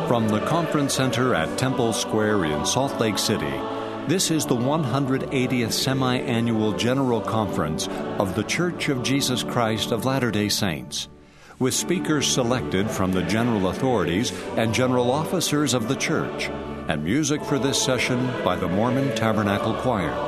From the Conference Center at Temple Square in Salt Lake City, this is the 180th Semi-Annual General Conference of The Church of Jesus Christ of Latter-day Saints, with speakers selected from the general authorities and general officers of the Church, and music for this session by the Mormon Tabernacle Choir.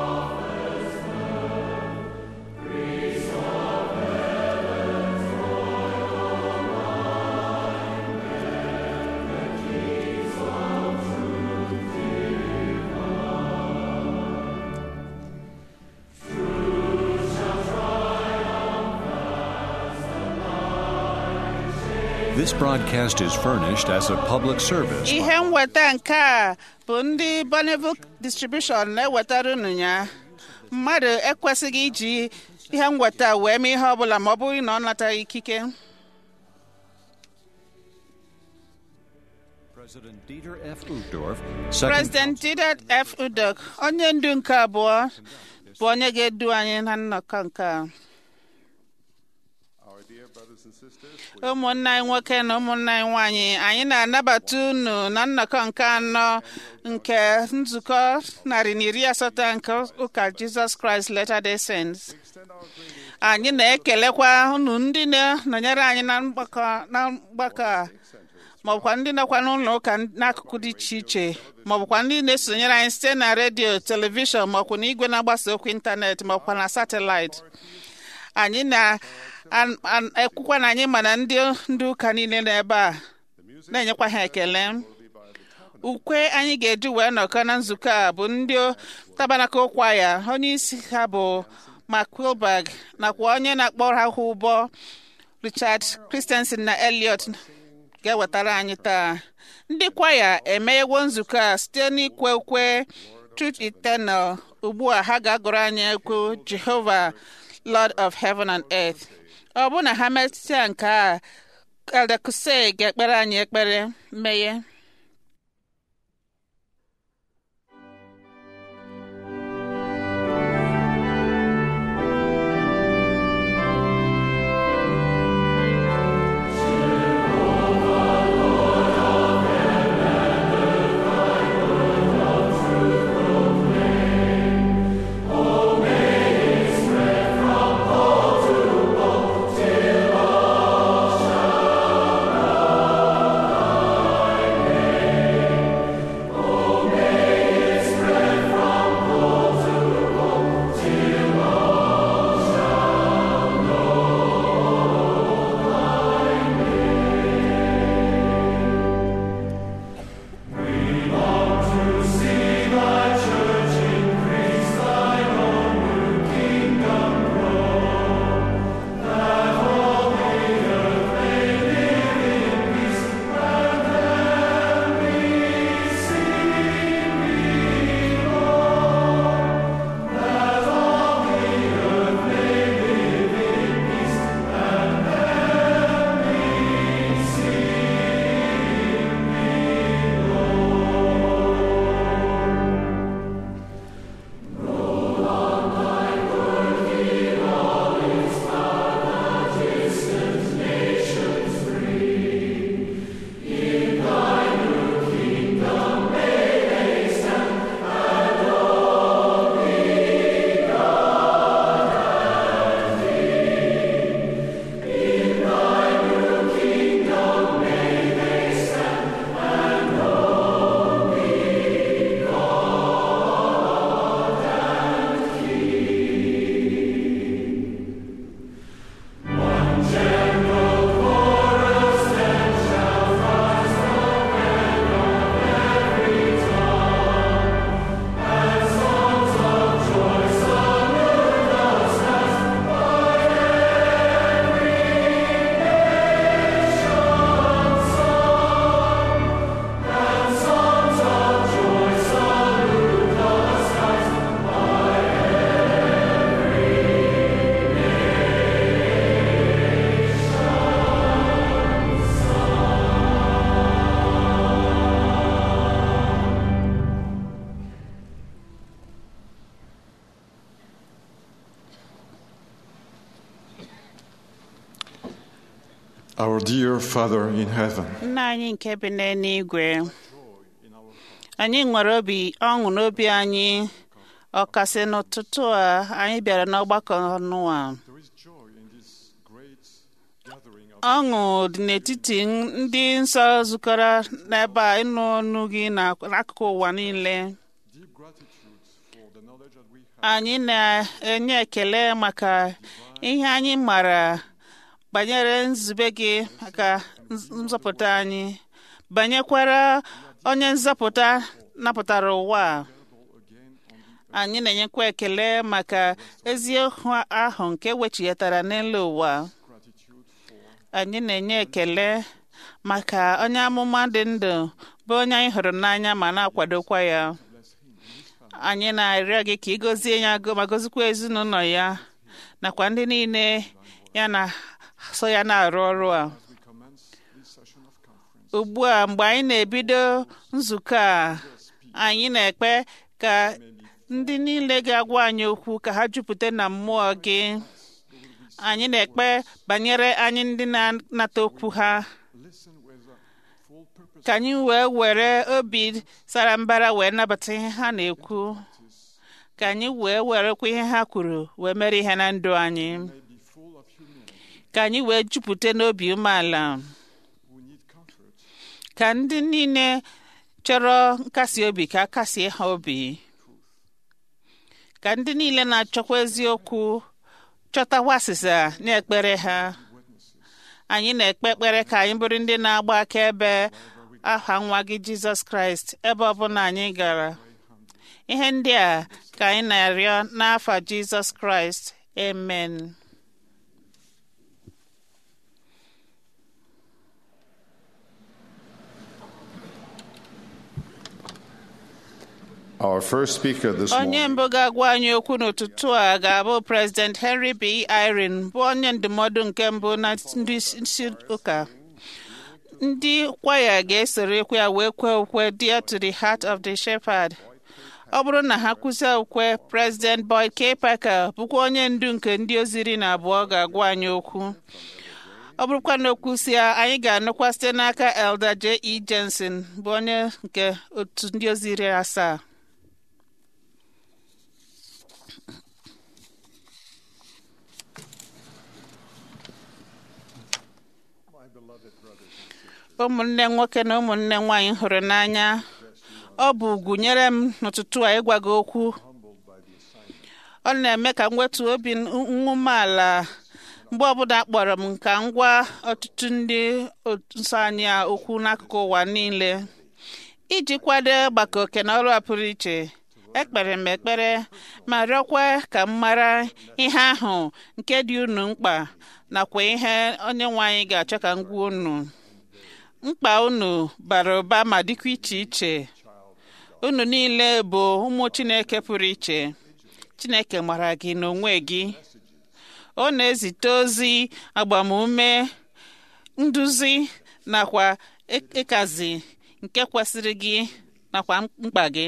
This broadcast is furnished as a public service. Ihe nweta nke a bụ ndị Bonneville Distribution na-ewetara unu ya. Mmadụ ekwesịghị iji ihe nweta wee mee ihe ọbụla ma ọ bụrụ na ọ nataghị ikike. President Dieter F. Udoch, onye ndu nke abụọ, bụ onye ga-edu anyị na nnọkọ nke a. Ụmụnne anyị nwoke na ụmụnne anyị nwanyị, anyị na-anabata unu na nnọkọ nke anọ nke nzukọ 180 nke ụka Jesus Christ Latter-day Saints. Anyị na-ekelekwa unu ndị na-nọnyere anyị na mgbakọ a, maọbụkwa ndị nọkwa n'ụlọ ụka n'akụkụ dị iche iche, maọbụkwa ndị na-esonyere anyị site na redio, telivishọn, maọbụkwa na igwe na-agbasa okwu ịntanetị, maọbụkwa na satịlaịtị. Anyị na-ekwukwa na anyị mana ndị ụka niile n'ebe a na-enyekwa ha ekele. Ukwe anyị ga-eji wee nọkọ na nzukọ a bụ ndị Tabernacle Choir, onye isi ha bụ Mark Wilberg, nakwa onye na-akpọrọ ha ụbọ Richard Christensen na Elliot ga-ewetara anyị taa. Ndị kwaya emeghewo nzukọ a site n'ikwe ukwe Truth Eternal. Ugbu a ha ga-agụrụ anyị egwu Jehovah, Lord of Heaven and Earth. Ọ bụ na ha metụta nke a, Elder Kusei ga-ekpere anyị ekpere mmeghe. Our dear Father in heaven, Nna anyị nke bi n'eluigwe, anyị nwere ọṅụ n'obi anyị ọkasị n'ụtụtụ a anyị bịara n'ọgbakọ n'ụwa. there is joy in this great gathering of Ọṅụ dị n'etiti ndị nsọ zukọrọ n'ebe a ịnụ ọnụ gị n'akụkụ ụwa niile. deep gratitude for the knowledge that we have Anyị na-enye ekele maka ihe anyị mara banyere nzube gị maka nzọpụta anyị, banyekwara onye nzọpụta napụtara ụwa a. Anyị na-enyekwa ekele maka eziokwu ahụ nke wechighatara n'elu ụwa. Anyị na-enye ekele maka onye amụma dị ndụ bụ onye anyị hụrụ n'anya ma na-akwadokwa ya. Anyị na-arịọ gị ka ị gọzie ya ma gọzikwa ezinụlọ ya nakwa ndị niile ya na so ya na-arụ ọrụ a. we commence this session of conference. Ugbu a mgbe anyị na-ebido nzukọ a, anyị na-ekpe ka ndị niile ga-agwa anyị okwu ka ha jupụta na mmụọ gị. Anyị na-ekpe banyere anyị ndị na-anata okwu ha, Listen with a full purpose ka anyị wee were obi sara mbara wee nabata ihe ha na-ekwu, ka anyị wee werekwa ihe ha kwuru wee mere ihe na ndụ anyị, may be full of humility. ka anyị wee jupụta n'obi umeala, We need comfort. ka ndị niile chọrọ nkasi obi ka akasie ha obi, ka ndị niile na-achọkwa eziokwu chọtawa asịsa n'ekpere ha. Anyị na-ekpe ekpere ka anyị bụrụ ndị na-agba akaebe aha nwa gị Jizọs Kraịst ebe ọbụla anyị gara. Ihe ndị a ka anyị na-arịọ n'afa Jizọs Kraịst, amen. Our first speaker this Onye morning mbụ ga-agwa anyị okwu n'ụtụtụ a ga-abụ President Henry B. Eyring, bụ onye ndụmọdụ nke mbụ na ndị isi ụka. Ndị kwaya ga-esoro ekwe ya wee kwee ukwe Dear to the Heart of the Shepherd. Ọ bụrụ na ha kwụsịa ukwe, President Boyd K. Parker bụkwa onye ndu nke ndị ozi 12 ga-agwa anyị okwu. Ọ bụrụkwa na okwu si ya, anyị ga-anụkwa site n'aka Elder J. E. Jensen, bụ onye nke otu ndị ozi 7. Ụmụnne nwoke na ụmụnne nwanyị hụrụ n'anya, ọ bụ ugwu nyere m n'ụtụtụ a ịgwa gị okwu. Ọ na-eme ka m wetu obi umeala mgbe ọbụla kpọrọ m ka m gwa ọtụtụ ndị nsọ anyị a okwu n'akụkụ ụwa niile. Iji kwado gbakọ oke na ọrụ a pụrụ iche, ekpere m ekpere ma rịọkwa ka m mara ihe ahụ nke dị unu mkpa nakwa ihe onye nwe anyị ga-achọ ka m gwa unu. Mkpa unu bara ụba ma dịkwa iche iche. Unu niile bụ ụmụ Chineke pụrụ iche. Chineke mara gị n'onwe gị. Ọ na-ezite ozi agbamume, nduzi nakwa ịkazi nke kwesịrị gị nakwa mkpa gị.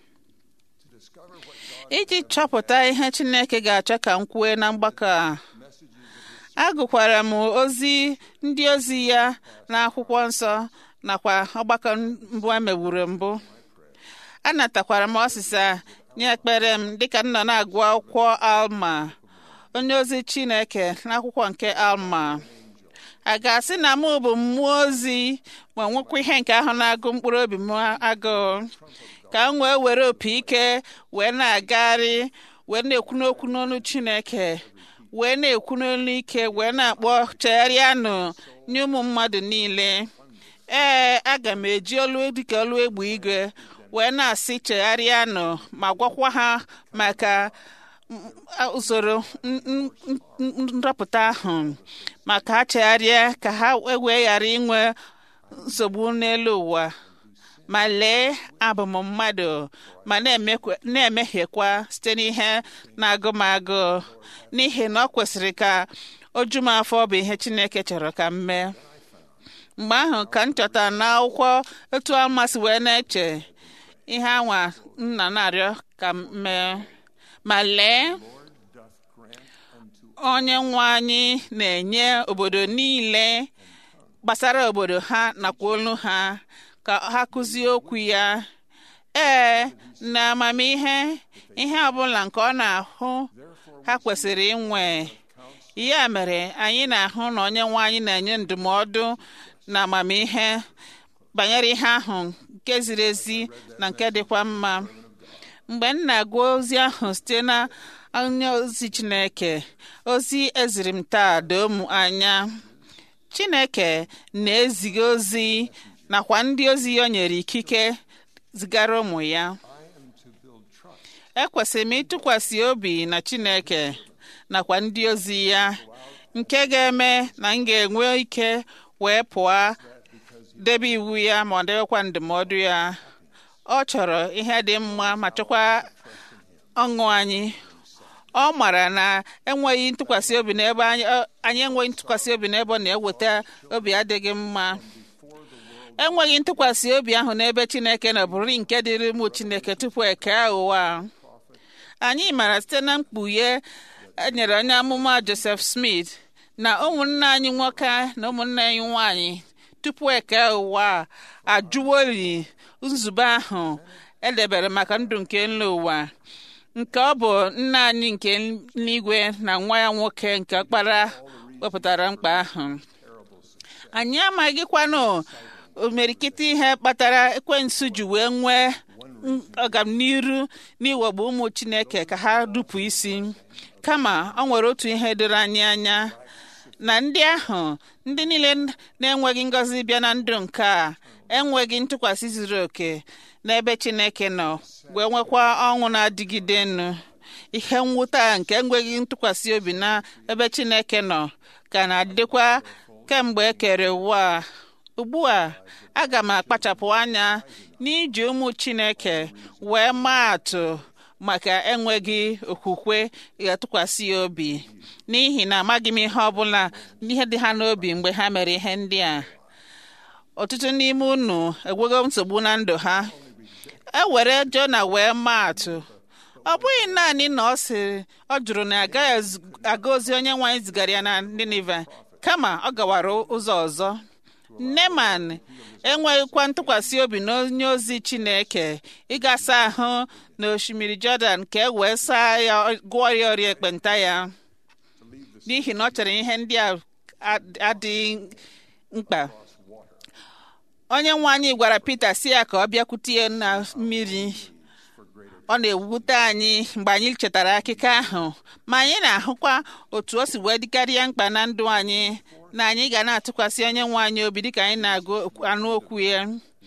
Iji chọpụta ihe Chineke ga-achọ ka m kwue na mgbakọ a, agụkwara m ozi ndị ozi ya n'akwụkwọ nsọ nakwa ọgbakọ mbụ emegburu mbụ. Anatakwara m ọsịsa nye ekpere m dịka m nọ na-agụ akwụkwọ Alma, onye ozi Chineke n'akwụkwọ nke Alma. A ga-asị na mụ bụ mmụọ ozi ma nwekwa ihe nke ahụ na-agụ mkpụrụ obi m agụụ, ka m wee were opi ike wee na-agagharị wee na-ekwu n'okwu n'ọnụ Chineke, wee na-ekwu n'olu ike wee na-akpọ chegharịanụ nye ụmụ mmadụ niile. Aga m eji olu dịka olu egbe igwe wee na-asị chegharịanụ ma gwakwa ha maka usoro nrọpụta ahụ, maka ha chegharịa ka ha wee ghara inwe nsogbu n'elu ụwa. Ma lee, abụ m mmadụ ma na-emehiekwa site n'ihe na-agụ m agụ, n'ihi na ọ kwesịrị ka o ju m afọ bụ ihe Chineke chọrọ ka m mee. Mgbe ahụ ka m chọtara n'akwụkwọ etu amasị wee na-eche ihe anwa nna na-arịọ ka m mee. Ma lee, onye nwe anyị na-enye obodo niile gbasara obodo ha nakwa olu ha ka ha kụzie okwu ya. Na amamihe ihe ọbụla nke ọ na-ahụ ha kwesịrị inwe. Ya mere anyị na-ahụ na Onyenwe anyị na-enye ndụmọdụ na amamihe banyere ihe ahụ nke ziri ezi na nke dịkwa mma. Mgbe m na-agụ ozi ahụ site na onye ozi Chineke, ozi eziri m taa doo m anya. Chineke na-eziga ozi nakwa ndị ozi ya o nyere ikike zigara ụmụ ya. Ekwesịrị m ịtụkwasị obi na Chineke nakwa ndị ozi ya, nke ga-eme na m ga-enwe ike wee pụọ debe iwu ya ma ọ debekwa ndụmọdụ ya. Ọ chọrọ ihe dị mma ma chọkwa ọṅụ anyị. Ọ mara na enweghị ntụkwasị obi n'ebe anyị enweghị ntụkwasị obi n'ebe ọ na-eweta obi adịghị mma. Enweghị ntụkwasị obi ahụ n'ebe Chineke nọ bụrụ nke dịrị ụmụ Chineke tupu ekee ụwa. Anyị mara site na mkpughe enyere onye amụma Joseph Smith na ụmụnne anyị nwoke na ụmụnne anyị nwanyị tupu ekee ụwa ajụwori nzube ahụ edebere maka ndụ nke nle ụwa, nke ọ bụ nna anyị nke eluigwe na nwa ya nwoke nke ọkpara wepụtara mkpa ahụ. Anyị amaghịkwanụ omerikiti ihe kpatara ekwensu ji wee nwee ọganiru n'iwegbu ụmụ Chineke ka ha dupu isi. Kama ọ nwere otu ihe doro anyị anya, na ndị ahụ ndị niile na-enweghị ngọzi bịa na ndụ nke a enweghị ntụkwasị zuru oke n'ebe Chineke nọ wee nwekwa ọṅụ na-adịgide enu. Ihe mwute nke enweghị ntụkwasị obi na ebe Chineke nọ ka na-adịkwa kemgbe e kere ụwa. Ugbu a aga m akpachapụ anya n'iji ụmụ Chineke wee maa atụ maka enweghị okwukwe ịtụkwasị obi, n'ihi na amaghị m ihe ọbụla ihe dị ha n'obi mgbe ha mere ihe ndị a. Ọtụtụ n'ime unu enwego nsogbu na ndụ ha. Ewere Jona wee maa atụ. Ọ bụghị naanị na ọ jụrụ na agaghị aga ozi Onyenwe anyị zigara ya na Ninive, kama ọ gawara ụzọ ọzọ. Neman enweghịkwa ntụkwasị obi n'onye ozi Chineke ịgasa ahụ n'osimiri Jọdan ka e wee saa ya, gwọọ ya ọrịa ekpenta ya, n'ihi na ọ chere ihe ndị a adịghị mkpa. Onyenwe anyị gwara Pita si ya ka ọ bịakwute ya na mmiri. Ọ na-ewute anyị mgbe anyị chetara akụkọ ahụ, ma anyị na-ahụkwa otu o si wee dịkarịa mkpa na ndụ anyị na anyị ga na-atụkwasị Onyenwe anyị obi dịka anyị na-anụ okwu ya.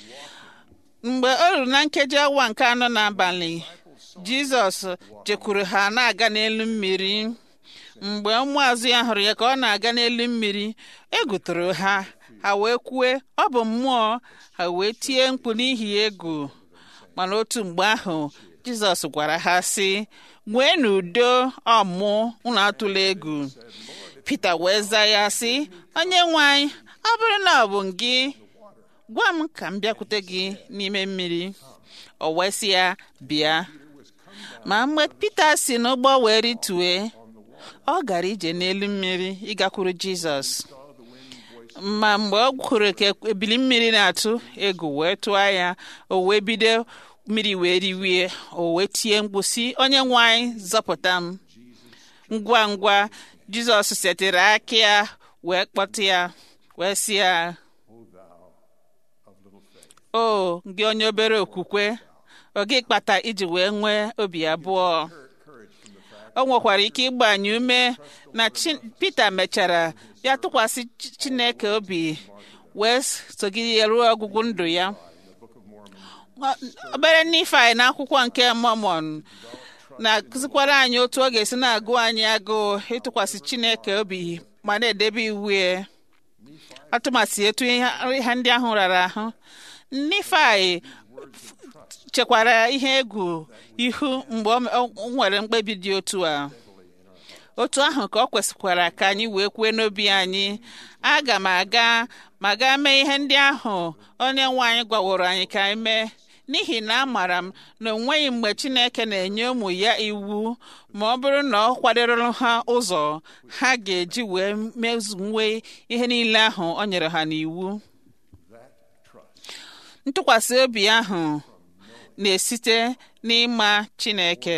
Mgbe o ruru na nkeji awa nke 4 n'abalị, Jizọs jekwuru ha na-aga n'elu mmiri. Mgbe ụmụazụ ya hụrụ ya ka ọ na-aga n'elu mmiri, egwu tụrụ ha wee kwue ọ bụ mmụọ. Ha wee tie mkpu n'ihi egwu. Mana otu mgbe ahụ Jizọs gwara ha sị, nwee n'udo, ọmụ, unu atụla egwu. Pita wee zaa ya sị, Onyenwe anyị, ọ bụrụ na ọ bụ gị, gwa m ka m bịakwute gị n'ime mmiri. O wee sị ya, bịa. Ma mgbe Pita si n'ụgbọ wee ritue, ọ gara ije n'elu mmiri ịgakwuru Jizọs. Ma mgbe ọ hụrụ ka ebili mmiri na-atụ, egwu wee tụọ ya. O wee bido mmiri wee riwie. O wee tie mkpu sị, Onyenwe anyị, zọpụta m. Ngwa ngwa Jizọs setịrị aka ya wee kpọta ya wee sị ya, o gị onye obere okwukwe, ọ gị kpata iji wee nwee obi abụọ. O nwekwara ike ịgbanye ume na Pita mechara ya tụkwasị Chineke obi wee sogide ya ruo ọgwụgwụ ndụ ya. Obere Nifai na akwụkwọ nke Mọmọn na-akụzikwara anyị otu ọ ga-esi na-agụ anyị agụụ ịtụkwasị Chineke obi ma na-edebe iwu ya, atụmasị etu ihe ndị ahụ rara ahụ. Nifai chekwara ihe egwu ihu mgbe o nwere mkpebi dị otu a. Otu ahụ ka ọ kwesịkwara ka anyị wee kwue n'obi anyị, aga m aga ma gaa mee ihe ndị ahụ Onyenwe anyị gwaworo anyị ka anyị mee, n'ihi na amaara m na onweghị mgbe Chineke na-enye ụmụ ya iwu ma ọ bụrụ na ọ kwadoro ha ụzọ ha ga-eji wee mezuwe ihe niile ahụ o nyere ha n'iwu. Ntụkwasị obi ahụ na-esite n'ịma Chineke.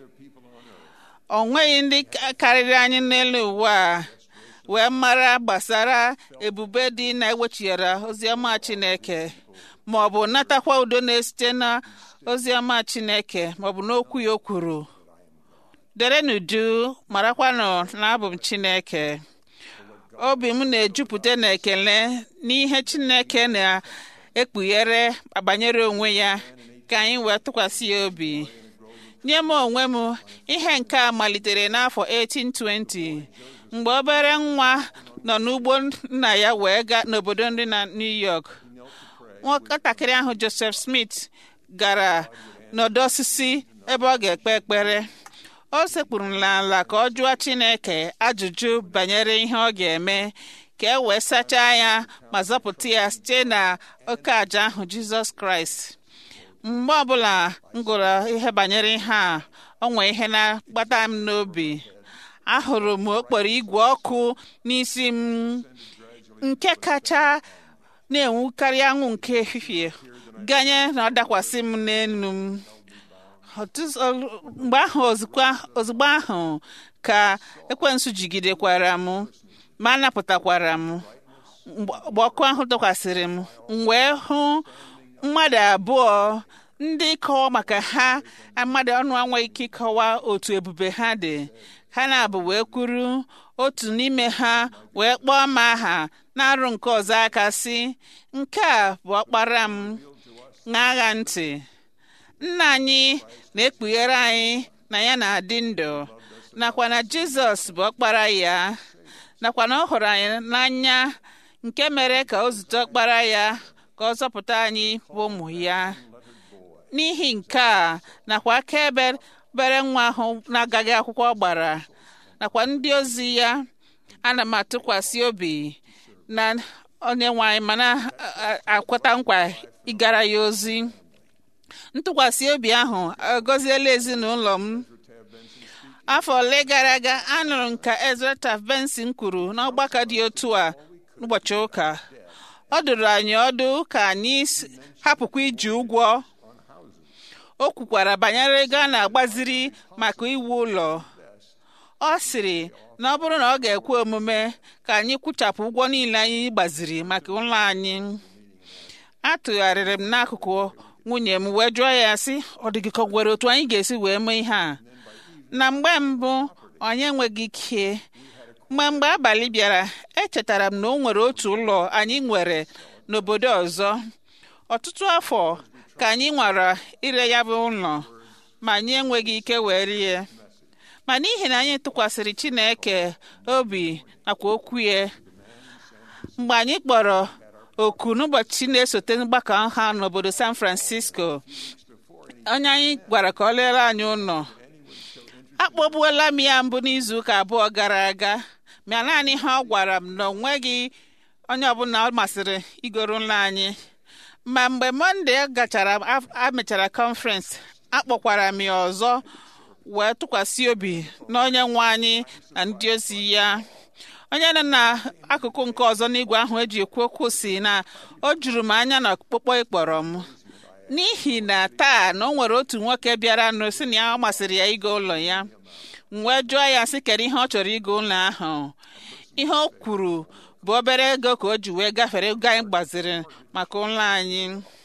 O nweghị ndị karịrị anyị n'elu ụwa wee mara gbasara ebube dị na ewechighara oziọma Chineke, ma ọ bụ natakwa udo na-esite na oziọma Chineke, ma ọ bụ n'okwu ya o kwuru. Dere n'udu, marakwanụ na abụ m Chineke. Obi m na-ejupụta na ekele n'ihe Chineke na-ekpughere banyere onwe ya ka anyị wee tụkwasị ya obi. Nye m onwe m, ihe nke a malitere n'afọ 1820 mgbe obere nwa nọ n'ugbo nna ya wee gaa n'obodo ndị na New York. Nwatakịrị ahụ Joseph Smith gara n'ọdọ osisi ebe ọ ga-ekpe ekpere. O sekpuru n'ala ka ọ jụọ Chineke ajụjụ banyere ihe ọ ga-eme ka e wee sachaa ya ma zọpụta ya site na oke aja ahụ Jizọs Kraịst. Mgbe ọbụla m gụrụ ihe banyere ihe a, o nwee ihe na-agbata m n'obi. Ahụrụ m okporo igwe ọkụ n'isi m nke kacha na-enwukarị anwụ nke ehihie ganye na ọ dakwasị m n'elu m. Mgbe ahụ ozugbo ahụ ka ekwensu jigidekwara m ma napụtakwara m. Mgbe ọkụ ahụ dakwasịrị m, wee hụ mmadụ abụọ ndị kọwa maka ha mmadụ ọnụ anweghị ike ịkọwa otu ebube ha dị. Ha na-abụ wee kwuru, otu n'ime ha wee kpọọ m aha na-arụ nke ọzọ aka sị, nke a bụ ọkpara m, ṅaa ntị. Nna anyị na-ekpughere anyị na ya na-adị ndụ, nakwa na Jizọs bụ ọkpara ya, nakwa na ọ hụrụ anyị n'anya nke mere ka o zute ọkpara ya ka ọ zọpụta anyị bụ ụmụ ya. N'ihi nke a nakwa akaebe bere nwa ahụ na-agaghị akwụkwọ gbara nakwa ndị ozi ya, ana m atụkwasị obi na Onyenwe anyị ma na-akwata nkwa ịgara ya ozi. Ntụkwasị obi ahụ agọziela ezinụlọ m. Afọ ole gara aga anụrụ m ka Ezra Taft Benson kwuru n'ọgbakọ dị otu a n'ụbọchị ụka. Ọ dụrụ anyị ọdụ ka anyị hapụkwa iji ụgwọ. O kwukwara banyere ego a na-agbaziri maka iwu ụlọ. Ọ sịrị na ọ bụrụ na ọ ga-ekwe omume ka anyị kwụchapụ ụgwọ niile anyị gbaziri maka ụlọ anyị. Atụgharịrị m n'akụkụ nwunye m wee jụọ ya sị, ọ dị gị ka nwere otu anyị ga-esi wee mee ihe a? Na mgbe mbụ anyị enweghị ike. Mgbe abalị bịara, echetara m na o nwere otu ụlọ anyị nwere n'obodo ọzọ. Ọtụtụ afọ ka anyị nwara ire ya bụ ụlọ, ma anyị enweghị ike wee rie. Ma n'ihi na anyị tụkwasịrị Chineke obi nakwa okwu ya, mgbe anyị kpọrọ oku n'ụbọchị na-esote mgbakọ ha n'obodo San Francisco, onye anyị gwara ka ọ lere anyị ụlọ. Akpọgbuola m ya mbụ n'izu ụka abụọ gara aga, ma naanị ha ọ gwara m na onweghị onye ọbụla ọ masịrị igoro ụlọ anyị. Ma mgbe Mọnde gachara, amechara kọnferensị, akpọkwara m ya ọzọ wee tụkwasị obi na Onyenwe anyị na ndị ozi ya. Onye nọ n'akụkụ nke ọzọ n'igwe ahụ eji ekwu okwu si na o juru m anya na ọkpụkpọ ịkpọrọ m, n'ihi na taa na o nwere otu nwoke bịara nụ sị na ya ọ masịrị ya ịga ụlọ ya. M wee jụọ ya sị kedu ihe ọ chọrọ ịga ụlọ ahụ. Ihe o kwuru bụ obere ego ka o ji wee gafere ego anyị gbaziri maka ụlọ anyị.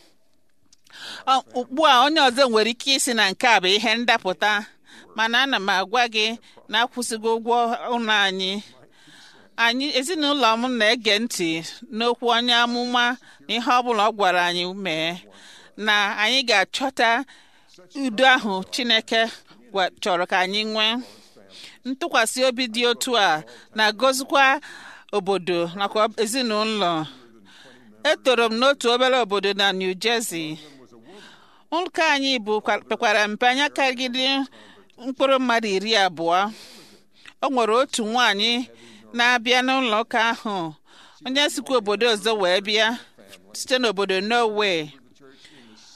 Ugbu a onye ọzọ nwere ike isi na nke a bụ ihe ndapụta, mana ana m agwa gị na akwụsịgo ụgwọ ụlọ anyị. Ezinụlọ m na-ege ntị n'okwu onye amụma na ihe ọbụla ọ gwara anyị mee, na anyị ga-achọta udo ahụ Chineke chọrọ ka anyị nwee. Ntụkwasị obi dị otu a na-agọzikwa obodo nakwa ezinụlọ. Etoro m n'otu obere obodo na New Jersey. Ụlọ anyị pekwara mpe, anya karịrị mkpụrụ mmadụ 20. O nwere otu nwaanyị na-abịa n'ụlọ ụka ahụ, onye sikwa obodo ọzọ wee bịa site n'obodo Norway.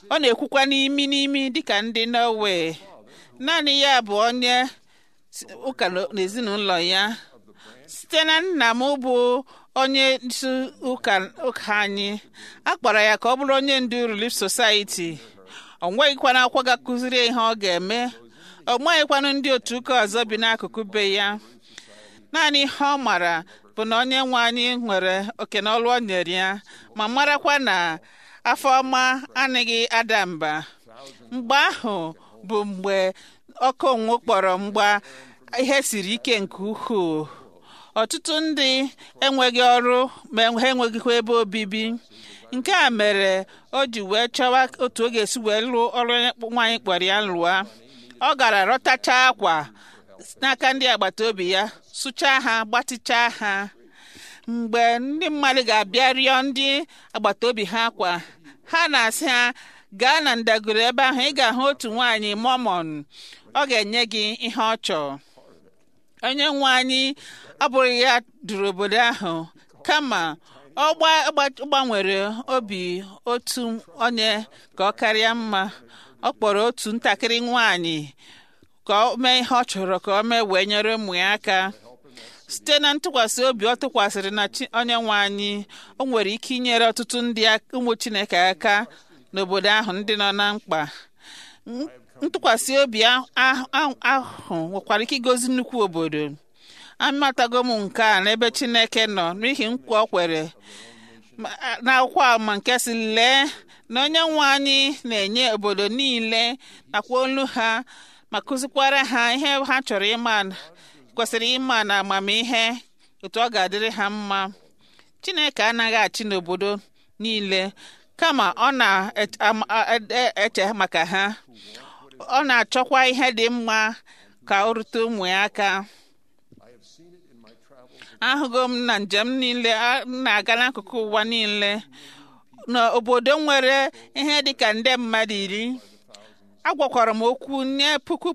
ọ na-ekwukwa n'imi dịka ndị Norway. Naanị ya bụ onye ụka n'ezinụlọ ya. Site na nna m bụ onye isi ụka anyị, a kpọrọ ya ka ọ bụrụ onye ndu Relief Society. Ọ nweghịkwana akwụkwọ ga-akụziri ihe ọ ga-eme. Ọ maghịkwanụ ndị otu ụka ọzọ bi n'akụkụ be ya. Naanị ihe ọ mara bụ na onye nwe anyị nwere oke n'ọlụ o nyere ya, ma marakwa na afọ ọma anaghị ada mba. Mgbe ahụ bụ mgbe ọkụ onwu kpọrọ mgba ihe siri ike nke ukwuu. Ọtụtụ ndị enweghị ọrụ ma ha enweghịkwa ebe obibi. Nke a mere o ji wee chọwa otu ọ ga-esi wee lụọ ọrụ nwaanyị kpọrọ ya lụọ. Ọ gara rọtacha akwa n'aka ndị agbata obi ya, sụchaa ha, gbatịchaa ha. Mgbe ndị mmadụ ga-abịa rịọ ndị agbata obi ha akwa, ha na-asị ha, gaa na ndagwurugwu ebe ahụ, ị ga-ahụ otu nwaanyị Mormon, ọ ga-enye gị ihe ọ chọrọ. Onye nwe anyị abụghị ya duru obodo ahụ, kama ọ gbanwere obi otu onye ka ọ karịa mma. Ọ kpọrọ otu ntakịrị nwaanyị ka ọ mee ihe ọ chọrọ ka ọ mee wee nyere ụmụ ya aka. Site na ntụkwasị obi ọ tụkwasịrị na onye nwe anyị, o nwere ike inyere ọtụtụ ndị ụmụ Chineke aka n'obodo ahụ ndị nọ na mkpa. Ntụkwasị obi ahụ nwekwara ike igozi nnukwu obodo. Amatago m nke a n'ebe Chineke nọ n'ihi nkwa o kwere n'akwụkwọ ama nke si, lee na onye nwe anyị na-enye obodo niile nakwa olu ha ma kụzikwara ha ihe ha chọrọ ịma, kwesịrị ịma na amamihe otu ọ ga-adịrị ha mma. Chineke anaghị achị n'obodo niile, kama ọ na-eche maka ha. Ọ na-achọkwa ihe dị mma ka o rute ụmụ ya aka. Ahụgo m na njem niile na-aga n'akụkụ ụwa niile n'obodo nwere ihe dịka nde mmadụ 10. Agwakwara m okwu nye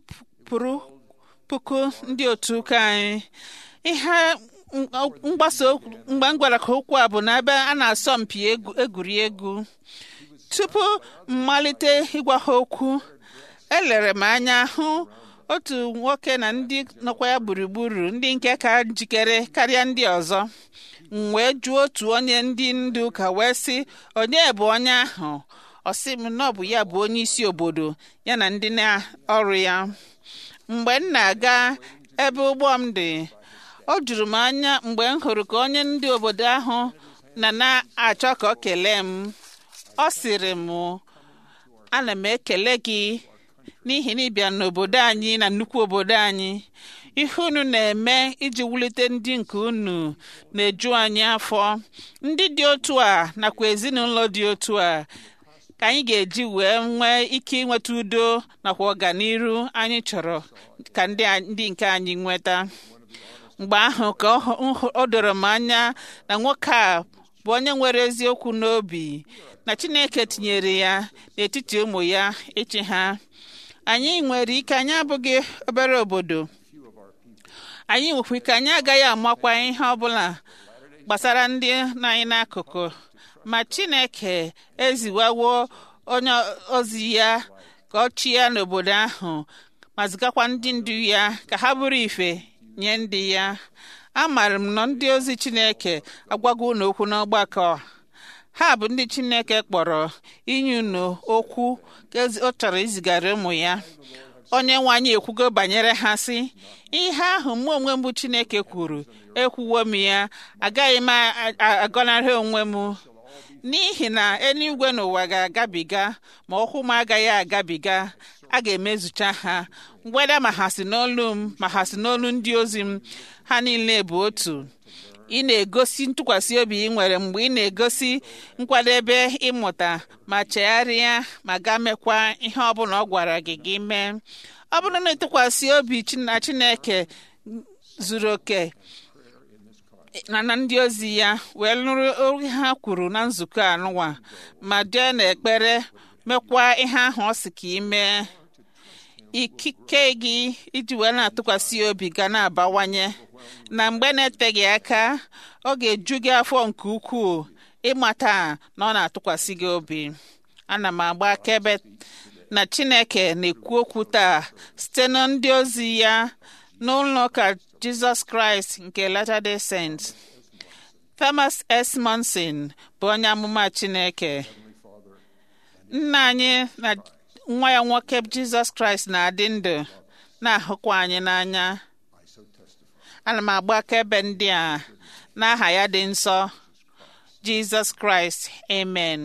puku ndị otu ụka anyị. Ihe mgbasa okwu mgbe m gwara ka okwu a bụ n'ebe a na-asọ mpi egwuregwu. Tupu mmalite ịgwa ha okwu, elere m anya hụ otu nwoke na ndị nọkwa ya gburugburu, ndị nke ka njikere karịa ndị ọzọ. M wee jụọ otu onye ndị ndu ụka wee sị, onye bụ onye ahụ? Ọ sị m na ọ bụ ya bụ onye isi obodo ya na ndị na-ọrụ ya. Mgbe m na-aga ebe ụgbọ m dị, o juru m anya mgbe m hụrụ ka onye ndị obodo ahụ na-achọ ka o kelee m. Ọ sịrị m, ana m ekele gị n'ihi na ị bịa n'obodo anyị na nnukwu obodo anyị. Ihe unu na-eme iji wulite ndị nke unu na-eju anyị afọ. Ndị dị otu a nakwa ezinụlọ dị otu a ka anyị ga-eji wee nwee ike inweta udo nakwa ọganiru anyị chọrọ ka ndị nke anyị nweta. Mgbe ahụ ka o doro m anya na nwoke a bụ onye nwere eziokwu n'obi, na Chineke tinyere ya n'etiti ụmụ ya ịchị ha. Anyị nwere ike, anyị abụghị obere obodo. Anyị nwekwa ike anyị agaghị amakwa ihe ọbụla gbasara ndị anyị n'akụkụ, ma Chineke eziwawo onye ozi ya ka ọ chịa n'obodo ahụ, ma zigakwa ndị ndu ya ka ha bụrụ ife nye ndị ya. Amaara m na ndị ozi Chineke agwago unu okwu n'ọgbakọ. Ha bụ ndị Chineke kpọrọ inye unu okwu ọ chọrọ izigara ụmụ ya. Onye nwe anyị ekwugo banyere ha sị, ihe ahụ mụ onwe m bụ Chineke kwuru, ekwuwo m ya, agaghị m agọnarị onwe m. N'ihi na eluigwe n'ụwa ga-agabiga, ma okwu m agaghị agabiga. A ga-emezucha ha, weda ma ha si n'olu m ma ha si n'olu ndị ozi m, ha niile bụ otu. Ị na-egosi ntụkwasị obi ị nwere mgbe ị na-egosi nkwadebe ịmụta ma chegharịa ma gaa mekwa ihe ọbụla ọ gwara gị gị mee. Ọ bụrụ na ịtụkwasị obi na Chineke zuru oke na ndị ozi ya, wee nụrụ ozi ha kwuru na nzukọ anụwa, ma jee n'ekpere mekwa ihe ahụ ọ sị ka ị mee, ikike gị iji wee na-atụkwasị obi ga na-abawanye. Na mgbe na-eteghị aka, ọ ga-eju gị afọ nke ukwuu ịmata na ọ na-atụkwasị gị obi. ana m agba akaebe na Chineke na-ekwu okwu taa site na ndị ozi ya n'ụlọ ụka Jizọs Kraịst nke Latter-day Saints. Thomas S. Monson bụ onye amụma Chineke. Nna anyị na nwa ya nwoke Jizọs Kraịst na-adị ndụ na-ahụkwa anyị n'anya. Ana m agba akaebe ndị a n'aha ya dị nsọ, Jizọs Kraịst. Amen.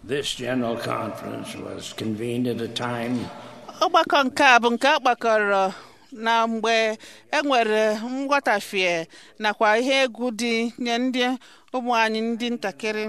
This general conference was convened at a time ọgbakọ nke a bụ nke a gbakọrọ na mgbe e nwere nghọtafie nakwa ihe egwu dị nye ndị ụmụ anyị ndị ntakịrị.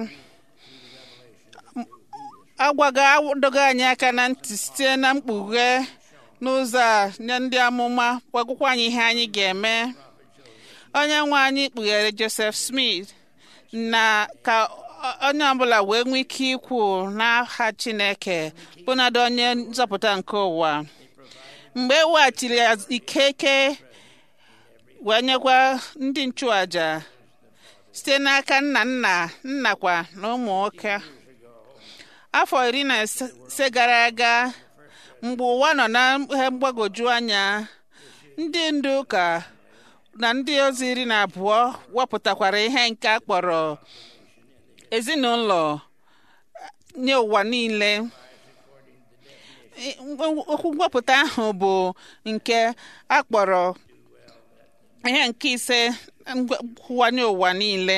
Agwaghị adọghị anyị aka na ntị site na mkpughe n'ụzọ a nye ndị amụma gwagwụkwa anyị ihe anyị ga-eme. Onye nwe anyị kpughere Joseph Smith na ka onye ọbụla wee nwee ike ikwu n'aha Chineke bụnadị onye nzọpụta nke ụwa. Mgbe e weghachiri ikeke wee nyekwa ndị nchụaja site n'aka nnakwa na ụmụ nwoke. Afọ 15 gara aga, mgbe ụwa nọ na ihe mgbagwoju anya, ndị ndu ụka na ndị ozi 12 wepụtakwara ihe nke a kpọrọ ezinụlọ nye ụwa niile. Okwu mwepụta ahụ bụ nke a kpọrọ ihe nke 5 kwuwanye ụwa niile.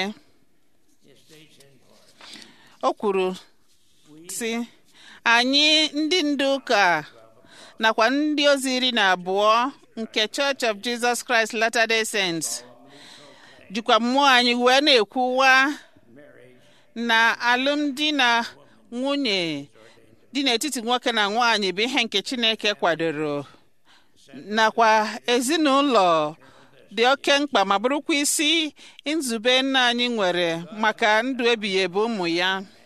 O kwuru sị, anyị ndị ndu ụka nakwa ndị ozi 12 nke Church of Jesus Christ Latter-day Saints jikwa mmụọ anyị wee na-ekwuwa na alụmdi na nwunye dị n'etiti nwoke na nwaanyị bụ ihe nke Chineke kwadoro, nakwa ezinụlọ dị oke mkpa ma bụrụkwa isi nzube nna anyị nwere maka ndụ ebighị ebi ụmụ ya.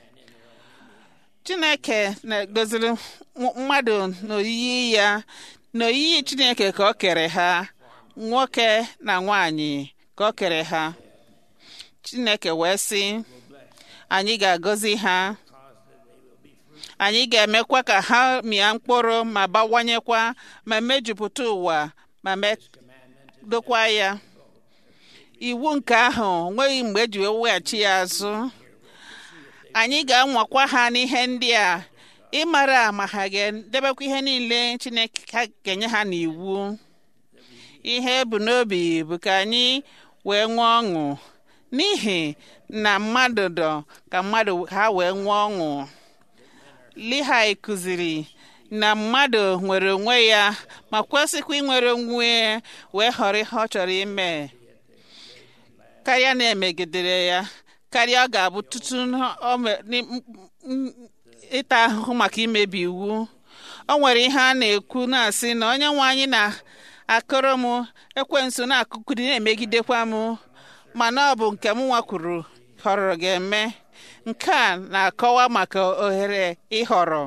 Chineke na-edoziri mmadụ n'oyiyi ya, n'oyiyi Chineke ka o kere ha, nwoke na nwaanyị ka o kere ha. Chineke wee sị, anyị ga-agọzi ha, anyị ga-emekwa ka ha mịa mkpụrụ ma bawanyekwa ma mejupụta ụwa ma dokwa ya. Iwu nke ahụ nweghị mgbe eji weghachi ya azụ. Anyị ga-anwakwa ha n'ihe ndị a, ịmara ma ha ga-edebekwa ihe niile Chineke ga-enye ha n'iwu. Ihe bụ n'obi bụ ka anyị wee nwee ọṅụ, n'ihi na mmadụ dọ ka mmadụ ha wee nwee ọṅụ. Lihai kụziri na mmadụ nwere onwe ya ma kwesịkwa inwere onwe wee họrọ ihe ọ chọrọ ime karịa na-emegidere ya, karịa ọ ga-abụ tutu ịta ahụhụ maka imebi iwu. O nwere ihe a na-ekwu na-asị na onye nwe anyị na-akọrọ m, ekwensu na-akụkụdi na-emegidekwa m, mana ọ bụ nke m nwa kwuru họrọ ga-eme. Nke a na-akọwa maka ohere ịhọrọ.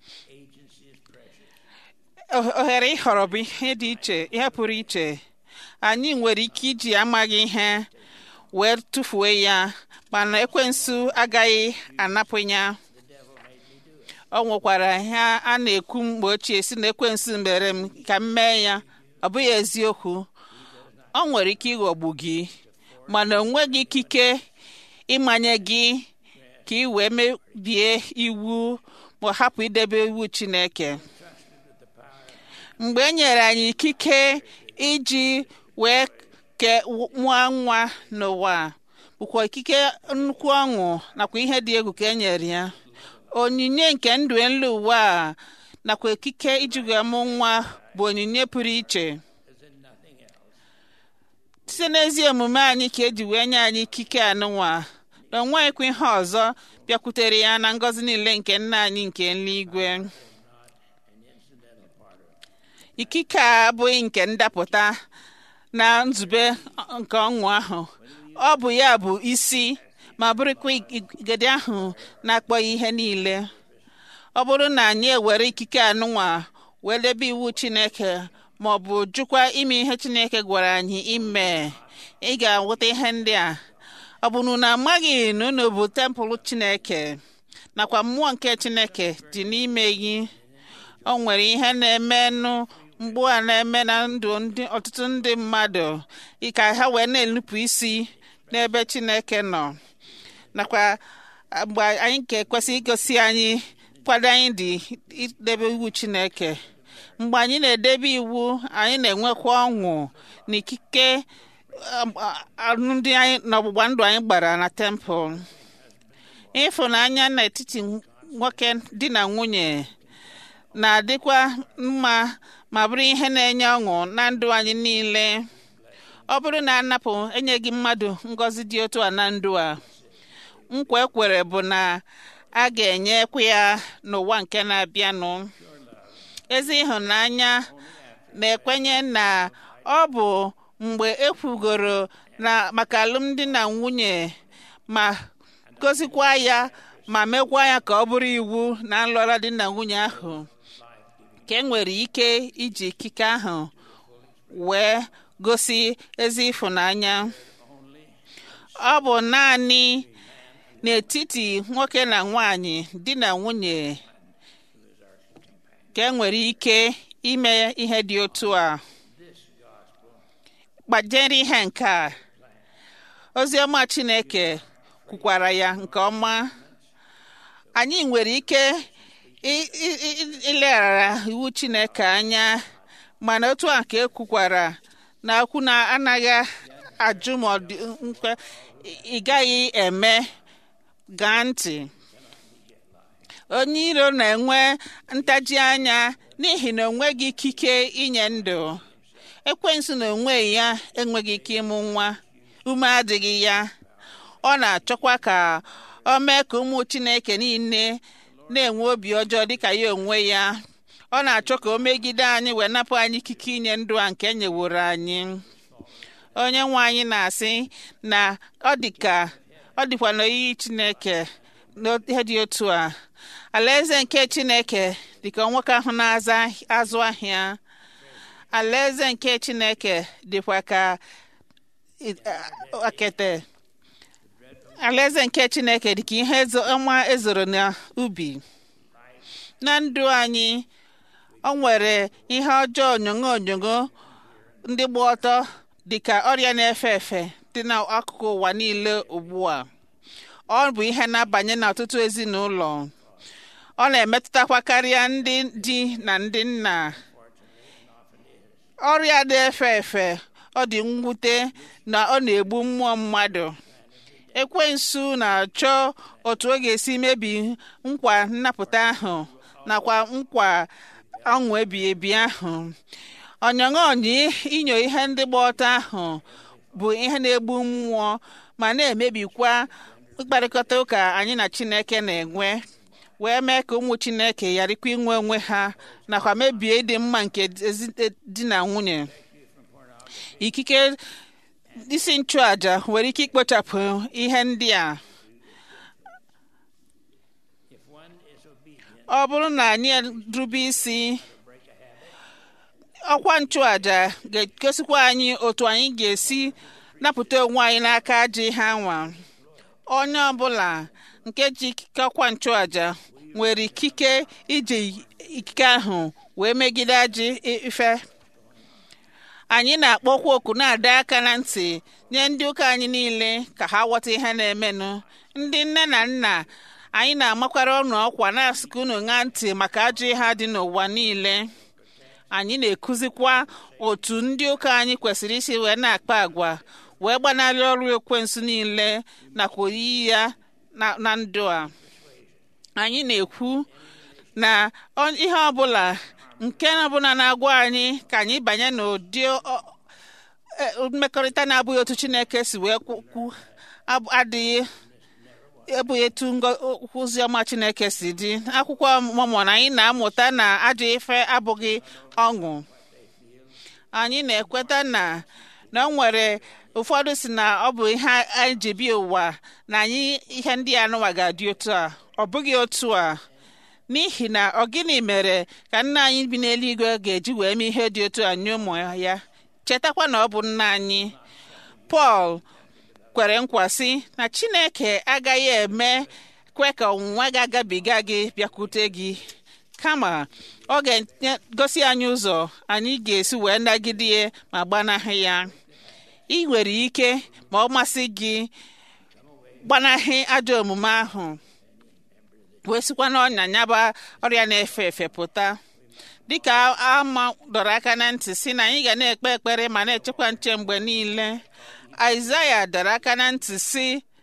Ohere ịhọrọ bụ ihe dị iche, ihe pụrụ iche. Anyị nwere ike iji amaghị ihe wee tụfuo ya, mana ekwensu agaghị anapụ ya. O nwekwara ihe a na-ekwu mgbe ochie si na ekwensu mere m ka m mee ya. Ọ bụghị eziokwu. O nwere ike ịghọgbu gị, mana o nweghị ikike ịmanye gị ka ị wee mebie iwu ma hapụ idebe iwu Chineke. Mgbe e nyere anyị ikike iji wee mụọ nwa n'ụwa, bụkwa ikike nnukwu ọṅụ nakwa ihe dị egwu ka e nyere ya. Onyinye nke ndụ elu ụwa a nakwa ikike iji wee mụọ nwa bụ onyinye pụrụ iche. Site n'ezi omume anyị ka eji wee nye anyị ikike anụnwa, na onweghịkwa ihe ọzọ bịakwutere ya na ngọzi niile nke nna anyị nke eluigwe. Ikike a abụghị nke ndapụta na nzube nke ọṅụ ahụ. Ọ bụ ya bụ isi ma bụrụkwa igede ahụ na-akpọghị ihe niile. Ọ bụrụ na anyị ewere ikike anụnwa wee debe iwu Chineke ma ọ bụ jụkwa ime ihe Chineke gwara anyị ime, ị ga-enweta ihe ndị a. Ọ bụ na unu amaghị na unu bụ tempụl Chineke nakwa mmụọ nke Chineke dị n'ime gị? O nwere ihe na-emenụ mgbu a na-eme na ndụ ọtụtụ ndị mmadụ ka ha wee na-enupụ isi n'ebe Chineke nọ, nakwa mgbe anyị ga-ekwesị igosi anyị kwado anyị dị idebe iwu Chineke. Mgbe anyị na-edebe iwu, anyị na-enwekwa ọṅụ na ikike ndị anyị na ọgbụgba ndụ anyị gbara na tempụl. Ịfụnanya n'etiti nwoke di na nwunye na-adịkwa mma ma bụrụ ihe na-enye ọṅụ na ndụ anyị niile. Ọ bụrụ na anapụ enyeghị mmadụ ngọzi dị otu a na ndụ a, nkwa ekwere bụ na a ga-enyekwa ya n'ụwa nke na-abịanụ. Ezi ịhụnanya na-ekwenye na ọ bụ mgbe ekwugoro na maka alụmdi na nwunye ma gozikwa ya ma mekwa ya ka ọ bụrụ iwu na nlụra di na nwunye ahụ ka e nwere ike iji ikike ahụ wee gosi ezi ịhụnanya. Ọ bụ naanị n'etiti nwoke na nwanyị di na nwunye ka e nwere ike ime ihe dị otu a. Gbajere ihe nke a, ozi ọma Chineke kwukwara ya nke ọma. Anyị nwere ike ileghara iwu Chineke anya, mana otu a ka ekwukwara na okwu na anaghị ajụ ma ị gaghị eme, gaa ntị. Onye iro na-enwe ntaji anya n'ihi na onweghị ikike inye ndụ. Ekwensu na onwe ya enweghị ike ịmụ nwa, ume adịghị ya. Ọ na-achọkwa ka o mee ka ụmụ Chineke niile na-enwe obi ọjọọ dịka ya onwe ya. Ọ na-achọ ka o megide anyị wee napụ anyị ikike inye ndụ a nke nyeworo anyị. Onye nwe anyị na-asị na ọ dịkwa n'oyiyi Chineke n'ihe dị otu a. Alaeze nke Chineke dịka nwoke ahụ na-azụ ahịa. Alaeze nke Chineke dịkwa ka akete. Alaeze nke Chineke dịka ihe ọma ezoro n'ubi. Na ndụ anyị, o nwere ihe ọjọọ onyonyo ndị gba ọtọ dịka ọrịa na-efe efe dị n'akụkụ ụwa niile ugbu a. Ọ bụ ihe na-abanye n'ọtụtụ ezinụlọ. Ọ na-emetụtakwa karịa ndị di na ndị nna. Ọrịa na-efe efe, ọ dị mwute na ọ na-egbu mmụọ mmadụ. Ekwensu na-achọ otu ọ ga-esi mebi nkwa nnapụta ahụ nakwa nkwa ọṅụ ebighị ebi ahụ. Onyonyo inyo ihe ndị gba ọtọ ahụ bụ ihe na-egbu mmụọ ma na-emebikwa mkparịkọta ụka anyị na Chineke na-enwe, wee mee ka ụmụ Chineke gharịkwa inwe onwe ha nakwa mebie ịdị mma nke di na nwunye. Ikike isi nchụaja nwere ike ikpochapụ ihe ndị a. Ọ bụrụ na anyị rube isi, ọkwa nchụaja ga-egosikwa anyị otu anyị ga-esi napụta onwe anyị n'aka ajọ ihe anwa. Onye ọbụla nke ji ikike ọkwa nchụaja nwere ikike iji ikike ahụ wee megide ajọ ife. Anyị na-akpọkwa oku na-adọ aka na ntị nye ndị ụka anyị niile ka ha ghọta ihe na-emenụ. Ndị nne na nna, anyị na-amakwara ọnụ ọkwa na-asịka unu ṅaa ntị maka ajọ ihe dị n'ụwa niile. Anyị na-ekuzikwa otu ndị ụka anyị kwesịrị isi wee na-akpa agwa wee gbanarị ọrụ ekwensu niile nakwa oyiyi ya na ndụ a. Anyị na-ekwu na ihe ọbụla nke ọbụla na-agwa anyị ka anyị banye n'ụdị mmekọrịta na-abụghị otu Chineke si wee kwu abụghị etu ozi ọma Chineke si dị. Akwụkwọ Mọmọn anyị na-amụta na ajọ ife abụghị ọṅụ. Anyị na-ekweta na o nwere ụfọdụ si na ọ bụ ihe anyị ji bịa ụwa na anyị ihe ndị anụwa ga-adị otu a. Ọ bụghị otu a, n'ihi na ọ gịnị mere ka nna anyị bi n'eluigwe ga-eji wee mee ihe dị otu a nye ụmụ ya? Chetakwa na ọ bụ nna anyị. Pọl kwere nkwa sị na Chineke agaghị kwe ka ọnwụnwa ga-agabiga gị bịakwute gị, kama ọ ga-egosi anyị ụzọ anyị ga-esi wee nagide ma gbanahụ ya. Ị nwere ike ma ọ masị gị gbanahụ ajọ omume ahụ wee sikwa n'ọnya nyaba ọrịa na-efe efe pụta. Dịka ama dọrọ aka na ntị si na anyị ga na-ekpe ekpere ma na-echekwa nche mgbe niile. Aịzaya dọrọ aka na ntị si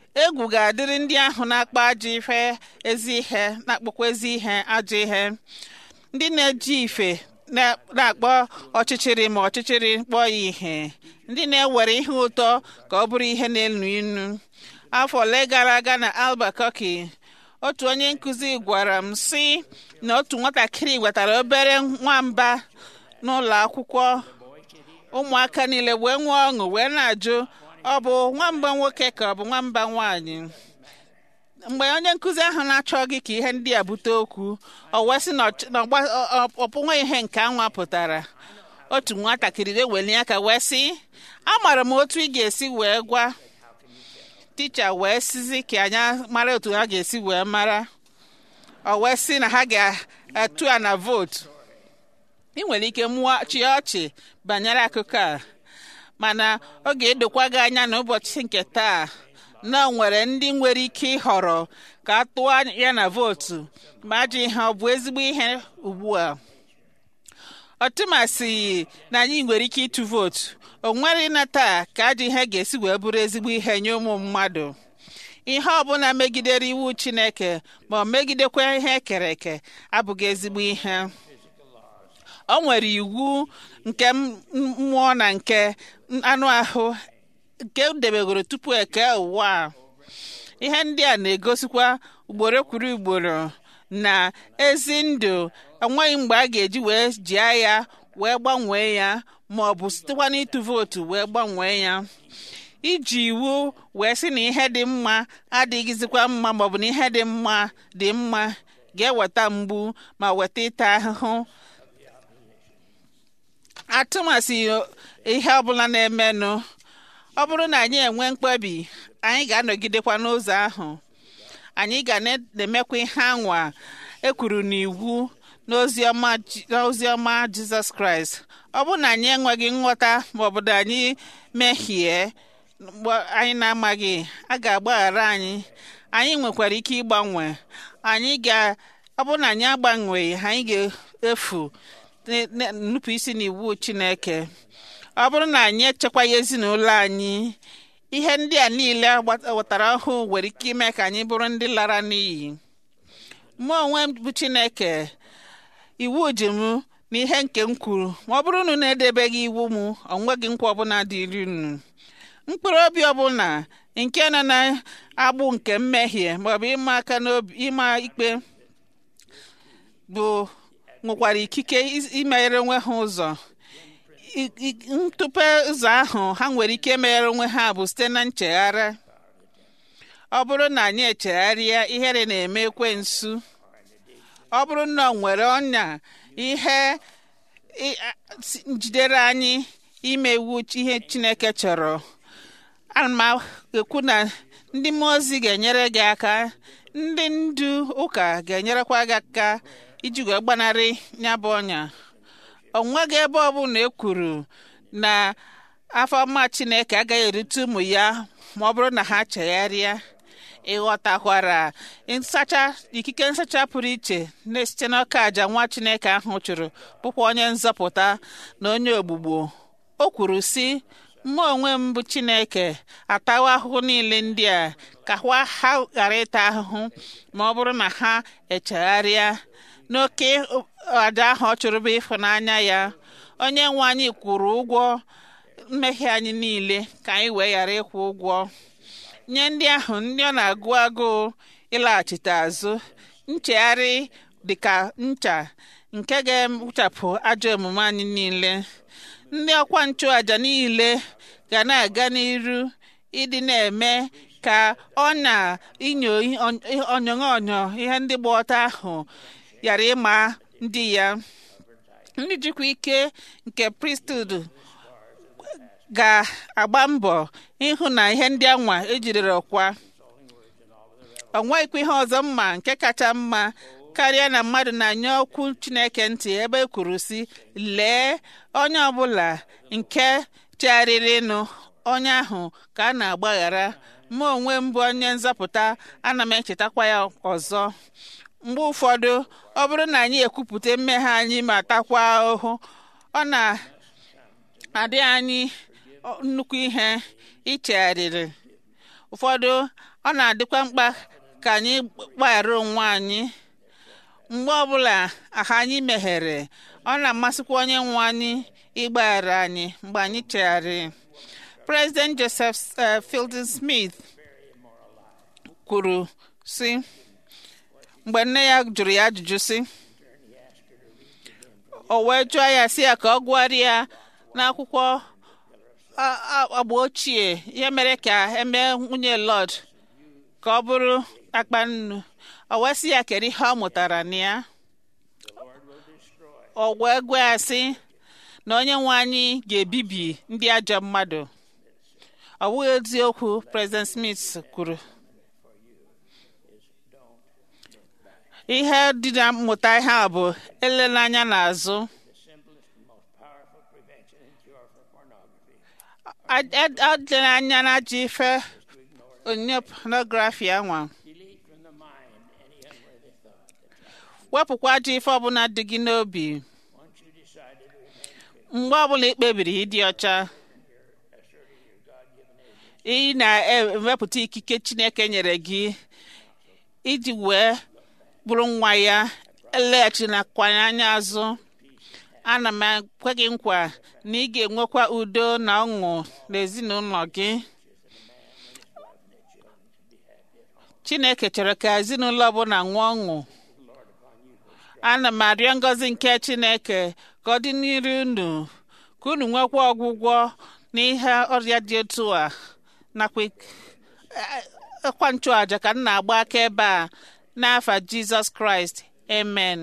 egwu ga-adịrị ndị ahụ na-akpa ajọ ife ezi ihe na-akpọkwa ezi ihe ajọ ihe, ndị na-eji ife na-akpọ ọchịchịrị ma ọchịchịrị kpọọ ya ihe, ndị na-ewere ihe ụtọ ka ọ bụrụ ihe na-elu inu. Afọ ole gara aga na Albuquerque, otu onye nkụzi gwara m sị na otu nwatakịrị wetara obere nwamba n'ụlọ akwụkwọ. Ụmụaka niile wee nwee ọṅụ wee na-ajụ ọ bụ nwamba nwoke ka ọ bụ nwamba nwaanyị. Mgbe onye nkụzi ahụ na-achọghị ka ihe ndị a bute okwu, ọ wee sị na ọpụnwe ihe nke anwa pụtara. Otu nwatakịrị eweli aka wee sị, amara m otu ị ga-esi wee gwa. Ticha wee sizi ka anya mara otu ha ga-esi wee mara. Ọ wee sị na ha ga-atụ a na vootu. Ị nwere ike mụọ ọchị banyere akụkọ a, mana ọ ga-edokwa gị anya n'ụbọchị nke taa na o nwere ndị nwere ike ịhọrọ ka a tụọ ya na vootu ma ajọ ihe ọ bụ ezigbo ihe ugbu a. Ọtụmasị na anyị nwere ike ịtụ vootu, o nwere na taa ka ajọ ihe ga-esi wee bụrụ ezigbo ihe nye ụmụ mmadụ. Ihe ọbụla megidere iwu Chineke ma ọ megidekwa ihe ekere eke abụghị ezigbo ihe. O nwere iwu nke mmụọ na nke anụ ahụ nke debegoro tupu eke ụwa. Ihe ndị a na-egosikwa ugboro kwuru ugboro na ezi ndụ enweghị mgbe a ga-eji wee jia ya wee gbanwee ya, ma ọ bụ sitekwa n'ịtụ vootu wee gbanwee ya. Iji iwu wee sị na ihe dị mma adịghịzikwa mma ma ọ bụ na ihe dị mma dị mma ga-eweta mgbu ma weta ịta ahụhụ. Atụmasị ihe ọbụla na-emenụ, ọ bụrụ na anyị enwe mkpebi, anyị ga-anọgidekwa n'ụzọ ahụ. Anyị ga na-emekwa ihe anwa ekwuru n'iwu n'oziọma Jizọs Kraịst. Ọ bụrụ na anyị enweghị nghọta ma ọ bụ na anyị mehie anyị na-amaghị, a ga-agbaghara anyị. Anyị nwekwara ike ịgbanwe. Ọ bụrụ na anyị agbanweghị, anyị ga-efu nnupụ isi n'iwu Chineke. Ọ bụrụ na anyị echekwaghị ezinụlọ anyị, ihe ndị a niile wetara ọhụụ nwere ike ime ka anyị bụrụ ndị lara n'iyi. Mụ onwe m bụ Chineke, iwu ji m na ihe nke m kwuru, ma ọ bụrụ na unu edebeghị iwu m, ọ nweghị nkwa ọbụla dịrị unu. Mkpụrụ obi ọbụla nke nọ na-agbụ nke mmehie maọbụ ịma aka n'obi ịma ikpe bụ nwekwara ikike imeghere onwe ha ụzọ. Ntụpe ụzọ ahụ ha nwere ike imeghere onwe ha bụ site na nchegharị. Ọ bụrụ na anyị echegharịa, ihere na-eme ekwensu. Ọ bụrụ na ọ nwere ọnya ihe njidere anyị ime iwu ihe Chineke chọrọ, ana m ekwu na ndị mmụọ ozi ga-enyere gị aka, ndị ndu ụka ga-enyerekwa gị aka iji wee gbanarị ya bụ ọnya. O nweghị ebe ọbụla e kwuru na afọ ọma Chineke agaghị erute ụmụ ya ma ọ bụrụ na ha chegharịa. Ịghọtakwara ikike nsacha pụrụ iche na-esite n'ọka aja nwa Chineke ahụ chụrụ, bụkwa onye nzọpụta na onye ogbugbo. O kwuru sị, mụ onwe m bụ Chineke atawa ahụhụ niile ndị a ka ha ghara ịta ahụhụ ma ọ bụrụ na ha echegharịa. N'oke aja ahụ ọ chụrụ bụ ịfụnanya ya, onye nwe anyị kwụrụ ụgwọ mmehie anyị niile ka anyị wee ghara ịkwụ ụgwọ. Nye ndị ahụ ndị ọ na-agụ agụụ ịlaghachite azụ, nchegharị dịka ncha nke ga-ekpochapụ ajọ omume anyị niile. Ndị ọkwa nchụaja niile ga na-aga n'iru ịdị na-eme ka ọ na-inyo onyonyo ihe ndị gba ọtọ ahụ ghara ịma ndị ya. Ndị jikwa ike nke priesthood ga-agba mbọ ịhụ na ihe ndị anwa ejidere ọkwa. O nweghịkwa ihe ọzọ mma nke kacha mma karịa na mmadụ na-anya okwu Chineke ntị ebe e kwuru sị, lee onye ọbụla nke chegharịrịnụ, onye ahụ ka a na-agbaghara. Mụ onwe m bụ onye nzọpụta, ana m echetakwa ya ọzọ. Mgbe ụfọdụ, ọ bụrụ na anyị ekwupụta mmehie anyị ma takwa ahụhụ, ọ na-adị anyị nnukwu ihe ichegharịrị. Ụfọdụ ọ na-adịkwa mkpa ka anyị gbaghara onwe anyị mgbe ọbụla aha anyị meghere. Ọ na-amasịkwa onye nwe anyị ịgbaghara anyị mgbe anyị chegharị. President Joseph Fielding Smith kwuru sị mgbe nne ya jụrụ ya ajụjụ sị o wee jụọ ya sị ya ka ọ gụgharịa n'akwụkwọ agba ochie ihe mere ka emee nwunye Lord ka ọ bụrụ akpa nnu. O wee sị ya kedu ihe ọ mụtara na ya. O wee gwa ya sị na onye nwe anyị ga-ebibi ndị ajọ mmadụ. Ọ bụghị eziokwu President Smith kwuru. Ihe dị na mmụta ihe a bụ elela anya n'azụ. Adịla anya na ajọ ife onyinye pornography anwa. Wepụkwa ajọ ife ọbụla dị gị n'obi mgbe ọbụla ị kpebiri ịdị ọcha. Ị na-ewepụta ikike Chineke nyere gị iji wee bụrụ nwa ya. Eleghachinakwanye anya azụ. Ana m ekwe gị nkwa na ị ga-enwekwa udo na ọṅụ n'ezinụlọ gị. Chineke chọrọ ka ezinụlọ ọbụla nwee ọṅụ. Ana m arịọ ngọzi nke Chineke ka ọ dị n'iru unu ka unu nwekwa ọgwụgwọ n'ihe ọrịa dị otu a nakwa ịkwa nchụàjà ka m na-agba akaebe a n'afa Jizọs Kraịst. Amen.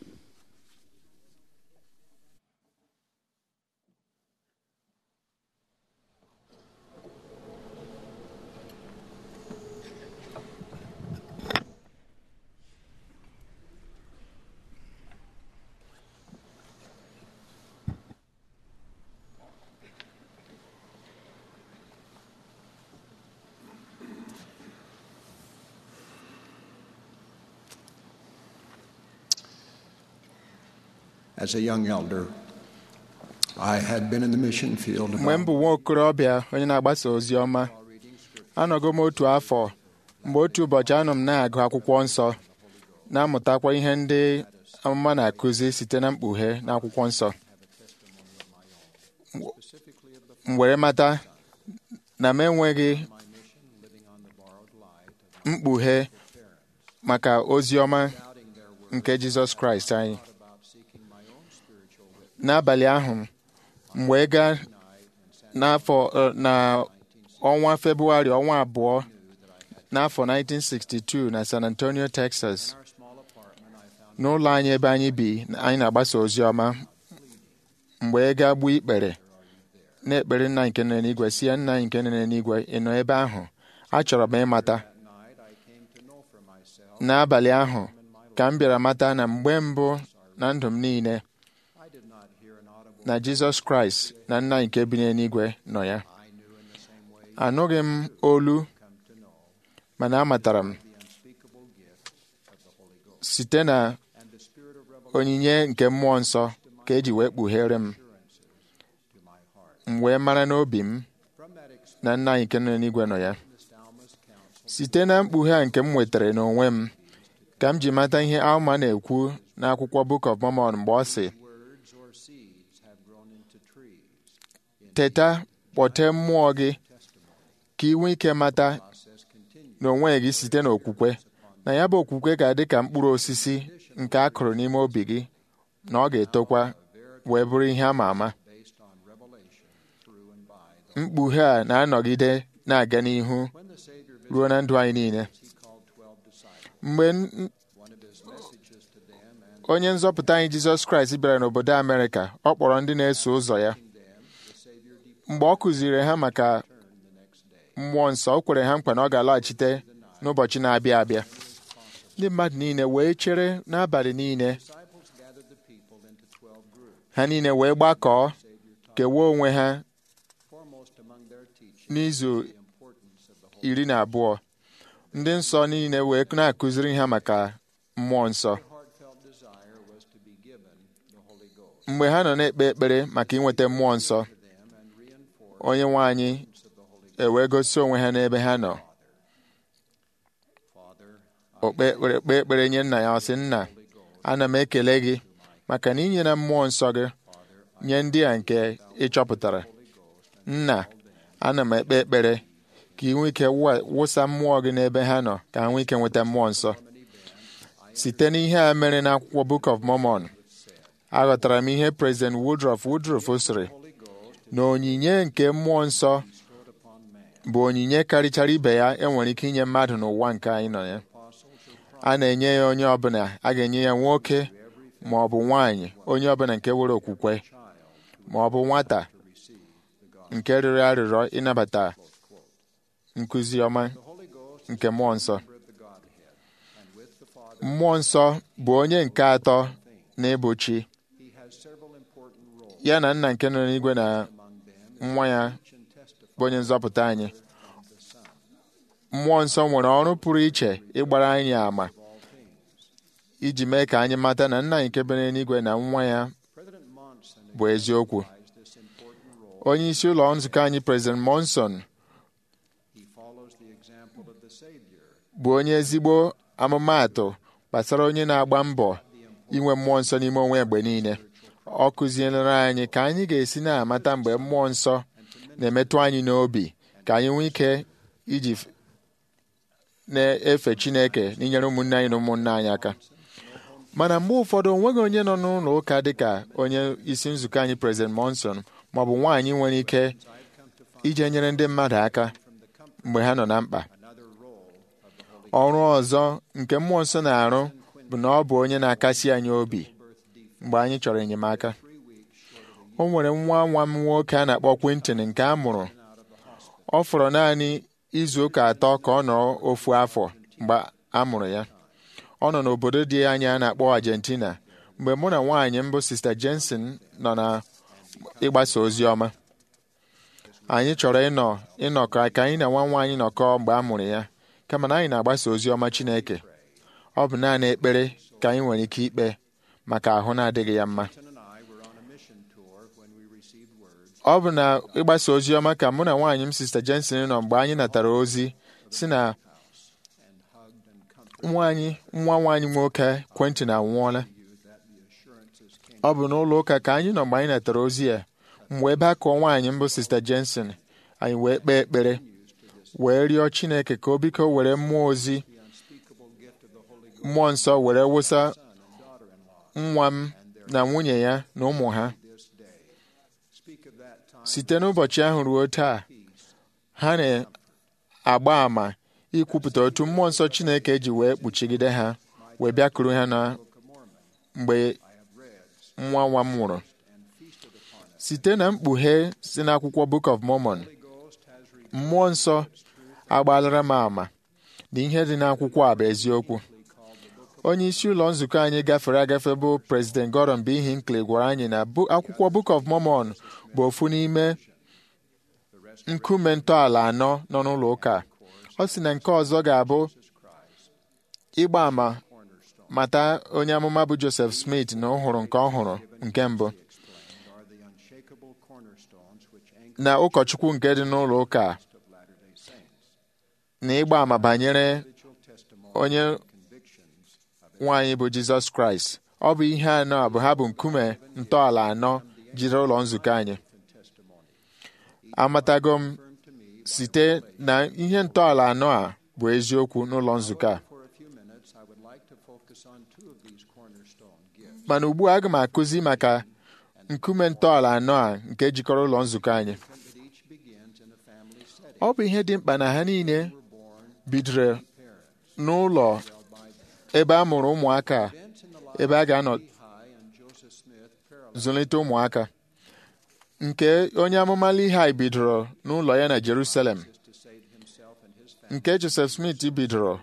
As a young elder, I had been in the mission field. Mgbe m bụ nwa okorobịa onye na-agbasa ozi ọma, anọgo m otu afọ mgbe otu ụbọchị anọ m na-agụ akwụkwọ nsọ na-amụtakwa ihe ndị amụma na-akụzi site na mkpughe n'akwụkwọ nsọ. M were mata na m enweghị mkpughe maka ozi ọma nke Jizọs Kraịst anyị. N'abalị ahụ m wee gaa na ọnwa Febụwarị ọnwa abụọ n'afọ 1962 na San Antonio, Texas. N'ụlọ anyị ebe anyị bi anyị na-agbasa ozi ọma m wee gaa gbuo ikpere na-ekpere Nna nke nọ n'eluigwe si ya, Nna nke nọ n'eluigwe, ị nọ ebe ahụ? Achọrọ m ịmata. N'abalị ahụ ka m bịara mata na mgbe mbụ na ndụ m niile na Jizọs Kraịst na Nna nke bi n'eluigwe nọ ya. Anụghị m olu, mana amatara m site na onyinye nke mmụọ nsọ ka eji wee kpughere m. M wee mara n'obi m na Nna nke nọ n'eluigwe nọ ya. Site na mkpughe a nke m nwetara n'onwe m ka m ji mata ihe Alma na-ekwu n'akwụkwọ Book of Mormon mgbe ọ sị, teta kpọte mmụọ gị ka ị nwee ike mata n'onwe gị site n'okwukwe na ya bụ okwukwe ga-adị ka mkpụrụ osisi nke a kụrụ n'ime obi gị, na ọ ga-etokwa wee bụrụ ihe ama ama. Mkpughe a na-anọgide na-aga n'ihu ruo na ndụ anyị niile. Mgbe onye nzọpụta anyị Jizọs Kraịst bịara n'obodo Amerịka, ọ kpọrọ ndị na-eso ụzọ ya. Mgbe ọ kụziri ha maka mmụọ nsọ, o kwere ha nkwa na ọ ga-alaghachite n'ụbọchị na-abịa abịa. Ndị mmadụ niile wee chere n'abalị niile. Ha niile wee gbakọọ kewaa onwe ha n'izu 12. Ndị nsọ niile wee na-akụziri ha maka mmụọ nsọ. Mgbe ha nọ na-ekpe ekpere maka inweta mmụọ nsọ, onye nwe anyị ewee gosi onwe ha n'ebe ha nọ. kpee ekpere nye nna ya, ọ sị, nna, ana m ekele gị maka na inyere mmụọ nsọ gị nye ndị a nke ị chọpụtara. Nna, ana m ekpe ekpere ka ị nwee ike wụsa mmụọ gị n'ebe ha nọ, ka ha nwee ike nweta mmụọ nsọ. Site n'ihe a mere n'akwụkwọ Book of Mormon, aghọtara m ihe President Woodruff sịrị, na onyinye nke mmụọ nsọ bụ onyinye karịchara ibe ya enwere ike inye mmadụ n'ụwa nke anyị nọ ya. A na-enye ya onye ọbụla, a ga-enye ya nwoke ma ọ bụ nwaanyị, onye ọbụla nke nwere okwukwe, ma ọ bụ nwata nke rịọrọ arịrịọ ịnabata nkụzi ọma nke mmụọ nsọ. Mmụọ nsọ bụ onye nke atọ n'ịbụ chi. Ya na nna nke nọ n'igwe na nwa ya bụ onye nzọpụta anyị. Mmụọ nsọ nwere ọrụ pụrụ iche ịgbara anyị àmà iji mee ka anyị mata na nna anyị nke bi n'eluigwe na nwa ya bụ eziokwu. Onye isi ụlọ nzukọ anyị, President Monson, bụ onye ezigbo amụmaatụ gbasara onye na-agba mbọ inwe mmụọ nsọ n'ime onwe mgbe niile. Ọ kụziere anyị ka anyị ga-esi na-amata mgbe mmụọ nsọ na-emetụ anyị n'obi, ka anyị nwee ike iji na-efe Chineke n'inyere ụmụnne anyị na ụmụnne anyị aka. Mana mgbe ụfọdụ onweghị onye nọ n'ụlọ ụka dịka onye isi nzukọ anyị, President Monson, maọbụ nwaanyị nwere ike ije nyere ndị mmadụ aka mgbe ha nọ na mkpa. Ọrụ ọzọ nke mmụọ nsọ na-arụ bụ na ọ bụ onye na-akasi anyị obi mgbe anyị chọrọ enyemaka. O nwere nwa m nwoke a na-akpọ Quintin nke a mụrụ. Ọ fọrọ naanị izu ụka atọ ka ọ nọrọ ofu afọ mgbe a mụrụ ya. Ọ nọ n'obodo dị anya a na-akpọ Argentina mgbe mụ na nwaanyị mbụ Sister Jensen nọ na ịgbasa ozi ọma. Anyị chọrọ ịnọkọ ka anyị na nwa nwaanyị nọkọọ mgbe a mụrụ ya, kama na anyị na-agbasa ozi ọma Chineke. Ọ bụ naanị ekpere ka anyị nwere ike ikpe maka ahụ na-adịghị ya mma. Ọ bụ na ịgbasa ozi ọma ka mụ na nwaanyị m Sister Jensen nọ mgbe anyị natara ozi si na nwa nwaanyị nwoke Quentin anwụọla. Ọ bụ n'ụlọ ụka ka anyị nọ mgbe anyị natara ozi ya. Mgbe ebe a kụọ nwaanyị mbụ Sister Jensen, anyị wee kpee ekpere wee rịọ Chineke ka o biko were mmụọ ozi mmụọ nsọ were wụsa nwa m na nwunye ya na ụmụ ha. Site n'ụbọchị ahụ ruo taa, ha na-agba àmà ikwupụta otu mmụọ nsọ Chineke ji wee kpuchigide ha wee bịakuru ha na mgbe nwa m nwụrụ. Site na mkpughe si n'akwụkwọ Book of Mormon, mmụọ nsọ agbalara m àmà na ihe dị n'akwụkwọ a bụ eziokwu. Onye isi ụlọ nzukọ anyị gafere agafe bụ President Gordon B. Hinckley gwara anyị na akwụkwọ Book of Mormon bụ ofu n'ime nkume ntọala anọ nọ n'ụlọ ụka. Ọ sị na nke ọzọ ga-abụ ịgba àmà mata onye amụma bụ Joseph Smith na ọhụrụ nke ọhụrụ nke mbụ, na ụkọchukwu nke dị n'ụlọ ụka, na ịgba àmà banyere onye nwaanyị bụ Jizọs Kraịst. Ọ bụ ihe anọ a bụ ha bụ nkume ntọala anọ jiri ụlọ nzukọ anyị. Amatago m site na ihe ntọala anọ a bụ eziokwu n'ụlọ nzukọ a. Mana ugbu a aga m akụzi maka nkume ntọala anọ a nke jikọrọ ụlọ nzukọ anyị. Ọ bụ ihe dị mkpa na ha niile bidoro n'ụlọ ebe a mụrụ ụmụaka, ebe a ga-anọ zụlite ụmụaka. Nke onye amụma Lehi bidoro n'ụlọ ya na Jerusalem. Nke Joseph Smith bidoro,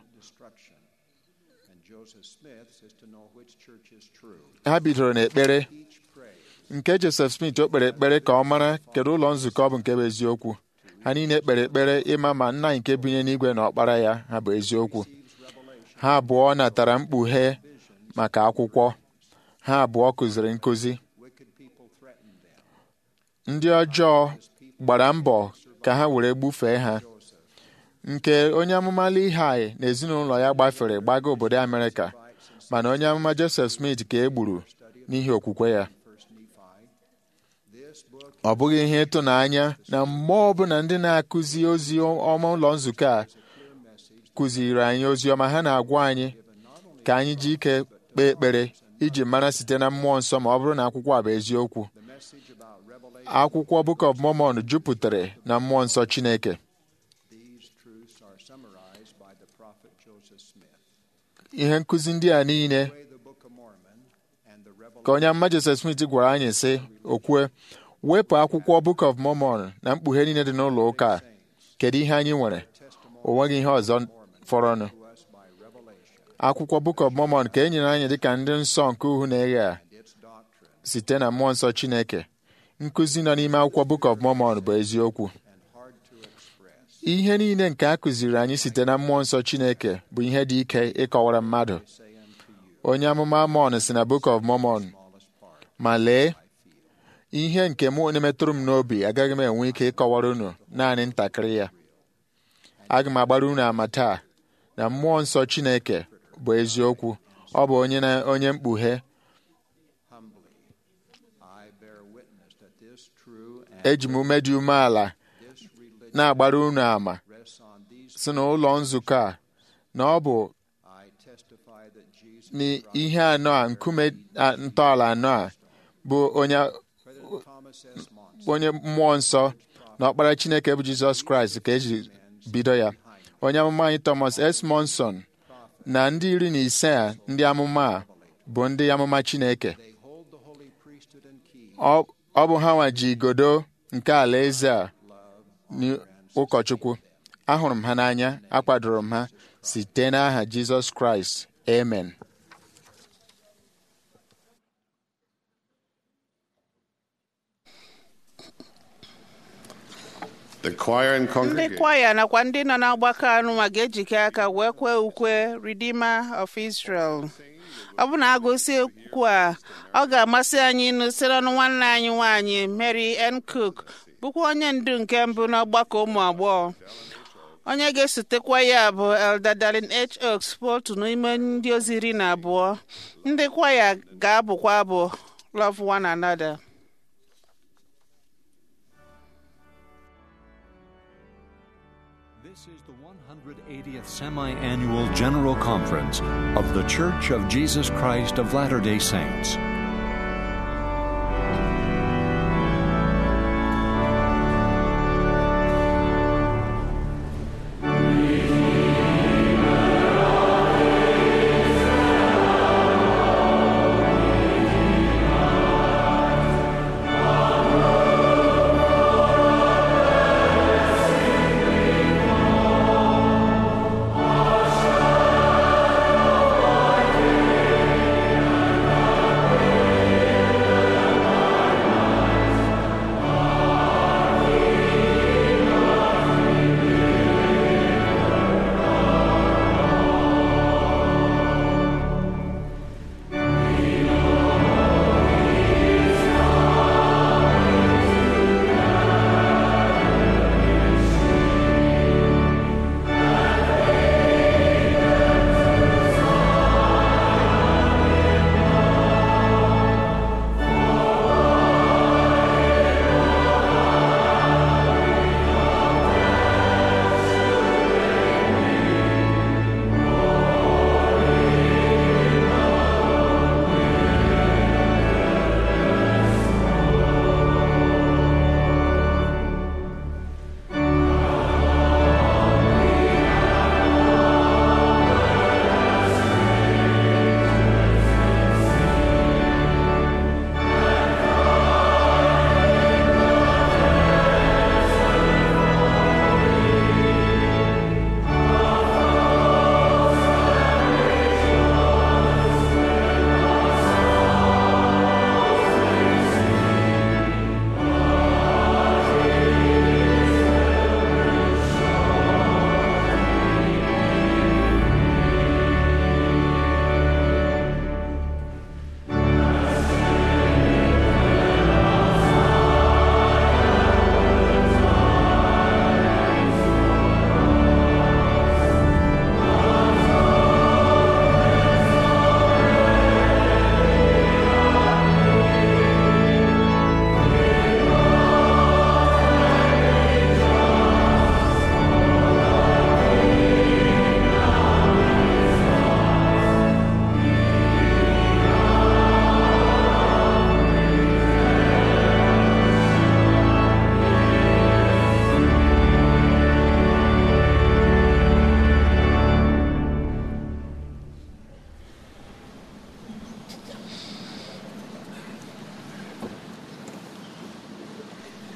ha bidoro n'ekpere. Nke Joseph Smith o kpere ekpere ka ọ mara kedu ụlọ nzukọ ọ bụ nke bụ eziokwu. Ha niile kpere ekpere ịma ma nna nke binye n'igwe na ọkpara ya ha bụ eziokwu. Ha abụọ natara mkpughe maka akwụkwọ. Ha abụọ kụziri nkụzi. Ndị ọjọọ gbara mbọ ka ha were gbufee ha. nke onye amụma Lehi na ezinụlọ ya gbafere gbaga obodo Amerịka, mana onye amụma Joseph Smith ka e gburu n'ihi okwukwe ya. Ọ bụghị ihe ịtụnanya na mgbe ọbụla ndị na-akụzi ozi ọma ụlọ nzukọ a kụziri anyị ozi ọma, ha na-agwa anyị ka anyị ji ike kpee ekpere iji mara site na mmụọ nsọ ma ọ bụrụ na akwụkwọ a bụ eziokwu. Akwụkwọ Book of Mormon jupụtara na mmụọ nsọ Chineke. Ihe nkụzi ndị a niile ka onye amụma Joseph Smith gwara anyị sị, okwue, wepụ akwụkwọ Book of Mormon na mkpughe niile dị n'ụlọ ụka a, kedu ihe anyị nwere? O nweghị ihe ọzọ fọrọnụ. Akwụkwọ Book of Mormon ka e nyere anyị dịka ndị nsọ nke uhu na-eghe a site na mmụọ nsọ Chineke. Nkụzi nọ n'ime akwụkwọ Book of Mormon bụ eziokwu. Ihe niile nke a kụziri anyị site na mmụọ nsọ Chineke bụ ihe dị ike ịkọwara mmadụ. Onye amụma Amọn si na Book of Mormon, ma lee, ihe nke mụ na-emetụrụ m n'obi agaghị m enwe ike ịkọwara unu naanị ntakịrị ya. Aga m agbara unu ama taa na mmụọ nsọ Chineke bụ eziokwu. Ọ bụ onye mkpughe. Eji m ume dị umeala na-agbara unu ama si na ụlọ nzukọ a na ọ bụ n'ihe anọ a, nkume ntọala anọ a bụ onye mmụọ nsọ na ọkpara Chineke bụ Jizọs Kraịst ka eji bido ya. Onye amụma anyị Thomas S. Monson na ndị 15 a ndị amụma a bụ ndị amụma Chineke. Ọ bụ ha nwa ji igodo nke alaeze a n'ụkọchukwu. Ahụrụ m ha n'anya, akwadoro m ha site n'aha Jizọs Kraịst. Amen. Ndị kwaya nakwa ndị nọ n'ọgbakọ anụnwa ga-ejikọ aka wee kwee ukwe Redeemer of Israel. Ọ bụ na agụsị okwu a, ọ ga-amasị anyị ịnụ site n'ọnụ nwanne anyị nwaanyị Mary N. Cook, bụkwa onye ndu nke mbụ n'ọgbakọ ụmụ agbọghọ. Onye ga-esotekwa ya bụ Elder Darlene H. Oaks, bụ otu n'ime ndị ozi 12. Ndị kwaya ga-abụkwa abụ Love One Another. This is the 180th Semi-Annual General Conference of The Church of Jesus Christ of Latter-day Saints.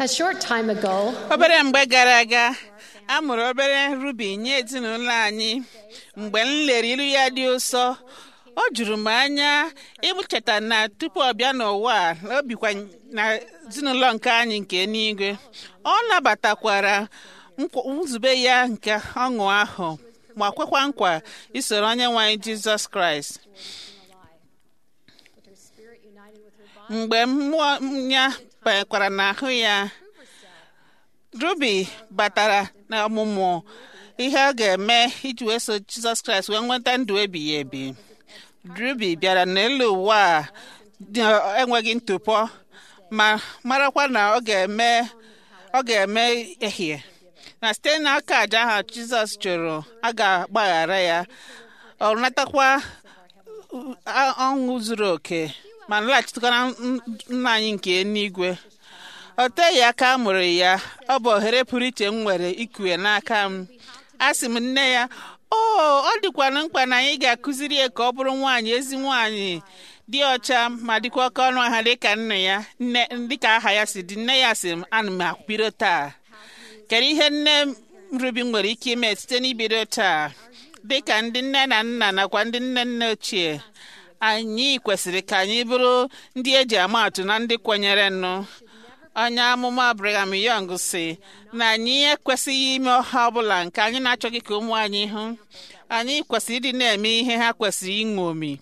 A short time ago, obere mgbe gara aga a mụrụ obere Ruby nye ezinụlọ anyị. Mgbe m lere ilu ya dị ụsọ, o juru m anya ịcheta na tupu ọ bịa n'ụwa o bikwa na ezinụlọ nke anyị nke n'igwe. Ọ nabatakwara nzube ya nke ọṅụ ahụ ma kwekwa nkwa isoro Onyenwe anyị Jizọs Kraịst. Mgbe mmụọ ya banyekwara n'ahụ ya, Ruby batara na ọmụmụ ihe ọ ga-eme iji wee so Jizọs Kraịst wee nweta ndụ ebighị ebi. Ruby bịara n'elu ụwa enweghị ntụpọ ma marakwa na ọ ga-eme ehie na site n'aka aja ahụ Jizọs chụrụ a ga-agbaghara ya. Ọ natakwa ọṅụ zuru oke ma laghachitekwa nna anyị nke n'igwe. O teghị aka a mụrụ ya, ọ bụ ohere pụrụ iche m nwere ikue n'aka m. Asị m nne ya, ọ dịkwana mkpa na anyị ga-akụziri ya ka ọ bụrụ nwaanyị, ezi nwaanyị dị ọcha ma dịkwa oke ọnụ ahịa dịka nna ya, dịka aha ya si dị. Nne ya sị m, ana m abido taa. Kedu ihe nne Ruby nwere ike ime site n'ibido taa? Dịka ndị nne na nna nakwa ndị nne nne ochie, anyị kwesịrị ka anyị bụrụ ndị eji ama atụ na ndị kwenyere nụ. Onye amụma Brigham Young sị na anyị ekwesịghị ime ọha ọbụla nke anyị na-achọghị ka ụmụ anyị hụ. Anyị kwesịrị ịdị na-eme ihe ha kwesịrị ịṅomi.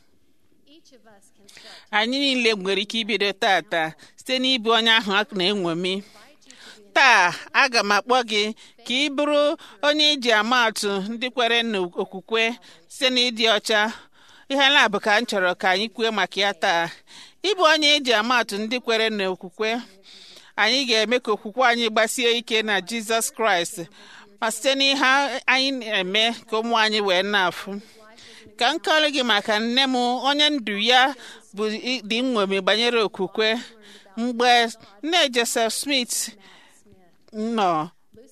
Anyị niile nwere ike ibido tata site n'ịbụ onye ahụ a na-eṅomi. Taa aga m akpọ gị ka ị bụrụ onye iji ama atụ ndị kwere n'okwukwe site n'ịdị ọcha. Ihe na-abụ ka m chọrọ ka anyị kwuo maka ya taa. Ịbụ onye iji ama atụ ndị kwere n'okwukwe, anyị ga-eme ka okwukwe anyị gbasie ike na Jizọs Kraịst ma site n'ihe anyị na-eme ka ụmụ anyị wee na-afụ. Ka m kọrọ gị maka nne m, onye ndụ ya bụ dị nṅomi banyere okwukwe. Mgbe nne Joseph Smith nọ,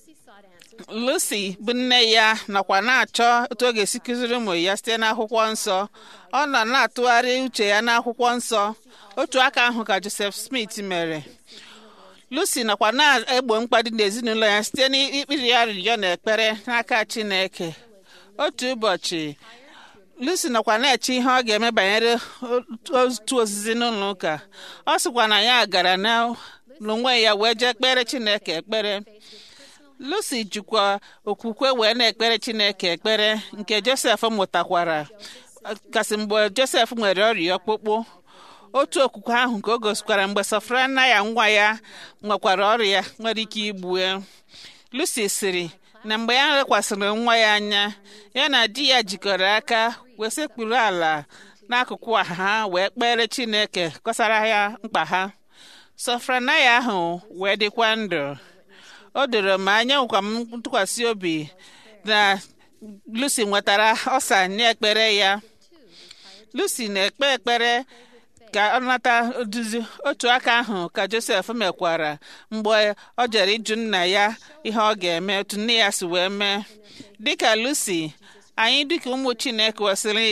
Lucy bụ nne ya nakwa na-achọ otu ọ ga-esi kụziri ụmụ ya site n'akwụkwọ nsọ. Ọ nọ na-atụgharị uche ya n'akwụkwọ nsọ. Otu aka ahụ ka Joseph Smith mere. Lucy nakwa na-egbo mkpa dị n'ezinụlọ ya site n'ikpiri arịrịọ na ekpere n'aka Chineke. Otu ụbọchị, Lucy nakwa na-eche ihe ọ ga-eme banyere otu ozizi n'ụlọ ụka. Ọ sịkwa na ya gara n'onwe ya wee jee kpere Chineke ekpere. Lucy jikwa okwukwe wee na-ekpere Chineke ekpere nke Joseph mụtakwara kasị mgbe Joseph nwere ọrịa ọkpụkpụ. Otu okwukwe ahụ ka o gosikwara mgbe Sofrana ya nwa ya nwekwara ọrịa nwere ike igbu ya. Lucy sịrị na mgbe ya lekwasịrị nwa ya anya, ya na di ya jikọrọ aka wee sekpuru ala n'akụkụ ha wee kpere Chineke kọsara ya mkpa ha. Sofrana ya ahụ wee dịkwa ndụ. O doro m anya, nkwa m ntụkwasị obi na Lucy nwetara ọsa n'ekpere ya. Lucy na-ekpe ekpere ka ọ nata oduzi. Otu aka ahụ ka Joseph mekwara mgbe ọ jere ịjụ nna ya ihe ọ ga-eme, otu nne ya si wee mee. Dịka Lucy, anyị dịka ụmụ Chineke kwesịrị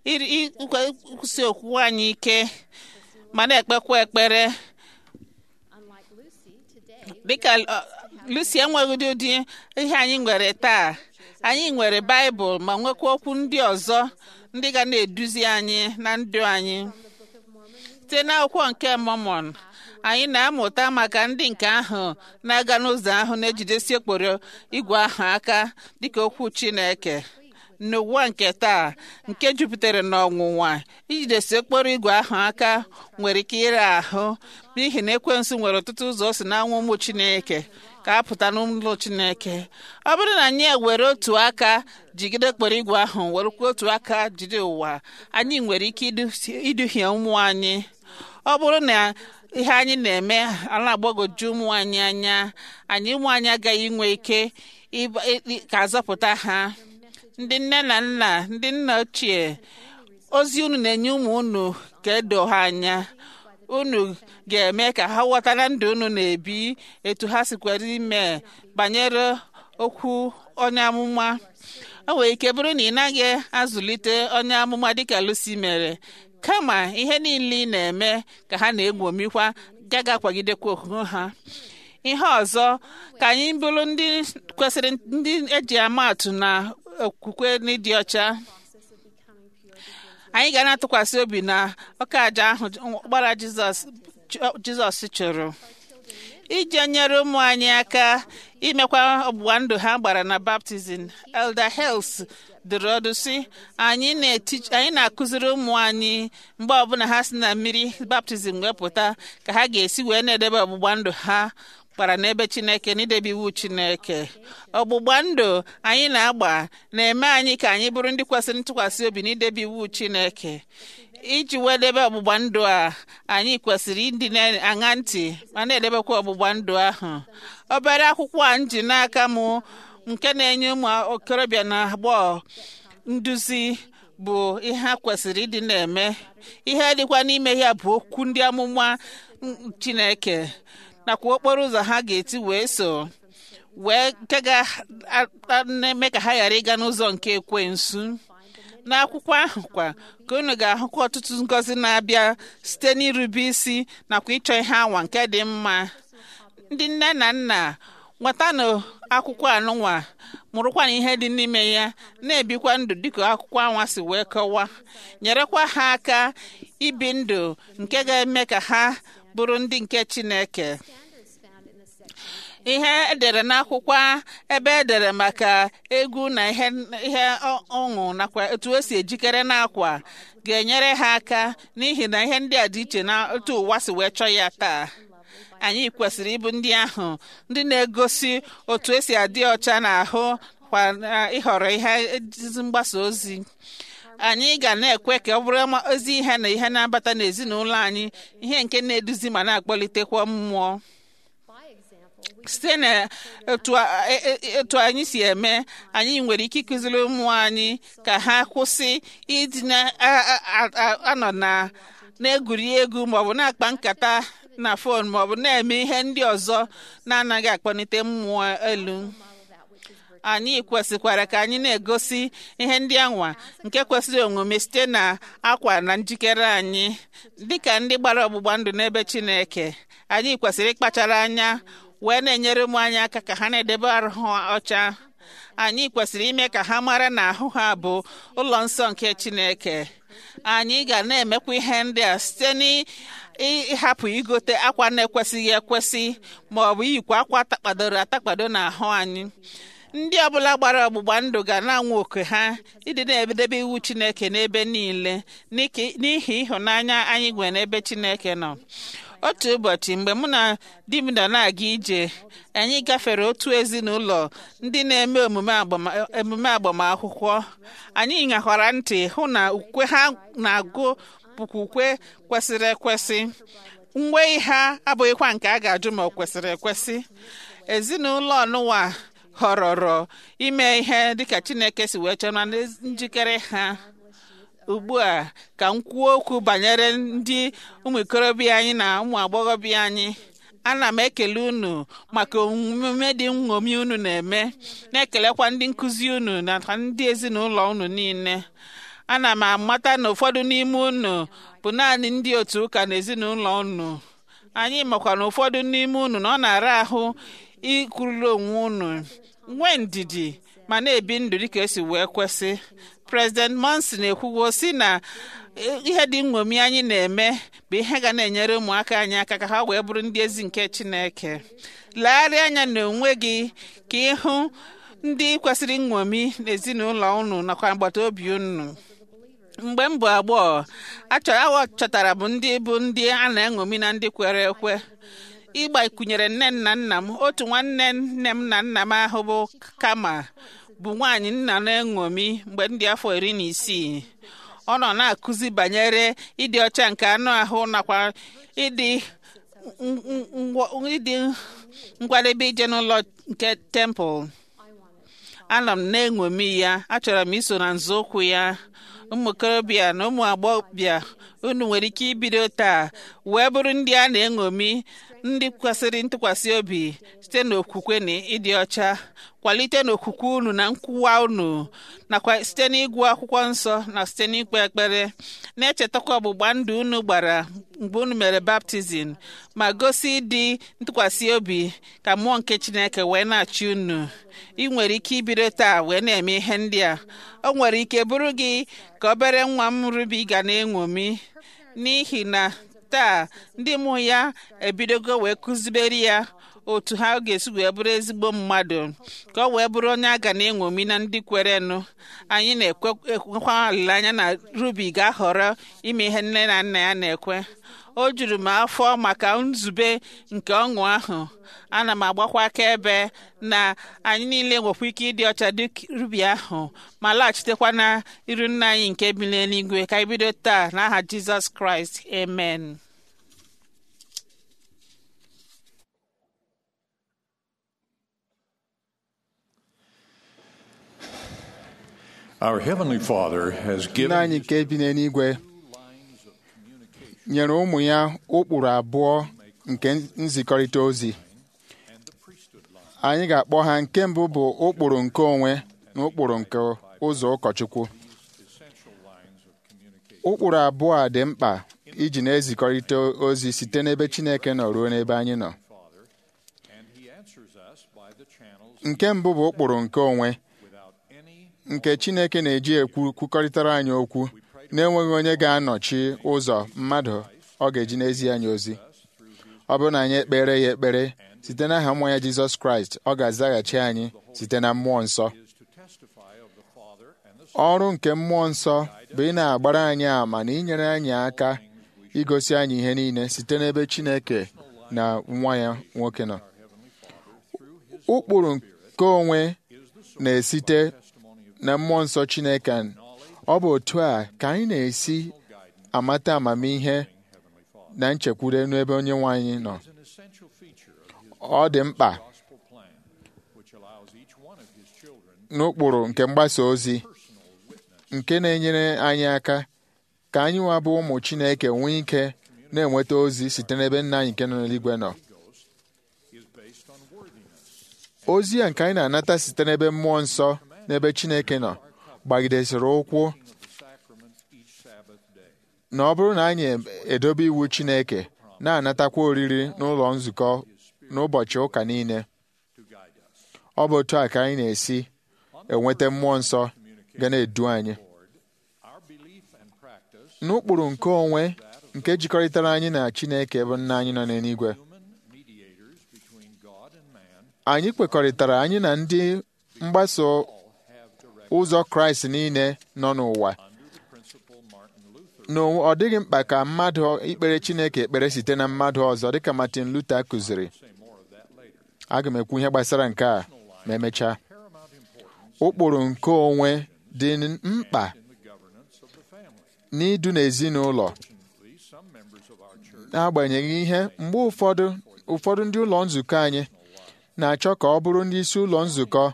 ịkwụsị okwukwe anyị ike ma na-ekpekwa ekpere. Dịka Lucy enweghị ụdị ihe anyị nwere taa. Anyị nwere Baịbụl ma nwekwa okwu ndị ọzọ ndị ga na-eduzi anyị na ndụ anyị. Site n'akwụkwọ nke Mormon, anyị na-amụta maka ndị nke ahụ na-aga n'ụzọ ahụ na-ejidesi okporo igwe ahụ aka dịka okwu Chineke. N'ụwa nke taa nke jupụtara n'ọnwụnwa, ijidesi okporo igwe ahụ aka nwere ike ire ahụ n'ihi na ekwensu nwere ọtụtụ ụzọ o si na-anwụ ụmụ Chineke ka apụta n'ụlọ Chineke. Ọ bụrụ na anyị were otu aka jigide okporo igwe ahụ werekwa otu aka jide ụwa, anyị nwere ike iduhie ụmụ anyị. Ọ bụrụ na ihe anyị na-eme ala agbagoju ụmụ anyị anya, ụmụ anyị agaghị inwe ike ka azọpụta ha. Ndị nne na nna, ndị nna ochie, ozi unu na-enye ụmụ unu ka edo ha anya. Unu ga-eme ka ha ghọta na ndụ unu na-ebi etu ha sikwara ime banyere okwu onye amụma. O nwere ike bụrụ na ị naghị azụlite onye amụma dịka Lucy mere, kama ihe niile ị na-eme ka ha na-egwomikwa ga-akwagidekwa okwukwe ha. ihe ọzọ ka anyị bụrụ ndị kwesịrị ndị eji amatụ na okwukwe n'ịdị ọcha. Anyị ga na-atụkwasị obi na ọka aja ahụ ọkpara Jizọs chụrụ iji nyere ụmụ anyị aka imekwa ọgbụgba ndụ ha gbara na baptizim. Elder Hales dụrụ ọdụ sị anyị na-akụziri ụmụ anyị mgbe ọbụla ha si na mmiri baptizim wee pụta ka ha ga-esi wee na-edebe ọgbụgba ndụ ha gbara n'ebe Chineke n'idebe iwu Chineke. Ọgbụgba ndụ anyị na-agba na-eme anyị ka anyị bụrụ ndị kwesịrị ntụkwasị obi n'idebe iwu Chineke. Iji wee debe ọgbụgba ndụ a, anyị kwesịrị ịdị na-aṅa ntị ma na-edebekwa ọgbụgba ndụ ahụ. Obere akwụkwọ a m ji n'aka m nke na-enye ụmụ okorobịa na agbọghọ nduzi bụ ihe ha kwesịrị ịdị na-eme. Ihe dịkwa n'ime ya bụ okwu ndị amụma Chineke nakwa okporo ụzọ ha ga-eti wee so wee nke ga-eme ka ha ghara ịga n'ụzọ nke ekwensu. N'akwụkwọ ahụ kwa ka unu ga-ahụkwa ọtụtụ ngọzi na-abịa site n'irube isi nakwa ịchọ ihe anwa nke dị mma. Ndị nne na nna nwetanụ akwụkwọ anụnwa, mụrụkwana ihe dị n'ime ya, na-ebikwa ndụ dịka akwụkwọ anwa si wee kọwaa. Nyerekwa ha aka ibi ndụ nke ga-eme ka ha bụrụ ndị nke Chineke. Ihe edere n'akwụkwọ ebe edere maka egwu na ihe ọṅụ nakwa etu esi ejikere n'akwa ga-enyere ha aka n'ihi na ihe ndị a dị iche na otu ụwa si wee chọọ ya taa. Anyị kwesịrị ịbụ ndị ahụ ndị na-egosi otu esi adị ọcha n'ahụ kwa ịhọrọ ihe mgbasa ozi. Anyị ga na-ekwe ka ọ bụrụ ozi ihe na ihe na-abata n'ezinụlọ anyị, ihe nke na-eduzi ma na-akpọlitekwa mmụọ. Site na etu anyị si eme, anyị nwere ike ịkụziri ụmụ anyị ka ha kwụsị ịdị na-anọ na-egwuri egwu maọbụ na-akpa nkata na fon maọbụ na-eme ihe ndị ọzọ na-anaghị akpọlite mmụọ elu. Anyị kwesịkwara ka anyị na-egosi ihe ndị anwa nke kwesịrị omume site na akwa na njikere anyị dịka ndị gbara ọgbụgba ndụ n'ebe Chineke. Anyị kwesịrị ịkpachara anya wee na-enyere ụmụ anyị aka ka ha na-edebe arụ ha ọcha. Anyị kwesịrị ime ka ha mara na ahụ ha bụ ụlọ nsọ nke Chineke. Anyị ga na-emekwa ihe ndị a site n'ịhapụ igote akwa na-ekwesịghị ekwesị ma ọ bụ iyikwa akwa atakpado n'ahụ anyị. Ndị ọbụla gbara ọgbụgba ndụ ga na-anwa oke ha ịdị na-edebe iwu Chineke n'ebe niile n'ihi ịhụnanya anyị nwere n'ebe Chineke nọ. Otu ụbọchị mgbe mụ na di m nọ na-aga ije, anyị gafere otu ezinụlọ ndị na-eme emume agbamakwụkwọ. Anyị ṅakwara ntị hụ na ukwe ha na-agụ bụkwa ukwe kwesịrị ekwesị. Uwe ha abụghịkwa nke a ga-ajụ ma ọ kwesịrị ekwesị. Ezinụlọ ọnụwa họrọrọ ime ihe dịka Chineke si wee chọọ na njikere ha. Ugbu a ka m kwuo okwu banyere ndị ụmụ ikorobịa anyị na ụmụ agbọghọbịa anyị. Ana m ekele unu maka omume dị nṅomi unu na-eme, na-ekelekwa ndị nkụzi unu na ndị ezinụlọ unu niile. Ana m amata na ụfọdụ n'ime unu bụ naanị ndị otu ụka na ezinụlọ unu. Anyị makwa na ụfọdụ n'ime unu na ọ na-ara ahụ ikwuriri onwe unu. Nwee ndidi ma na-ebi ndụ dịka esi wee kwesị. President Monson na-ekwugo si na ihe dị nṅomi anyị na-eme bụ ihe ga na-enyere ụmụaka anyị aka ka ha wee bụrụ ndị ezi nke Chineke. Legharịa anya n'onwe gị ka ịhụ ndị kwesịrị nṅomi n'ezinụlọ unu nakwa agbata obi unu. Mgbe m bụ agbọghọ, achọtara m ndị a na-eṅomi na ndị kwere ekwe. Ịgbakwunyere nne na nna m, otu nwanne nne m na nna m ahụ bụ Kama bụ nwaanyị nna na-eṅomi mgbe ndị afọ 16. Ọ nọ na-akụzi banyere ịdị ọcha nke anụ ahụ nakwa ịdị ngwadebe ije n'ụlọ nke temple. Anọ m na-eṅomi ya, achọrọ m iso na nzọụkwụ ya. Ụmụ okorobịa na ụmụ agbọghọbịa unu nwere ike ibido taa wee bụrụ ndị a na-eṅomi, ndị kwesịrị ntụkwasị obi site n'okwukwe na ịdị ọcha, kwalite n'okwukwe unu na nkwuwa unu, nakwa site n'ịgụ akwụkwọ nsọ na site n'ikpe ekpere, na-echetakwa ọgbụgba ndụ unu gbara mgbe unu mere baptizim, ma gosi ịdị ntụkwasị obi ka mmụọ nke Chineke wee na-achị unu. ị nwere ike ibido taa wee na-eme ihe ndị a. O nwere ike bụrụ gị ka obere nwa m Ruby ga na-eṅomi, n'ihi na taa ndị mmụọ ya ebidogo wee kụzibere ya otu ha ga-esi wee bụrụ ezigbo mmadụ, ka ọ wee bụrụ onye a ga na-eṅomi na ndị kwerenụ. Anyị na-ekwekwa olileanya na Ruby ga-ahọrọ ime ihe nne na nna ya na-ekwe. O juru m afọ maka nzube nke ọṅụ ahụ. Ana m agbakwa akaebe na anyị niile nwekwa ike ịdị ọcha dị Ruby ahụ, ma laghachitekwa na iru nna anyị nke bi n'eluigwe. Ka anyị bido taa n'aha Jizọs Kraịst, amen. Our Heavenly Father has Nna given anyị nke bi n'eluigwe nyere ụmụ ya ụkpụrụ abụọ nke nzikọrịta ozi. Anyị ga-akpọ ha nke mbụ bụ ụkpụrụ nke onwe na ụkpụrụ nke ụzọ ụkọchukwu. Ụkpụrụ abụọ a dị mkpa iji na-ezikọrịta ozi site n'ebe Chineke nọ ruo n'ebe anyị nọ. Nke mbụ bụ ụkpụrụ nke onwe, nke Chineke na-eji ekwukọrịtara anyị okwu na-enweghị onye ga-anọchi ụzọ mmadụ ọ ga-eji n'ezi anyị ozi. Ọ bụrụ na anyị ekpere ya ekpere site n'aha nwa ya Jizọs Kraịst, ọ ga-azaghachi anyị site na mmụọ nsọ. Ọrụ nke mmụọ nsọ bụ ị na-agbara anyị ama na inyere anyị aka igosi anyị ihe niile site n'ebe Chineke na nwa ya nwoke nọ. Ụkpụrụ nke onwe na-esite na mmụọ nsọ Chineke. Ọ bụ otu a ka anyị na-esi amata amamihe na nchekwube n'ebe onye nwe anyị nọ. Ọ dị mkpa n'ụkpụrụ nke mgbasa ozi nke na-enyere anyị aka ka anyị nwa bụ ụmụ Chineke nwee ike na-enweta ozi site n'ebe nna anyị nke nọ n'eluigwe nọ. Ozi a nke anyị na-anata site n'ebe mmụọ nsọ n'ebe Chineke nọ gbagidesịrị ụkwụ na ọ bụrụ na anyị edobe iwu Chineke na-anatakwa oriri n'ụlọ nzukọ n'ụbọchị ụka niile, ọ bụ otu a ka anyị na-esi enweta mmụọ nsọ ga na-edu anyị. N'ụkpụrụ nke onwe nke jikọrịtara anyị na Chineke bụ nna anyị nọ n'eluigwe, anyị kwekọrịtara anyị na ndị mgbasa ụzọ Kraịst niile nọ n'ụwa na ọ dịghị mkpa ka mmadụ ikpere Chineke ekpere site na mmadụ ọzọ, dịka Martin Luther kụziri. Aga m ekwu ihe gbasara nke a ma emechaa. Ụkpụrụ nke onwe dị mkpa n'idu n'ezinụlọ. N'agbanyeghị ihe, mgbe ụfọdụ ndị ụlọ nzukọ anyị na-achọ ka ọ bụrụ ndị isi ụlọ nzukọ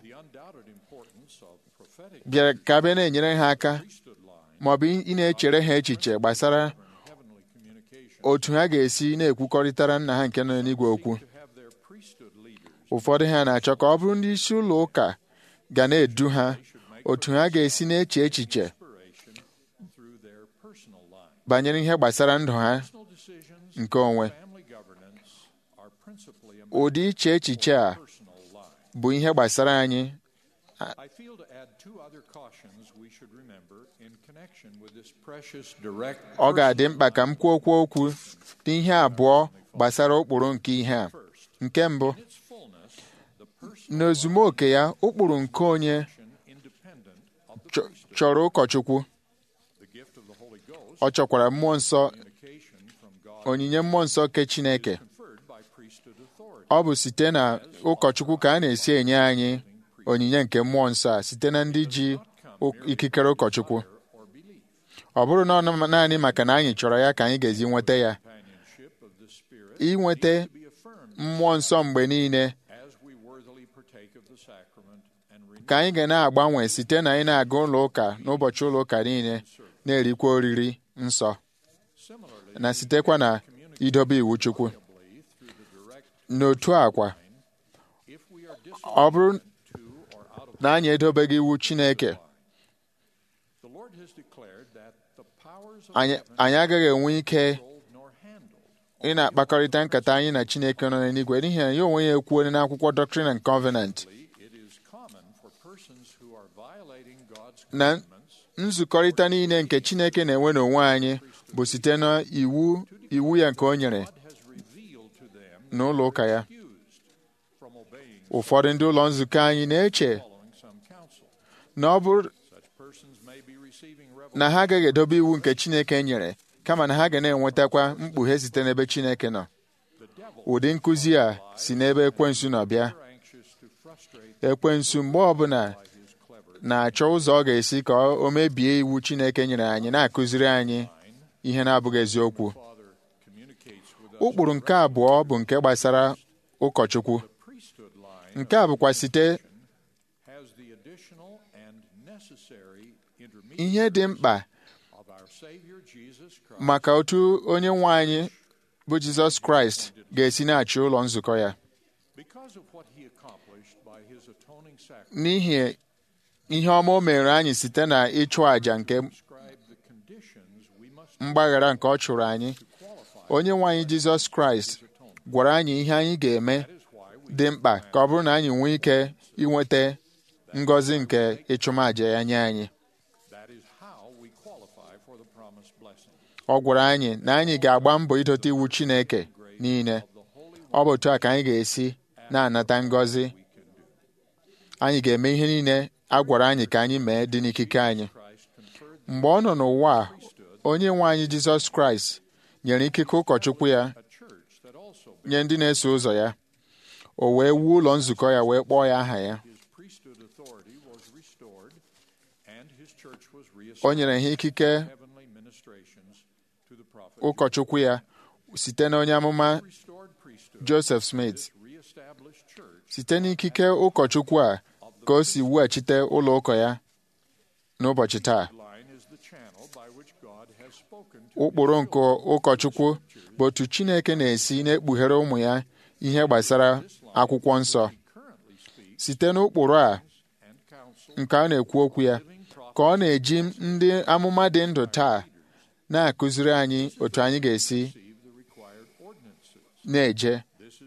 bịara ka bịa na-enyere ha aka, ma ọ bụ ị na-echere ha echiche gbasara otu ha ga-esi na-ekwukọrịtara nna ha nke nọ n'eluigwe okwu. Ụfọdụ ha na-achọ ka ọ bụrụ ndị isi ụlọ ụka ga na-edu ha otu ha ga-esi na-eche echiche banyere ihe gbasara ndụ ha nke onwe. Ụdị iche echiche a bụ ihe gbasara anyị. Ọ ga-adị mkpa ka m kwuokwa okwu n'ihe abụọ gbasara ụkpụrụ nke ihe a. Nke mbụ, n'ozumoke ya, ụkpụrụ nke onye chọrọ ụkọchukwu. Ọ chọkwara mmụọ nsọ, onyinye mmụọ nsọ nke Chineke. Ọ bụ site na ụkọchukwu ka a na-esi enye anyị onyinye nke mmụọ nsọ a site na ndị ji ikikere ụkọchukwu. Ọ bụrụ na ọ naanị maka na anyị chọrọ ya ka anyị ga-ezi nweta ya. Inweta mmụọ nsọ mgbe niile ka anyị ga na-agbanwe site na anyị na-aga ụlọ ụka n'ụbọchị ụlọ ụka niile na-erikwa oriri nsọ. na sitekwa na idobe iwu Chukwu. N'otu akwa, ọ bụrụ na anyị edobeghị iwu Chineke, anyị agaghị enwe ike ị na-akpakọrịta nkata anyị na Chineke nọ n'eluigwe, n'ihi na ya onwe ya ekwuo n'akwụkwọ Doctrine and Covenant na nzukọrịta niile nke Chineke na-enwe n'onwe anyị bụ site n'iwu ya nke o nyere n'ụlọ ụka ya. Ụfọdụ ndị ụlọ nzukọ anyị na-eche na ọ bụrụ na ha agaghị edobe iwu nke Chineke nyere, kama na ha ga na-enwetakwa mkpughe site n'ebe Chineke nọ. Ụdị nkụzi a si n'ebe ekwensu nọ bịa. Ekwensu mgbe ọbụla na-achọ ụzọ ọ ga-esi ka o mebie iwu Chineke nyere anyị, na-akụziri anyị ihe na-abụghị eziokwu. Ụkpụrụ nke abụọ bụ nke gbasara ụkọchukwu. Nke a bụkwa site ihe dị mkpa maka otu onye nwe anyị bụ Jizọs Kraịst ga-esi na-achị ụlọ nzukọ ya. N'ihi ihe ọma o mere anyị site na ịchụ àjà nke mgbaghara nke ọ chụrụ anyị, onye nwe anyị Jizọs Kraịst gwara anyị ihe anyị ga-eme dị mkpa ka ọ bụrụ na anyị nwee ike inweta ngọzi nke ịchụmaja ya nye anyị. Ọ gwara anyị na anyị ga-agba mbọ idote iwu Chineke niile. Ọ bụ otu a ka anyị ga-esi na-anata ngọzi. Anyị ga-eme ihe niile a gwara anyị ka anyị mee dị n'ikike anyị. Mgbe ọ nọ n'ụwa a, onye nwe anyị Jizọs Kraịst nyere ikike ụkọchukwu ya nye ndị na-eso ụzọ ya. O wee wuo ụlọ nzukọ ya, wee kpọọ ya aha ya. O nyere ha ikike ụkọchukwu ya site na onye amụma Joseph Smith. Site n'ikike ụkọchukwu a ka o si weghachite ụlọ ụka ya n'ụbọchị taa. Ụkpụrụ nke ụkọchukwu bụ otu Chineke na-esi na-ekpughere ụmụ ya ihe gbasara akwụkwọ nsọ. Site n'ụkpụrụ a nke a na-ekwu okwu ya, ka ọ na-eji ndị amụma dị ndụ taa na-akụziri anyị otu anyị ga-esi na-eje.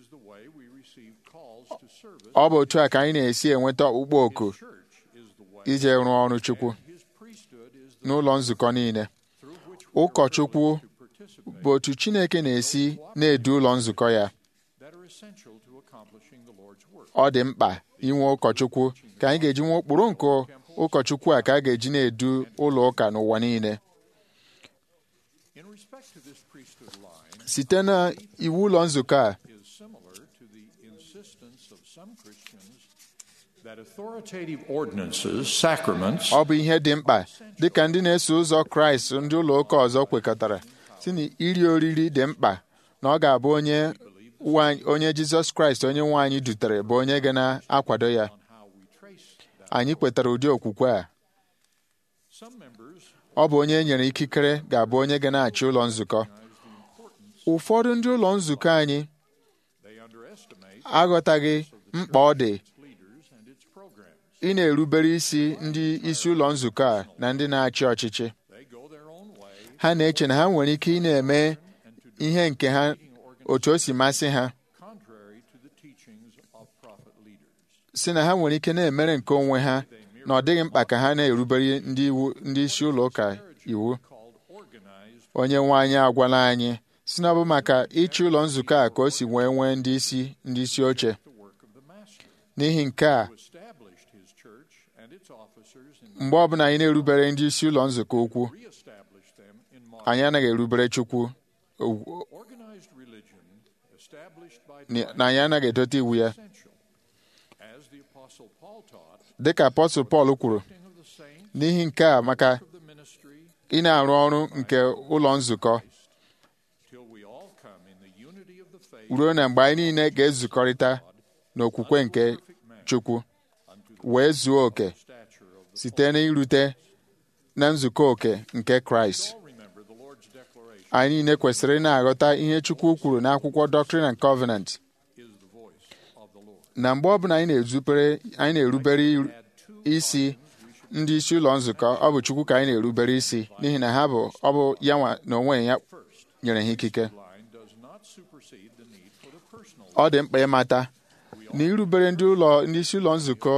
Ọ bụ otu a ka anyị na-esi enweta ọkpụkpọ oku ije rụọ ọrụ Chukwu n'ụlọ nzukọ niile. Ụkọchukwu bụ otu Chineke na-esi na-edu ụlọ nzukọ ya. Ọ dị mkpa inwe ụkọchukwu ka anyị ga-eji nwe ụkpụrụ nke ụkọchukwu a ka a ga-eji na-edu ụlọ ụka n'ụwa niile. Site na iwu ụlọ nzukọ a, ọ bụ ihe dị mkpa dịka ndị na-eso ụzọ Kraịst ndị ụlọ ụka ọzọ kwekọtara si na iri oriri dị mkpa, na ọ ga-abụ onye Jizọs Kraịst onye nwe anyị dutere bụ onye ga na-akwado ya. Anyị kwetara ụdị okwukwe a. Ọ bụ onye e nyere ikikere ga-abụ onye ga na-achị ụlọ nzukọ. Ụfọdụ ndị ụlọ nzukọ anyị aghọtaghị mkpa ọ dị ị na-erubere isi ndị isi ụlọ nzukọ a na ndị na-achị ọchịchị. Ha na-eche na ha nwere ike ị na-eme ihe nke ha otu o si masị ha, si na ha nwere ike na-emere nke onwe ha, na ọ dịghị mkpa ka ha na-erubere ndị isi ụlọ ụka iwu. Onye nwe anyị agwala anyị si na ọ bụ maka ịchị ụlọ nzukọ a ka o si wee nwee ndị isi oche. N'ihi nke a, mgbe ọbụla anyị na-erubere ndị isi ụlọ nzukọ ukwu, anyị anaghị erubere Chukwu na anyị anaghị edote iwu ya. Dịka Apọstọl Pọl kwuru, n'ihi nke a, maka ị na-arụ ọrụ nke ụlọ nzukọ ruo na mgbe anyị niile ga-ezukọrịta n'okwukwe nke Chukwu, wee zuo oke site n'irute na nzukọ oke nke Kraịst. anyị niile kwesịrị na-aghọta ihe Chukwu kwuru n'akwụkwọ Doctrine and Covenant, na mgbe ọbụla anyị na-erubere isi ndị isi ụlọ nzukọ, ọ bụ Chukwu ka anyị na-erubere isi, n'ihi na ọ bụ ya nwa na onwe ya nyere ha ikike. Ọ dị mkpa ịmata na irubere ndị isi ụlọ nzukọ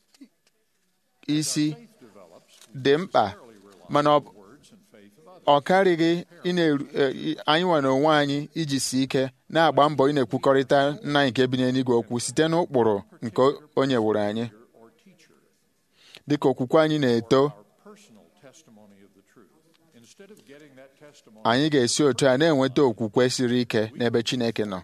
isi dị mkpa, mana ọ karịghị anyị nwa na onwe anyị iji si ike na-agba mbọ ị na-ekwukọrịta Nna anyị nke bi n'eluigwe okwu site n'ụkpụrụ nke o nyeworo anyị. Dịka okwukwe anyị na-eto, anyị ga-esi otu a na-enweta okwukwe siri ike n'ebe Chineke nọ.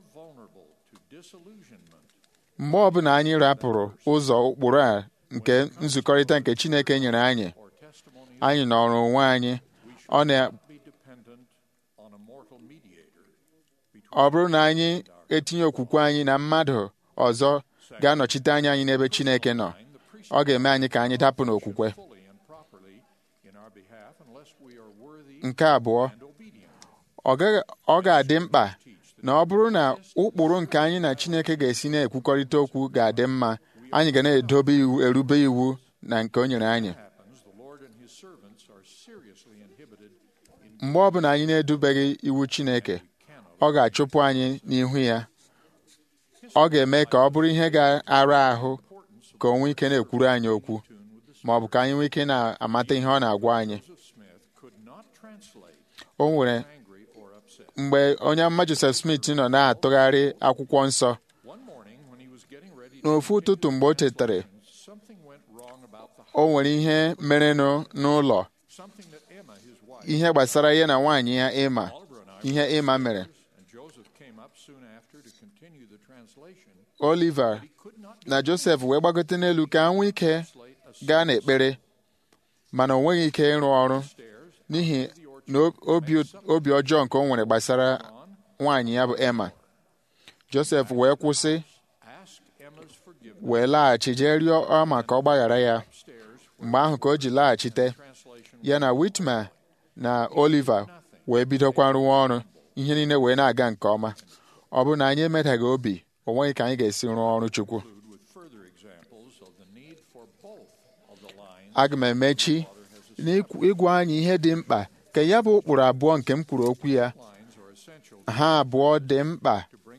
Mgbe ọbụla anyị rapụrụ ụzọ ụkpụrụ a nke nzukọrịta nke Chineke nyere anyị, anyị nọrọ onwe anyị, ọ bụrụ na anyị etinye okwukwe anyị na mmadụ ọzọ ga-anọchite anya anyị n'ebe Chineke nọ, ọ ga-eme anyị ka anyị dapụ n'okwukwe. Nke abụọ, ọ ga-adị mkpa na ọ bụrụ na ụkpụrụ nke anyị na Chineke ga-esi na-ekwukọrịta okwu ga-adị mma, anyị ga na-erube iwu na nke o nyere anyị. Mgbe ọbụla anyị na-edubeghị iwu Chineke, ọ ga-achụpụ anyị n'ihu ya. Ọ ga-eme ka ọ bụrụ ihe ga-ara ahụ ka o nwee ike na-ekwuru anyị okwu, ma ọ bụ ka anyị nwee ike na-amata ihe ọ na-agwa anyị. O nwere mgbe onye amụma Joseph Smith nọ na-atụgharị akwụkwọ nsọ, n'ofu ụtụtụ mgbe o tetara, o nwere ihe merenụ n'ụlọ, ihe gbasara ya na nwaanyị ya Emma, ihe Emma mere. Oliver na Joseph wee gbagote n'elu ka ha nwee ike gaa n'ekpere, mana o nweghị ike ịrụ ọrụ n'ihi na obi ọjọọ nke o nwere gbasara nwaanyị ya bụ Emma. Joseph wee kwụsị, wee laghachi jee rịọ Emma ka ọ gbaghara ya. Mgbe ahụ ka o ji laghachite, ya na Whitmer na Oliver wee bidokwa rụwa ọrụ, ihe niile wee na-aga nke ọma. Ọ bụrụ na anyị emedaghị obi, o nweghị ka anyị ga-esi rụọ ọrụ Chukwu. Aga m emechi n'ịgwa anyị ihe dị mkpa ka ya bụ ụkpụrụ abụọ nke m kwuru okwu ya. Ha abụọ dị mkpa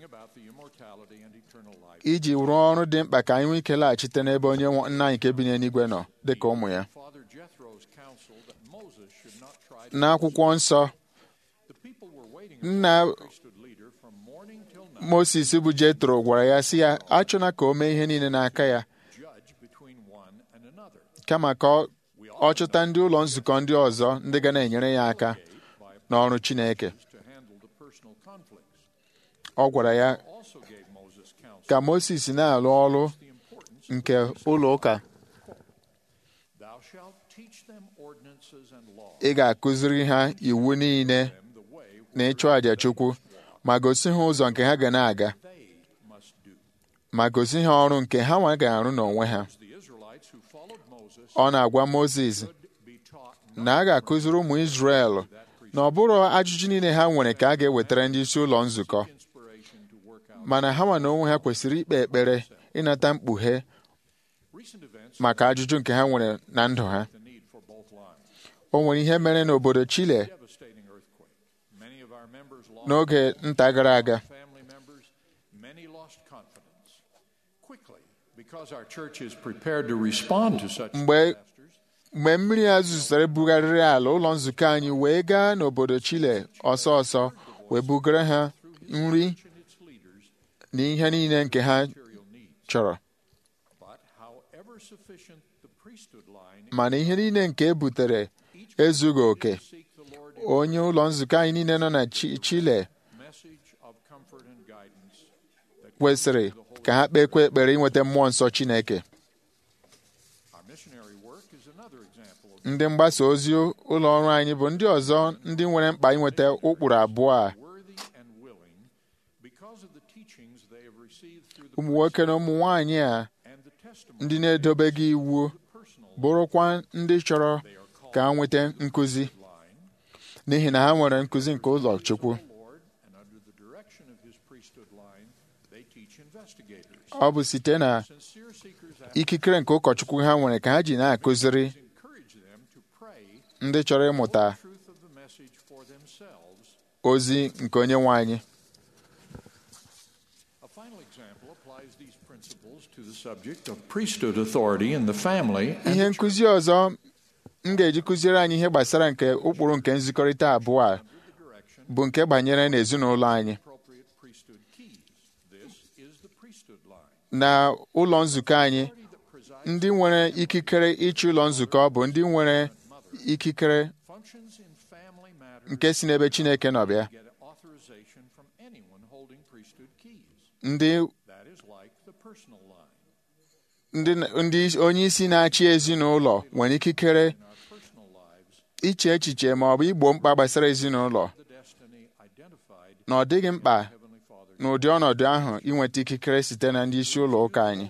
iji rụọ ọrụ dị mkpa ka anyị nwee ike laghachite n'ebe onye Nna anyị nke bi n'eluigwe nọ dịka ụmụ ya. N'akwụkwọ nsọ, nna Moses bụ Jetro gwara ya sị ya achọna ka o mee ihe niile n'aka ya, kama ka ọ chọta ndị ụlọ nzukọ ndị ọzọ ndị ga na-enyere ya aka n'ọrụ Chineke. Ọ gwara ya ka Moses na-alụ ọrụ nke ụlọ ụka, ị ga-akụziri ha iwu niile na ịchụ àjà Chukwu, ma gosi ha ụzọ nke ha ga na-aga, ma gosi ha ọrụ nke ha nwa ga-arụ n'onwe ha. Ọ na-agwa Moses na a ga-akụziri ụmụ Izrel na ọ bụrụ ajụjụ niile ha nwere ka a ga-ewetara ndị isi ụlọ nzukọ, mana ha nwa na onwe ha kwesịrị ikpe ekpere ịnata mkpughe maka ajụjụ nke ha nwere na ndụ ha. O nwere ihe mere n'obodo Chile n'oge nta gara aga. Mgbe mmiri a zụsara bugharịrị ala ụlọ nzukọ anyị wee gaa n'obodo Chile ọsọ ọsọ wee bugara ha nri na ihe niile nke ha chọrọ. Mana ihe niile nke e butere ezughị oke. Onye ụlọ nzukọ anyị niile nọ na Chile kwesịrị ka ha kpekwa ekpere inweta mmụọ nsọ Chineke. Ndị mgbasa ozi ụlọ ọrụ anyị bụ ndị ọzọ ndị nwere mkpa inweta ụkpụrụ abụọ a. Ụmụ nwoke na ụmụ nwanyị a ndị na-edobeghị iwu bụrụkwa ndị chọrọ ka ha nweta nkụzi. n'ihi na ha nwere nkụzi nke ụlọ Chukwu. Ọ bụ site na ikikere nke ụkọchukwu ha nwere ka ha ji na-akụziri ndị chọrọ ịmụta ozi nke Onyenwe anyị. Ihe nkụzi ọzọ m ga-eji kụziere anyị ihe gbasara nke ụkpụrụ nke nzikọrịta abụọ a bụ nke banyere n'ezinụlọ anyị. Na ụlọ nzukọ anyị, ndị nwere ikikere ịchị ụlọ nzukọ bụ ndị nwere ikikere nke si n'ebe Chineke nọ bịa. Ndị onye isi na-achị ezinụlọ nwere ikikere iche echiche ma ọ bụ igbo mkpa gbasara ezinụlọ, na ọ dịghị mkpa n'ụdị ọnọdụ ahụ inweta ikikere site na ndị isi ụlọ ụka anyị,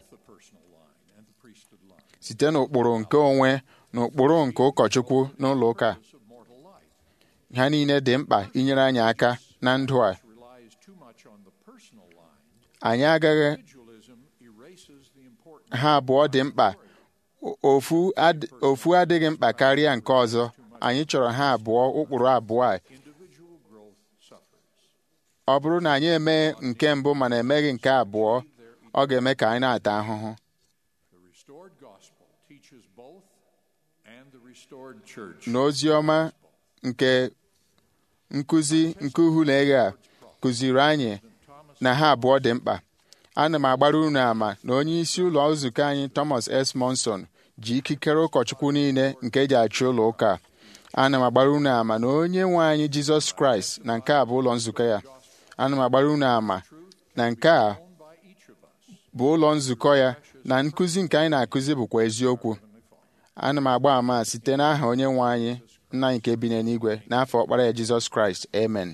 site n'ụkpụrụ nke onwe na ụkpụrụ nke ụkọchukwu n'ụlọ ụka. Ha niile dị mkpa inyere anyị aka na ndụ a. Anyị agaghị, ha abụọ dị mkpa, ofu adịghị mkpa karịa nke ọzọ. Anyị chọrọ ha abụọ, ụkpụrụ abụọ a. Ọ bụrụ na anyị eme nke mbụ mana emeghị nke abụọ, ọ ga-eme ka anyị na-ata ahụhụ. N'ozi ọma nke nkụzi nke Uhulege a kụziri anyị na ha abụọ dị mkpa. Ana m agbara unu ama na onye isi ụlọ nzukọ anyị Thomas S. Monson ji ikikere ụkọchukwu niile nke eji achị ụlọ ụka. Ana m agbara unu ama na onye nwe anyị Jizọs Kraịst na nke a bụ ụlọ nzukọ ya. Ana m agbara unu ama na nke a bụ ụlọ nzukọ ya, na nkụzi nke anyị na-akụzi bụkwa eziokwu. Ana m agba ama site n'aha onye nwe anyị nna nke bi n'eluigwe, n'afọ ọkpara ya Jizọs Kraịst. Amen.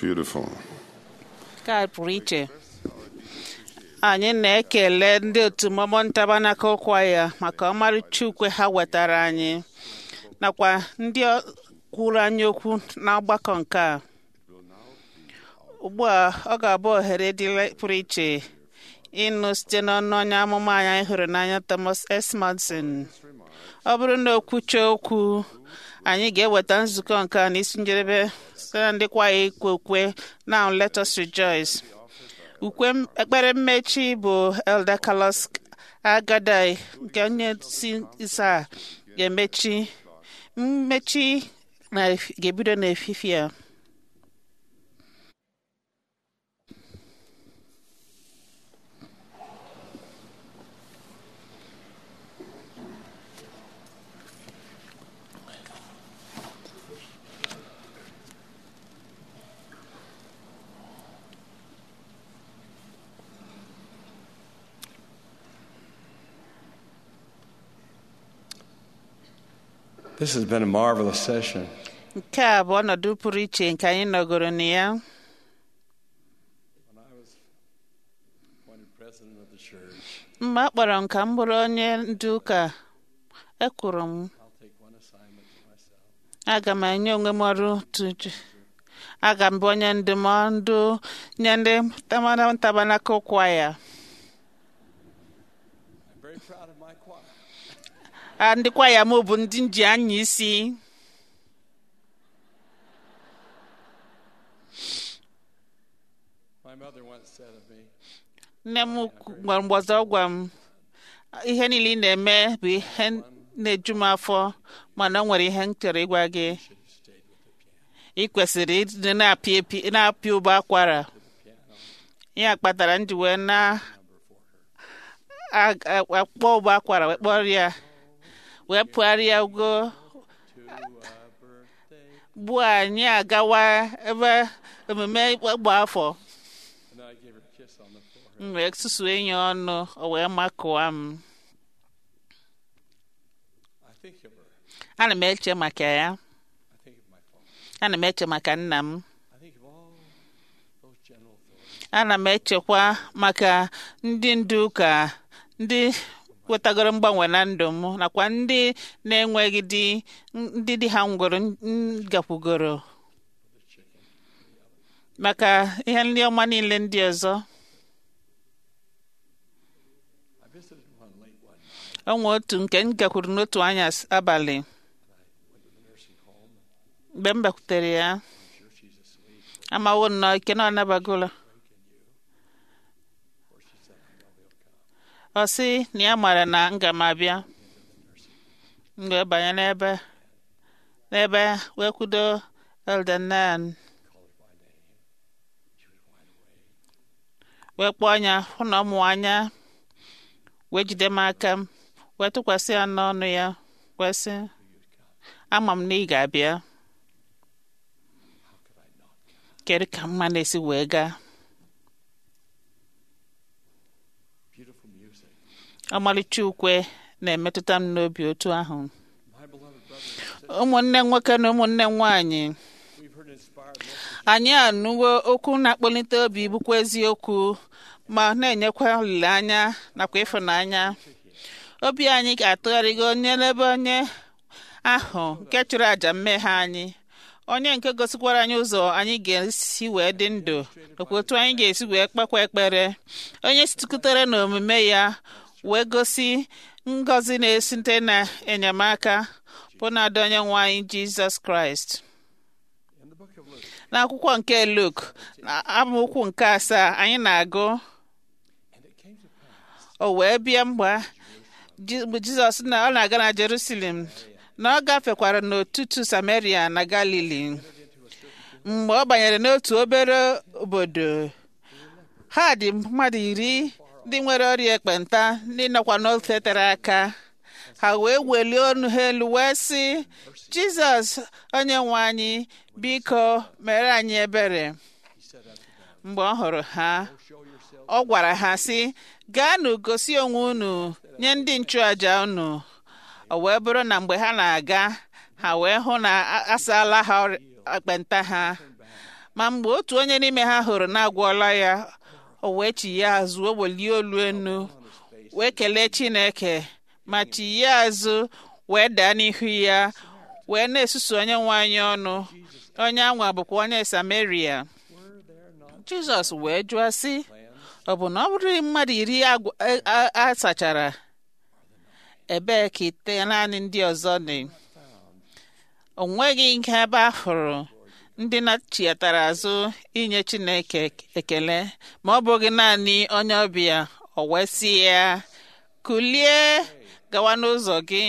Beautiful. ka pụrụ iche anyị na-ekele ndị otu Mormon Tabernacle Choir maka ọmarịcha ukwe ha wetara anyị nakwa ndị kwuru anyị okwu n'ọgbakọ nke a. Ugbu a ọ ga-abụ ohere dị pụrụ iche ịnụ site n'ọnụ onye amụma anyị hụrụ n'anya Thomas S. Monson. Ọ bụrụ na o kwuchie okwu, anyị ga-eweta nzukọ nke a n'isi njedebe site na ndị kwaya ikwe ukwe Now Let Us Rejoice. Ukwe ekpere mmechi bụ Elder Carlos Agadai nke onye si isa ga-emechi. Mmechi ga-ebido n'efifie a. This has been a marvelous session. Nke a bụ ọnọdụ pụrụ iche nke anyị nọgoro na ya. When I was appointed president of the church, Mgbe a kpọrọ m ka m bụrụ onye ndu ụka, ekwuru m I'll take one assignment to myself. aga m enye onwe m ọrụ aga m bụ onye ndụmọdụ nye ndị Tabernacle Choir. I'm very proud of my choir. Ndị kwaya m bụ ndị nji anya isi. My mother once said of me, Nne m gwara mgbe ọ gwa m ihe niile ị na-eme bụ ihe na-eju m afọ, mana o nwere ihe m chọrọ ịgwa gị. Ị kwesịrị ịdị na-apị ụbọ akwara. Ya kpatara m ji wee na-akpọ ụbọ akwara wee kpọrọ ya wee pụgharịa ugo bụ anyị agawa ebe emume ịgba afọ. and then I gave her a kiss on the forehead. M wee susuo enyi ọnụ, o wee makụọ m. I think of her. Ana m eche maka ya. I think of my father. Ana m eche maka nna m. I think of all those general authorities. Ana m echekwa maka ndị ndu ụka, ndị wetagoro mgbanwe na ndụ m, nakwa ndị na-enweghị di, ndị di ha nwụrụ gakwugoro, maka ihe ndị ọma niile ndị ọzọ. I visited one late one night. O nwee otu nke m gakwuru n'otu anyasị abalị. Went to the nursing home. Mgbe m bịakwutere ya, I'm sure she's asleep. amawo nnọọ ike na ọ nabagola. Or she said, I know they'll come. Ọ sị na ya mara na m ga m abịa. M wee banye n'ebe wee kwudo Elder Nan, Called her by name. She was wide awake. wee kpọọ anya hụ na ọmụ anya, wee jide m aka m, wee tụkwasị ya n'ọnụ ya, wee sị, ama m na ị ga-abịa. How could I not come? Kedu ka mma na-esi wee gaa? Beautiful music. Ọmalịcha ukwe na-emetụta m n'obi otu ahụ. My beloved brothers and sisters, Ụmụnne nwoke na ụmụnne nwanyị, we've heard inspired messages. anyị anụwo okwu na-akpọlite obi bụkwa eziokwu ma na-enyekwa olileanya nakwa ịfụnanya. Obi anyị ga-atụgharịgo onye n'ebe onye ahụ nke chụrụ àjà mmehie anyị, onye nke gosikwara anyị ụzọ anyị ga-esi wee dị ndụ nakwa otu anyị ga-esi wee kpekwa ekpere, onye sitụtere n'omume ya wee gosi ngọzi na-esite na enyemaka bụ na-adị onye nwe anyị Jizọs Kraịst. In the book of Luke, N'akwụkwọ nke Luk na amaokwu nke 7 anyị na-agụ, and it came to pass o wee bịa mgbe Jizọs na ọ na-aga na Jerusalem na ọ gafekwara n'ọtụtụ Samaria na Galili. Mgbe ọ banyere n'otu obere obodo, ha dị mmadụ 10 ndị nwere ọrịa ekpenta, ndị nọkwa n'ofe tere aka. Ha wee welie ọnụ ha elu wee sị, Jizọs onye nwe anyị, biko mere anyị ebere. Mgbe ọ hụrụ ha, ọ gwara ha sị, gaanụ gosi onwe unu nye ndị nchụaja unu. O wee bụrụ na mgbe ha na-aga, ha wee hụ na asaala ha ekpenta ha. ma mgbe otu onye n'ime ha hụrụ na agwọla ya, o wee chigha azụ, o welie olu enu wee kelee Chineke, ma chigha azụ wee daa n'ihu ya wee na-esusu Onyenwe anyị ọnụ. Onye anwa bụkwa onye Samaria. Jizọs wee jụọ sị, ọ bụ na ọ bụrụ mmadụ 10 a sachara, ebee ka ite naanị ndị ọzọ dị? O nweghị nke ebe a hụrụ ndị na-chiatara azụ inye Chineke ekele ma ọ bụghị naanị onye ọbịa. O wee sị ya, kulie gawa n'ụzọ gị,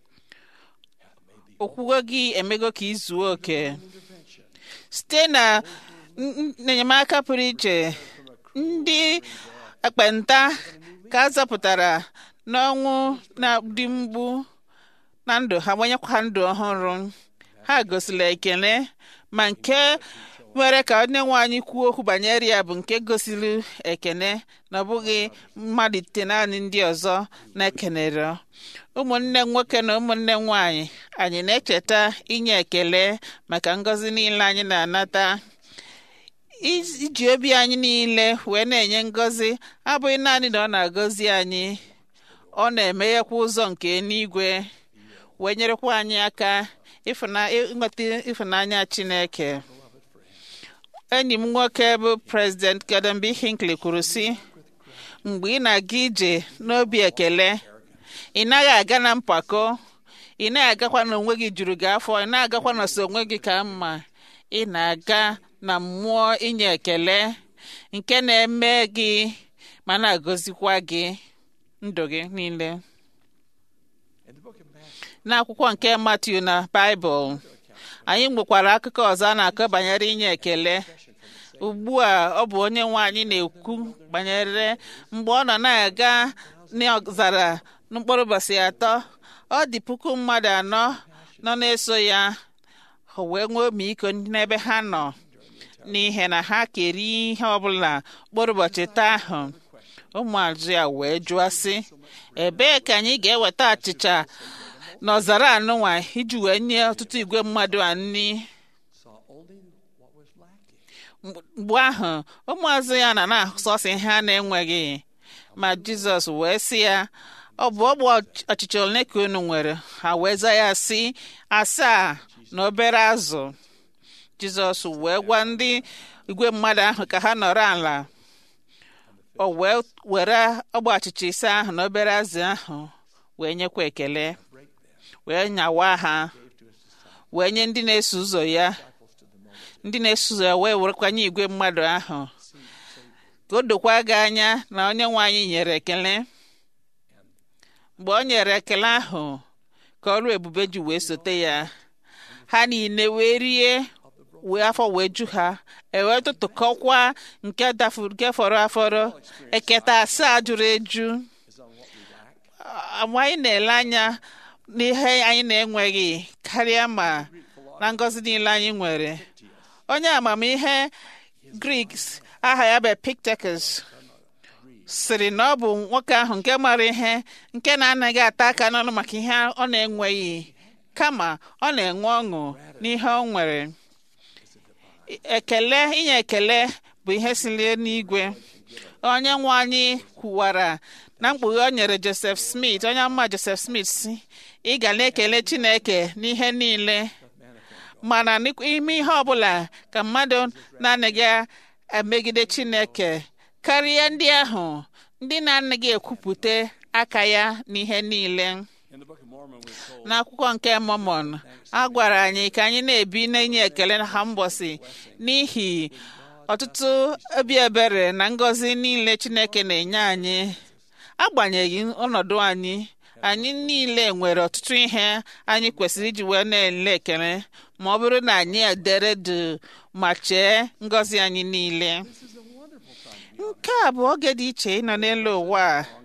okwukwe gị emego ka ị zuo oke. Site na enyemaka pụrụ iche, ndị ekpenta ka a zọpụtara n'ọnwụ na dị mgbu na ndụ ha, gbanyekwaa ndụ ọhụrụ. Ha gosila ekele, ma nke mere ka Onyenwe anyị kwuo okwu banyere ya bụ nke gosiri ekele, na ọ bụghị mmadụ ite naanị ndị ọzọ na-ekenere. Ụmụnne nwoke na ụmụnne nwanyị, anyị na-echeta inye ekele maka ngọzi niile anyị na-anata. Iji obi anyị niile wee na-enye ngọzi abụghị naanị na ọ na-agọzi anyị, ọ na-emeghekwa ụzọ nke eluigwe wee nyerekwa anyị aka ịnweta ịfụnanya Chineke. Enyi m nwoke bụ President Gordon B. Hinckley kwuru sị, mgbe ị na-aga ije n'obi ekele, ị naghị aga na mpako, ị naghị agakwa na onwe gị juru gị afọ, ị na-agakwa na so onwe gị ka mma, ị na-aga na mmụọ inye ekele nke na-eme gị ma na-agọzikwa gị ndụ gị niile. N'akwụkwọ nke Matiu na Baịbụl, anyị nwekwara akụkọ ọzọ a na-akọ banyere inye ekele. Ugbu a ọ bụ Onyenwe anyị na-ekwu banyere mgbe ọ nọ na-aga n'ọzara mkpụrụ ụbọchị 3, ọ dị 1,000 mmadụ 4 nọ na-eso ya. O wee nwee omiiko n'ebe ha nọ, n'ihi na ha keri ihe ọbụla mkpụrụ ụbọchị 3 ahụ. Ụmụazụ ya wee jụọ sị, ebee ka anyị ga-eweta achịcha n'ọzara anụnwa iji wee nye ọtụtụ igwe mmadụ a nri? Mgbe ahụ ụmụazụ ya na-asọsị ha na-enweghị, ma Jizọs wee sị ya, ọ bụ achịcha ole ka unu nwere? Ha wee zaa ya sị, 7 na obere azụ. Jizọs wee gwa ndị igwe mmadụ ahụ ka ha nọrọ ala. O wee were ogbe achịcha 5 ahụ na obere azụ ahụ wee nyekwa ekele, wee nyawa ha, wee nye ndị na-eso ụzọ ya. Ndị na-eso ụzọ ya wee werekwanye igwe mmadụ ahụ. Ka o dokwa gị anya na Onyenwe anyị nyere ekele. Mgbe o nyere ekele ahụ, ka ọrụ ebube ji wee sote ya. Ha niile wee rie, wee afọ wee ju ha, ewee tụtụkọkwa nke fọrọ afọrọ, eketa 7 juru eju. Anyị na-ele anya n'ihe anyị na-enweghị karịa ma na ngọzi niile anyị nwere. Onye amamihe Greeks aha ya bụ Epictetus sịrị na ọ bụ nwoke ahụ nke mara ihe, nke na-anaghị ata aka n'ọnụ maka ihe ọ na-enweghị, kama ọ na-enwe ọṅụ n'ihe ọ nwere. Inye ekele bụ ihe siri n'igwe. Onyenwe anyị kwuwara na mkpughe o nyere Joseph Smith, onye amụma Joseph Smith, si, ị ga na-ekele Chineke n'ihe niile, mana n'ime ihe ọbụla ka mmadụ na-anaghị emegide Chineke karịa ndị ahụ ndị na-anaghị ekwupụta aka ya n'ihe niile. N'akwụkwọ nke Mormon, a gwara anyị ka anyị na-ebi na-enye ekele ha mgbọsị n'ihi ọtụtụ obi ebere na ngọzi niile Chineke na-enye anyị. Agbanyeghị ọnọdụ anyị, anyị niile nwere ọtụtụ ihe anyị kwesịrị iji wee na-ele ekele, ma ọ bụrụ na anyị edere dụ ma chee ngọzi anyị niile. Nke a bụ oge dị iche ịnọ n'elu ụwa.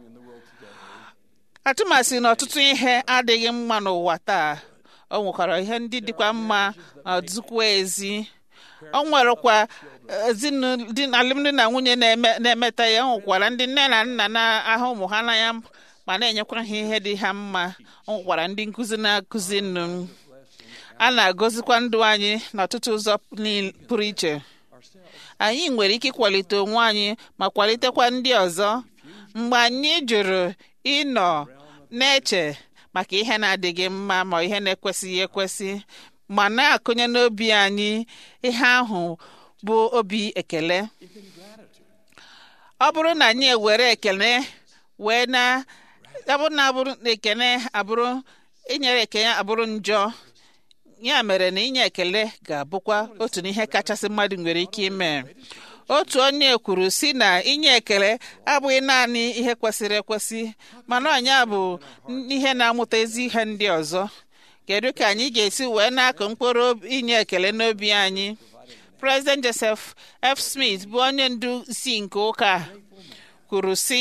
Atụmasị na ọtụtụ ihe adịghị mma n'ụwa taa, o nwekwara ihe ndị dịkwa mma ma dịkwa ezi. O nwerekwa alụmdi na nwunye na-emeta ya. O nwekwara ndị nne na nna na-ahụ ụmụ ha n'anya ma na-enyekwa ha ihe dị ha mma. O nwekwara ndị nkụzi na-akụzi nnu. A na-agọzikwa ndụ anyị n'ọtụtụ ụzọ pụrụ iche. anyị nwere ike ịkwalite onwe anyị ma kwalitekwa ndị ọzọ mgbe anyị jụrụ ịnọ na-eche maka ihe na-adịghị mma ma ihe na-ekwesịghị ekwesị ma na-akụnye n'obi anyị ihe ahụ bụ obi ekele. Ọ bụrụ na anyị ewere ekele wee abụrụ na ekele abụrụ inyere ekele abụrụ njọ, ya mere na inye ekele ga-abụkwa otu n'ihe kachasị mmadụ nwere ike ime. Otu onye kwuru si na inye ekele abụghị naanị ihe kwesịrị ekwesị mana ọnya bụ ihe na-amụta ezi ihe ndị ọzọ. Kedu ka anyị ga-esi wee na-akụ mkpụrụ inye ekele n'obi anyị? President Joseph F. Smith bụ onye ndu isi nke ụka kwuru si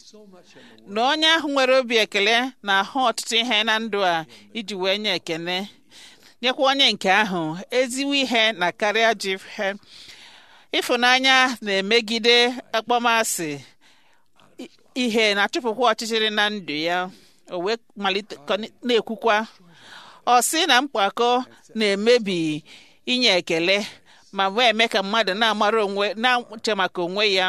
na onye ahụ nwere obi ekele na-ahụ ọtụtụ ihe na ndụ a iji wee nye ekele, nyekwa onye nke ahụ ezigbo ihe na karịa ji ihe. Ịfụnanya na-emegide akpọmasị ihe na-achụpụkwa ọchịchịrị na ndụ ya. O wee malite na-ekwukwa ọ sị na mpako na-emebi inye ekele ma wee eme ka mmadụ na-amara onwe na-uche maka onwe ya.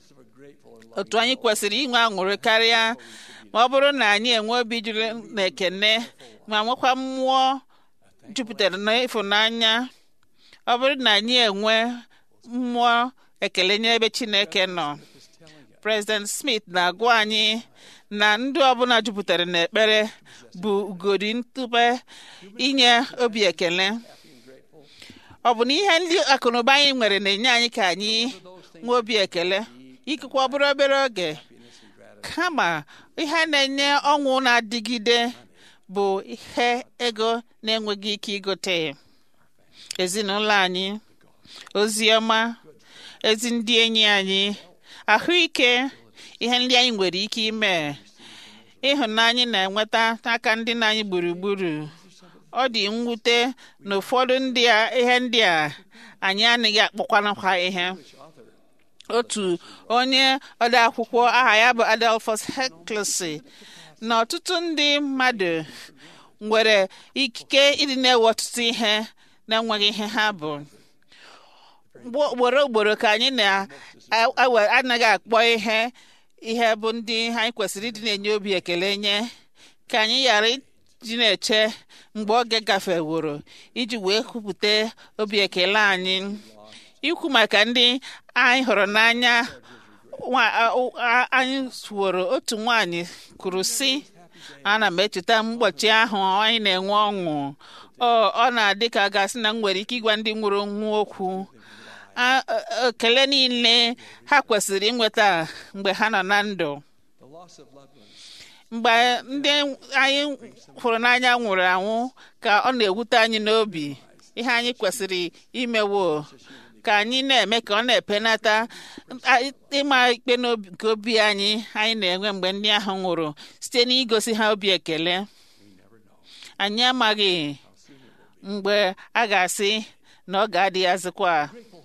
Otu anyị kwesịrị inwe aṅụrị karịa ma ọ bụrụ na anyị enwe obi juru na ekele ma nwekwa mmụọ jupụtara na ịfụnanya. Ọ bụrụ na anyị enwe mmụọ ekele nye ebe Chineke nọ. President Smith na-agwa anyị na ndụ ọbụla jupụtara na ekpere bụ ugodi ntụpe inye obi ekele. Ọ bụ na ihe ndị akụnụba anyị nwere na-enye anyị ka anyị nwee obi ekele, ikekwe ọ bụrụ obere oge, kama ihe na-enye ọṅụ na-adịgide bụ ihe ego na-enweghị ike igote. Ezinụlọ anyị, ozi ọma, ezi ndị enyi anyị, ahụike, ihe ndị anyị nwere ike ime, ịhụnanya na-enweta n'aka ndị anyị gburugburu. Ọ dị mwute na ụfọdụ ihe ndị a anyị anaghị akpọkwanakwa ihe. Otu onye ode akwụkwọ aha ya bụ Adolphus Huxley na ọtụtụ ndị mmadụ nwere ikike ịdị na-ewe ọtụtụ ihe na-enweghị ihe ha bụ. Ugboro ka anyị anaghị akpọ ihe bụ ndị anyị kwesịrị ịdị na-enye obi ekele nye, ka anyị ghara iji na-eche mgbe oge gafeworo iji wee kwupụta obi ekele anyị. Ikwu maka ndị anyị hụrụ n'anya, anyị sworo otu nwaanyị kwuru sị, ana m echeta ụbọchị ahụ anyị na-enwe ọṅụ. Ọ na-adị ka gasị na m nwere ike ịgwa ndị nwụrụ nwa okwu ekele niile ha kwesịrị inweta mgbe ha nọ na ndụ. Mgbe ndị anyị hụrụ n'anya nwụrụ anwụ ka ọ na-ewute anyị n'obi. Ihe anyị kwesịrị imewo ka anyị na-eme ka ọ na-epenata ịma ikpe nke obi anyị na-enwe mgbe ndị ahụ nwụrụ site n'igosi ha obi ekele. Anyị amaghị mgbe a ga-asị na ọ ga-adịghazikwa.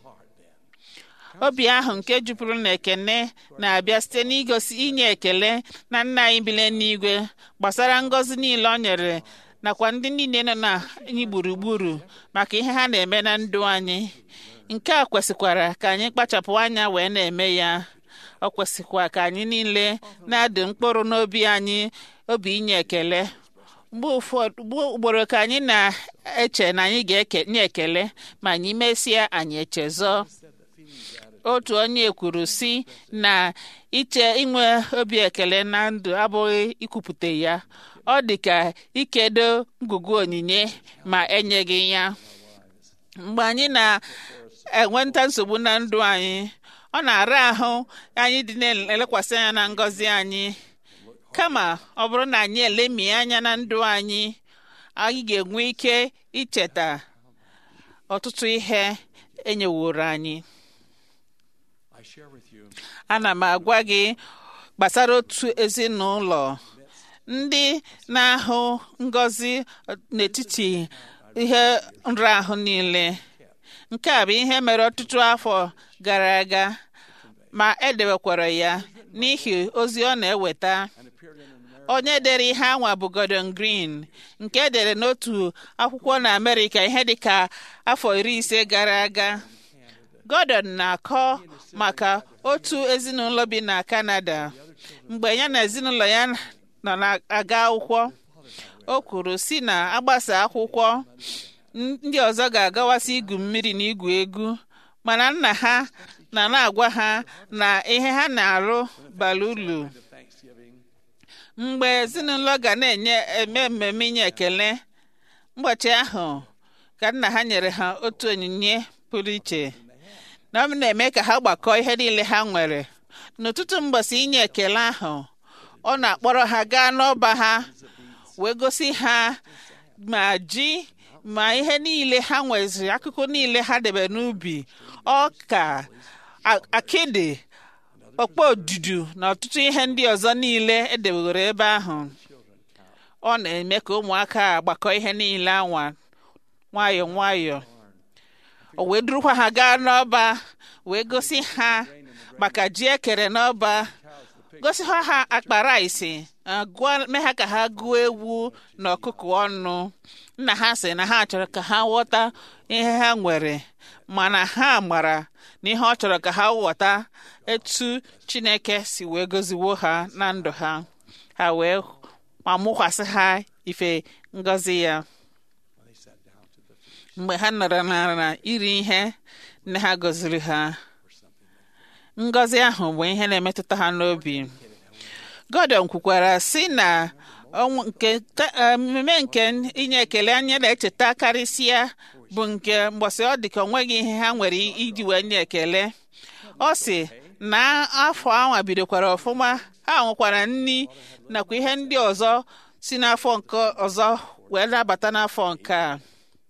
Obi ahụ nke jupụrụ na ekele na-abịa site n'igosi inye ekele na Nna anyị bi n'eluigwe gbasara ngọzi niile o nyere nakwa ndị niile nọ na anyị gburugburu maka ihe ha na-eme na ndụ anyị. Nke a kwesịkwara ka anyị kpachapụ anya wee na-eme ya. Ọ kwesịkwa ka anyị niile na-adị mkpụrụ n'obi anyị obi inye ekele. Ugboro ka anyị na-eche na anyị ga-enye ekele ma anyị mesịa anyị echezọ. Otu onye kwuru sị na inwe obi ekele na ndụ abụghị ikwupụta ya. Ọ dị ka ikedo ngụgụ onyinye ma enyeghị ya. Mgbe anyị na-enweta nsogbu na ndụ anyị, ọ na-ara ahụ anyị dị na-elekwasị anya na ngọzi anyị. Kama ọ bụrụ na anyị elemie anya na ndụ anyị, anyị ga-enwe ike icheta ọtụtụ ihe enyeworo anyị. Ana m agwa gị gbasara otu ezinụlọ ndị na-ahụ ngọzi n'etiti ihe nrahụ niile. Nke a bụ ihe mere ọtụtụ afọ gara aga ma edebekwara ya n'ihi ozi ọ na-eweta. Onye dere ihe anwa bụ Gordon Green, nke edere n'otu akwụkwọ na Amerịka ihe dịka afọ 50 gara aga. Gordon na-akọ maka otu ezinụlọ bi na Canada mgbe ya na ezinụlọ ya nọ na-aga akwụkwọ. O kwuru si na agbasa akwụkwọ ndị ọzọ ga-agawasị igwu mmiri na igwu egwu, mana nna ha na-agwa ha na ihe ha na-arụ bara uru. Mgbe ezinụlọ ga eme mmemme inye ekele, ụbọchị ahụ ka nna ha nyere ha otu onyinye pụrụ iche na ọ na-eme ka ha gbakọọ ihe niile ha nwere. N'ụtụtụ mbọsị inye ekele ahụ, ọ na-akpọrọ ha gaa n'ọba ha wee gosi ha ma ji ma ihe niile ha nweziri, akụkụ niile ha debe n'ubi, ọka, akịdị, ọkpọ odudu na ọtụtụ ihe ndị ọzọ niile edewere ebe ahụ. Ọ na-eme ka ụmụaka agbakọ ihe niile anwa nwayọọ nwayọọ. O wee durukwa ha gaa n'ọba wee gosi ha maka ji ekere n'ọba, gosikwa ha akpara isi, mee ha ka ha gụọ ewu na ọkụkọ ọnụ. Nna ha sị na ha chọrọ ka ha ghọta ihe ha nwere, mana ha mara na ihe ọ chọrọ ka ha ghọta etu Chineke si wee goziwo ha na ndụ ha. Ha wee amụkwasị ha ife ngọzi ya. Mgbe ha nọrọ n'ala iri ihe, nne ha gọziri ha. Ngọzi ahụ bụ ihe na-emetụta ha n'obi. Gordon kwukwara sị na mmemme nke inye ekele anyị na-echeta karịsịa bụ nke mgbọsị ọ dị ka onweghị ihe ha nwere iji wee nye ekele. Ọ sị na afọ anwa bidokwara ọfụma, ha nwekwara nri nakwa ihe ndị ọzọ si n'afọ nke ọzọ wee nabata n'afọ nke a.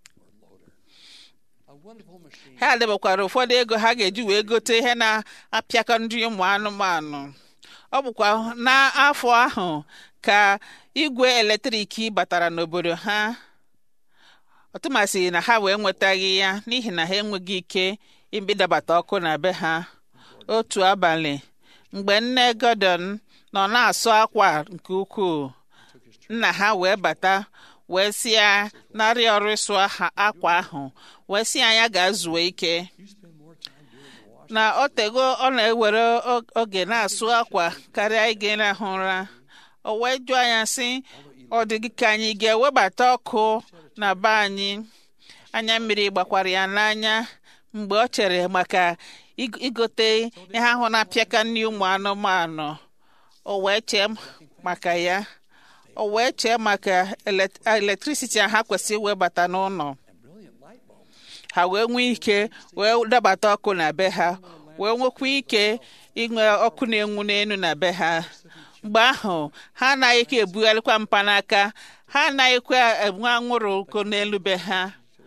Ha debekwara ụfọdụ ego ha ga-eji wee gote ihe na-apịakọ ndị ụmụ anụmanụ. Ọ bụkwa n'afọ ahụ ka igwe eletrik batara n'obodo ha. Ọtụmasị na ha wee nwetaghị ya n'ihi na ha enweghị ike ibidabata ọkụ na be ha. Otu abalị mgbe nne Gordon nọ na-asụ akwa nke ukwuu, nna ha wee bata wee sị ya narị ọrụ ịsụ akwa ahụ, wee sị ya ga-zuo ike na otego ọ na-ewere oge na-asụ akwa karịa ige n'ahụ ụra. O wee jụọ ya sị, ọ dị gị ka anyị ga-ewebata ọkụ na be anyị? Anya mmiri gbakwara ya n'anya mgbe ọ chere maka igote ihe ahụ na-apịaka nri ụmụ anụmanụ. O wee chee maka ya, o wee chee maka eletrisiti ha kwesịrị iwebata n'ụlọ. Ha wee nwee ike wee dabata ọkụ na be ha, wee nwekwa ike inwe ọkụ na-enwu n'elu na be ha. Mgbe ahụ ha anaghịkwa ebugharịkwa mkpanaka, ha anaghịkwa enwe anwụrụ ọkụ n'elu be ha.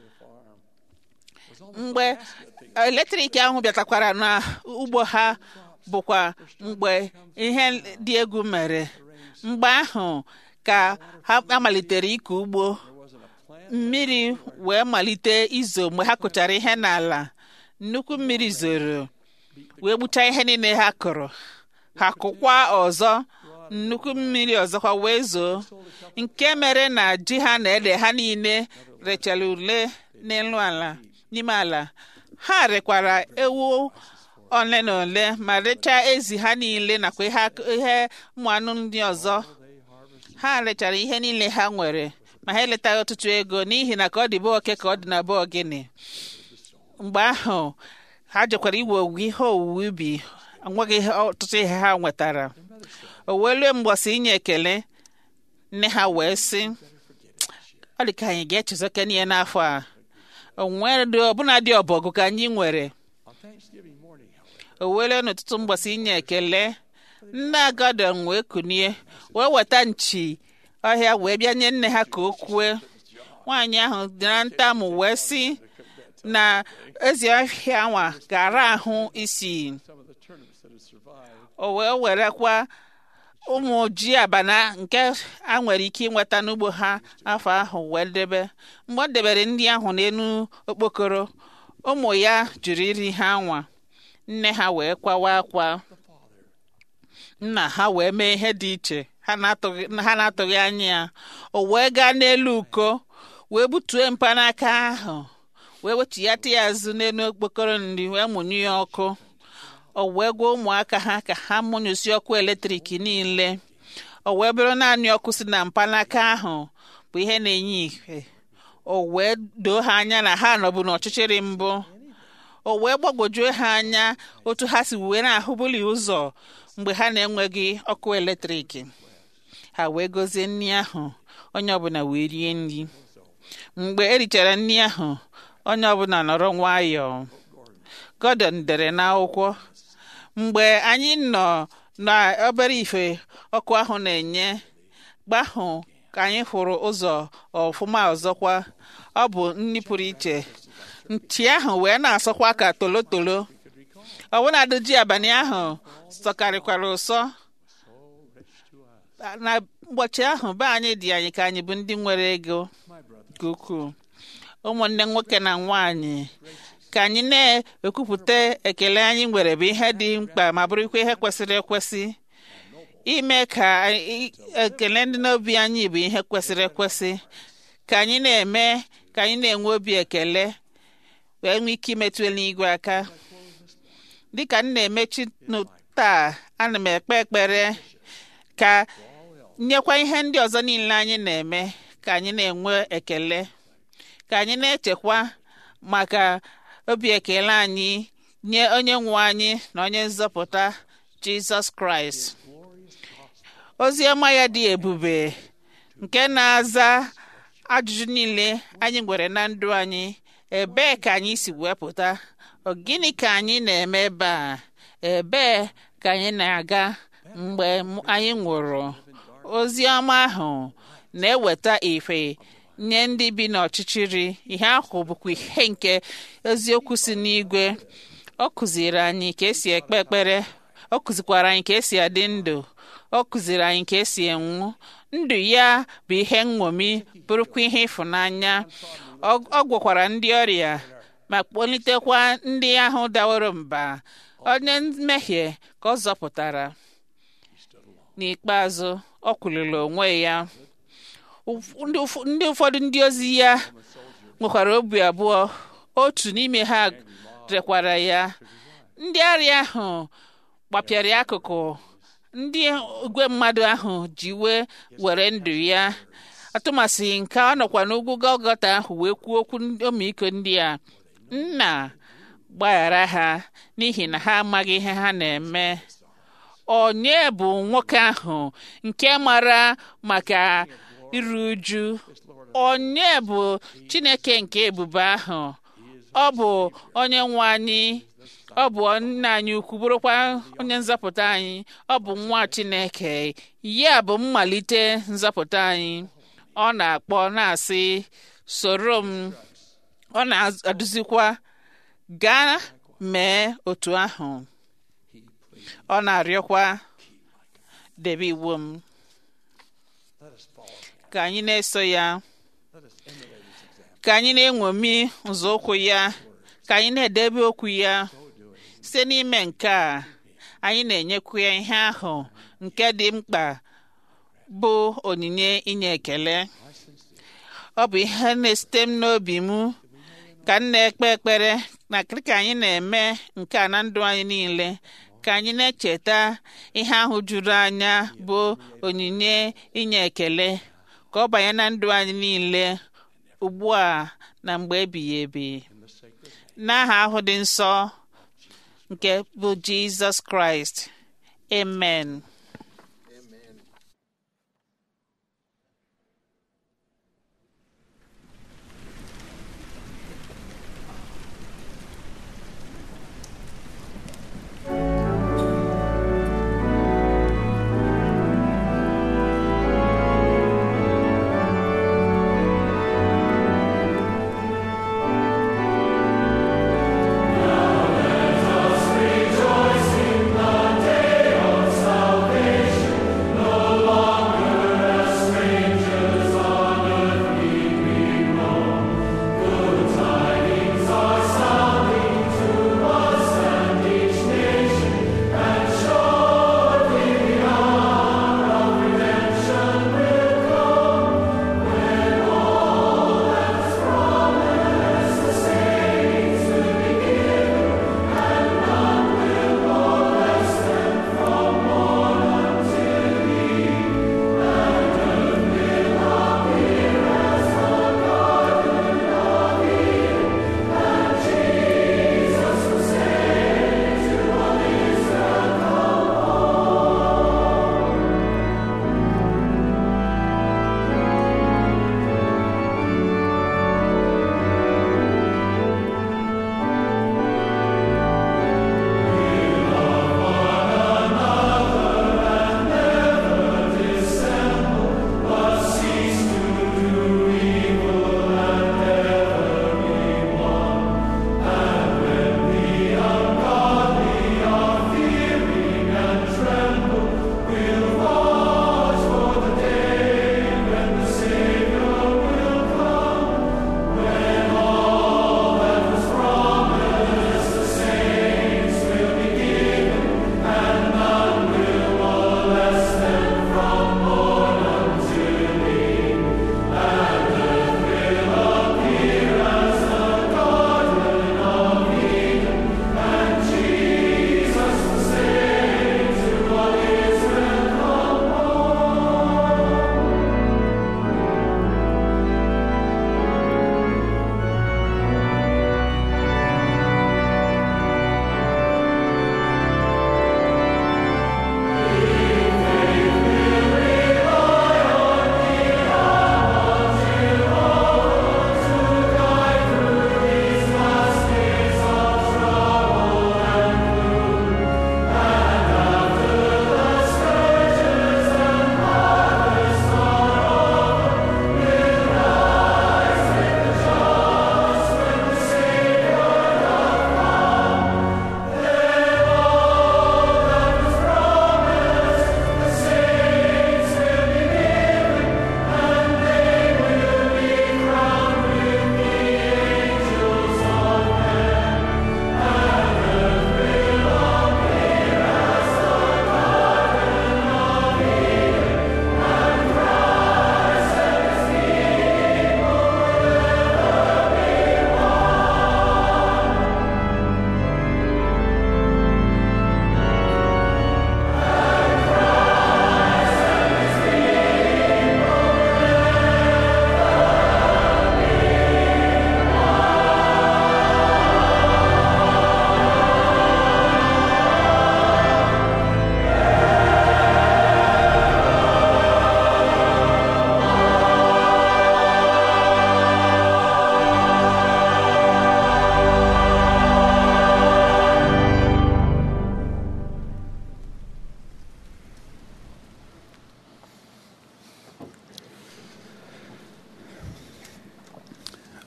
Mgbe eletrik ahụ bịatakwara n'ugbo ha bụkwa mgbe ihe dị egwu mere. Mgbe ahụ ka ha amalitere ịkọ ugbo. Mmiri wee malite izo mgbe ha kụchara ihe n'ala. Nnukwu mmiri zoro wee gbuchaa ihe niile ha kụrụ. Ha kụkwa ọzọ, nnukwu mmiri ọzọkwa wee zoo, nke mere na ji ha na ede ha niile rechara ule n'elu ala, n'ime ala. Ha rekwara ewu ole na ole ma rechaa ezi ha niile nakwa ihe ụmụ anụ ndị ọzọ. Ha rechara ihe niile ha nwere, ma ha eletaghị ọtụtụ ego n'ihi na ka ọ dị be oke ka ọ dị na be ogene. Mgbe ahụ ha jekwara iwe ihe owuwe ubi, enweghị ọtụtụ ihe ha nwetara. O wee lue mgbọsị inye ekele, nne ha wee sị, ọ dị ka anyị ga-echezokene ya n'afọ a. Ọbụna dị ọbọgụ ka anyị nwere. O wele n'ụtụtụ mgbọsị inye ekele, nne Gordon wee kunie wee weta nchi ọhịa wee bịa nye nne ha ka o kwue. Nwaanyị ahụ dị na ntamu wee sị na ezi ọhịa nwa gara ahụ isi. O wee werekwa ụmụ ji abana nke a nwere ike ịnweta n'ugbo ha afọ ahụ wee debe. Mgbe ọ debere ndị ahụ n'elu okpokoro, ụmụ ya jụrụ iri ha nwa. Nne ha wee kwawa akwa. Nna ha wee mee ihe dị iche ha na-atụghị anya ya. O wee gaa n'elu uko wee butue mkpanaka ahụ wee wechighata ya azụ n'elu okpokoro nri wee mụnye ya ọkụ. O wee gwa ụmụaka ha ka ha mụnyụsi ọkụ eletrik niile. O wee bụrụ naanị ọkụ si na mkpanaka ahụ bụ ihe na-enye ihe. O wee doo ha anya na ha nọbụ n'ọchịchịrị mbụ. O wee gbagwojuo ha anya otu ha si wee na-ahụbuli ụzọ mgbe ha na-enweghị ọkụ eletrik. Ha wee gozie nri ahụ, onye ọbụla wee rie nri. Mgbe erichara nri ahụ, onye ọbụla nọrọ nwayọọ. Gordon dere n'akwụkwọ, mgbe anyị nọ n'obere ife ọkụ ahụ na-enye, gbahụ ka anyị hụrụ ụzọ ọfụma ọzọkwa. Ọ bụ nri pụrụ iche. Nchi ahụ wee na-asọkwa ka tolotolo. Ọbụnadị ji abalị ahụ sọkarịkwara ụsọ. Na ụbọchị ahụ be anyị dị anyị ka anyị bụ ndị nwere ego nke ukwuu. Ụmụnne nwoke na nwaanyị, ka anyị na-ekwupụta ekele anyị nwere bụ ihe dị mkpa ma bụrụkwa ihe kwesịrị ekwesị. Ime ka ekele ndị n'obi anyị bụ ihe kwesịrị ekwesị. Ka anyị na-eme ka anyị na-enwe obi ekele wee nwee ike imetụ eluigwe aka. Dịka m na-emechi taa, ana m ekpe ekpere ka nyekwa ihe ndị ọzọ niile anyị na-eme ka anyị na-enwe ekele. Ka anyị na-echekwa maka obi ekele anyị nye onye nwe anyị na onye nzọpụta Jizọs Kraịst. Ozi ọma ya dị ebube nke na-aza ajụjụ niile anyị nwere na ndụ anyị. Ebee ka anyị si wepụta? Gịnị ka anyị na-eme ebe a? Ebee ka anyị na-aga mgbe anyị nwụrụ? Ozi ọma ahụ na-eweta ife nye ndị bi n'ọchịchịrị. Ihe ahụ bụkwa ihe nke eziokwu si n'igwe. Ọ kụziri anyị ka esi ekpe ekpere. Ọ kụzikwara anyị ka esi adị ndụ. Ọ kụziri anyị ka esi enwu ndụ ya bụ ihe nṅomi, bụrụkwa ihe ịfụnanya. Ọ gwọkwara ndị ọrịa ma kpọlitekwa ndị ahụ daworo mba. Onye mmehie ka ọ zọpụtara. N'ikpeazụ, ọ kwuliri onwe ya. Ndị ụfọdụ ndị ozi ya nwekwara obi abụọ. Otu n'ime ha rekwara ya. Ndị arịa ahụ gbapịara akụkụ. Ndị igwe mmadụ ahụ ji were ndụ ya. Atụmasị nke ọ nọkwa n'ugwu Gọlgọta ahụ wee kwuo okwu ọmịiko ndị a: Nna, gbaghara ha n'ihi na ha amaghị ihe ha na-eme. Onye bụ nwoke ahụ nke mara maka iru uju? Onye bụ Chineke nke ebube ahụ? Ọ bụ onye nwe anyị. Ọ bụ nna anyị ukwu, bụrụkwa onye nzọpụta anyị. Ọ bụ nwa Chineke. Ya bụ mmalite nzọpụta anyị. Ọ na-akpọ na-asị, soro m. Ọ na-adụzikwa, gaa mee otu ahụ. Ọ na-arịọkwa, debe iwu m. Ka anyị na-eso ya. Ka anyị na-enwomi nzọụkwụ ya. Ka anyị na-edebe okwu ya. Site n'ime nke a, anyị na-enyekwa ya ihe ahụ nke dị mkpa, bụ onyinye inye ekele. Ọ bụ ihe na-esite m n'obi m ka m na-ekpe ekpere na ka anyị na-eme nke a na ndụ anyị niile. Ka anyị na-echeta ihe ahụ juru anya bụ onyinye inye ekele, ka ọ banye na ndụ anyị niile, ugbu a na mgbe ebighị ebi. N'aha ahụ dị nsọ nke bụ Jizọs Kraịst. Amen. Salvation.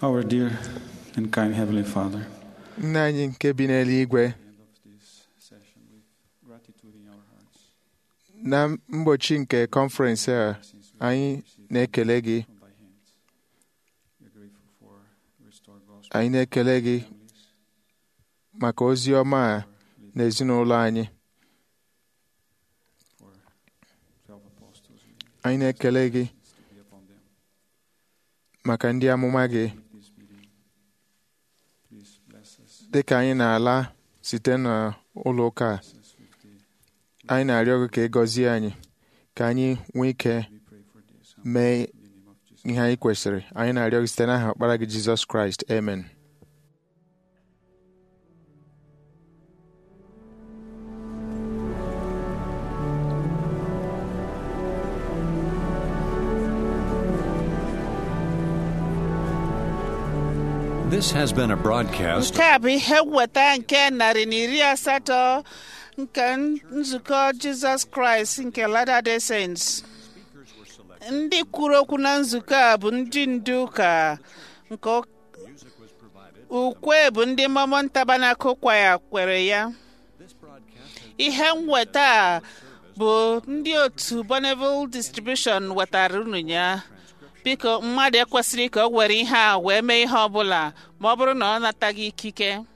Our dear and kind Heavenly Father, Nna anyị nke bi n'eluigwe, at the end of this session with gratitude in our hearts, na mgbochi nke kọnferensị a, anyị na-ekele gị. from thy hands. We are grateful for restored gospel Anyị na-ekele gị families, maka ozi ọma a na ezinụlọ anyị. for 12 apostles. Anyị na-ekele gị To be upon them. maka ndị amụma gị. With this meeting, please bless us. Dị ka anyị na-ala site n'ụlọ ụka a, Bless us with the, anyị na-arịọ gị ka ị gọzie anyị, ka anyị nwee ike we pray for this. mee In the name of Jesus. ihe anyị kwesịrị. Anyị na-arịọ gị site n'aha ọkpara gị Jizọs Kraịst. Amen. This has been a broadcast. nke a bụ ihe nweta nke 180 nke nzukọ Jizọs Kraịst nke Latter-day Saints. Ndị kwuru okwu na nzukọ a bụ ndị ndu ụka nke ukwe bụ ndị Mormon Tabernacle Choir kwere ya. Ihe nweta a bụ ndị otu Bonneville Distribution wetara unu ya. Biko mmadụ ekwesịrị ka o were ihe a wee mee ihe ọ bụla ma ọ bụrụ na ọ nataghị ikike.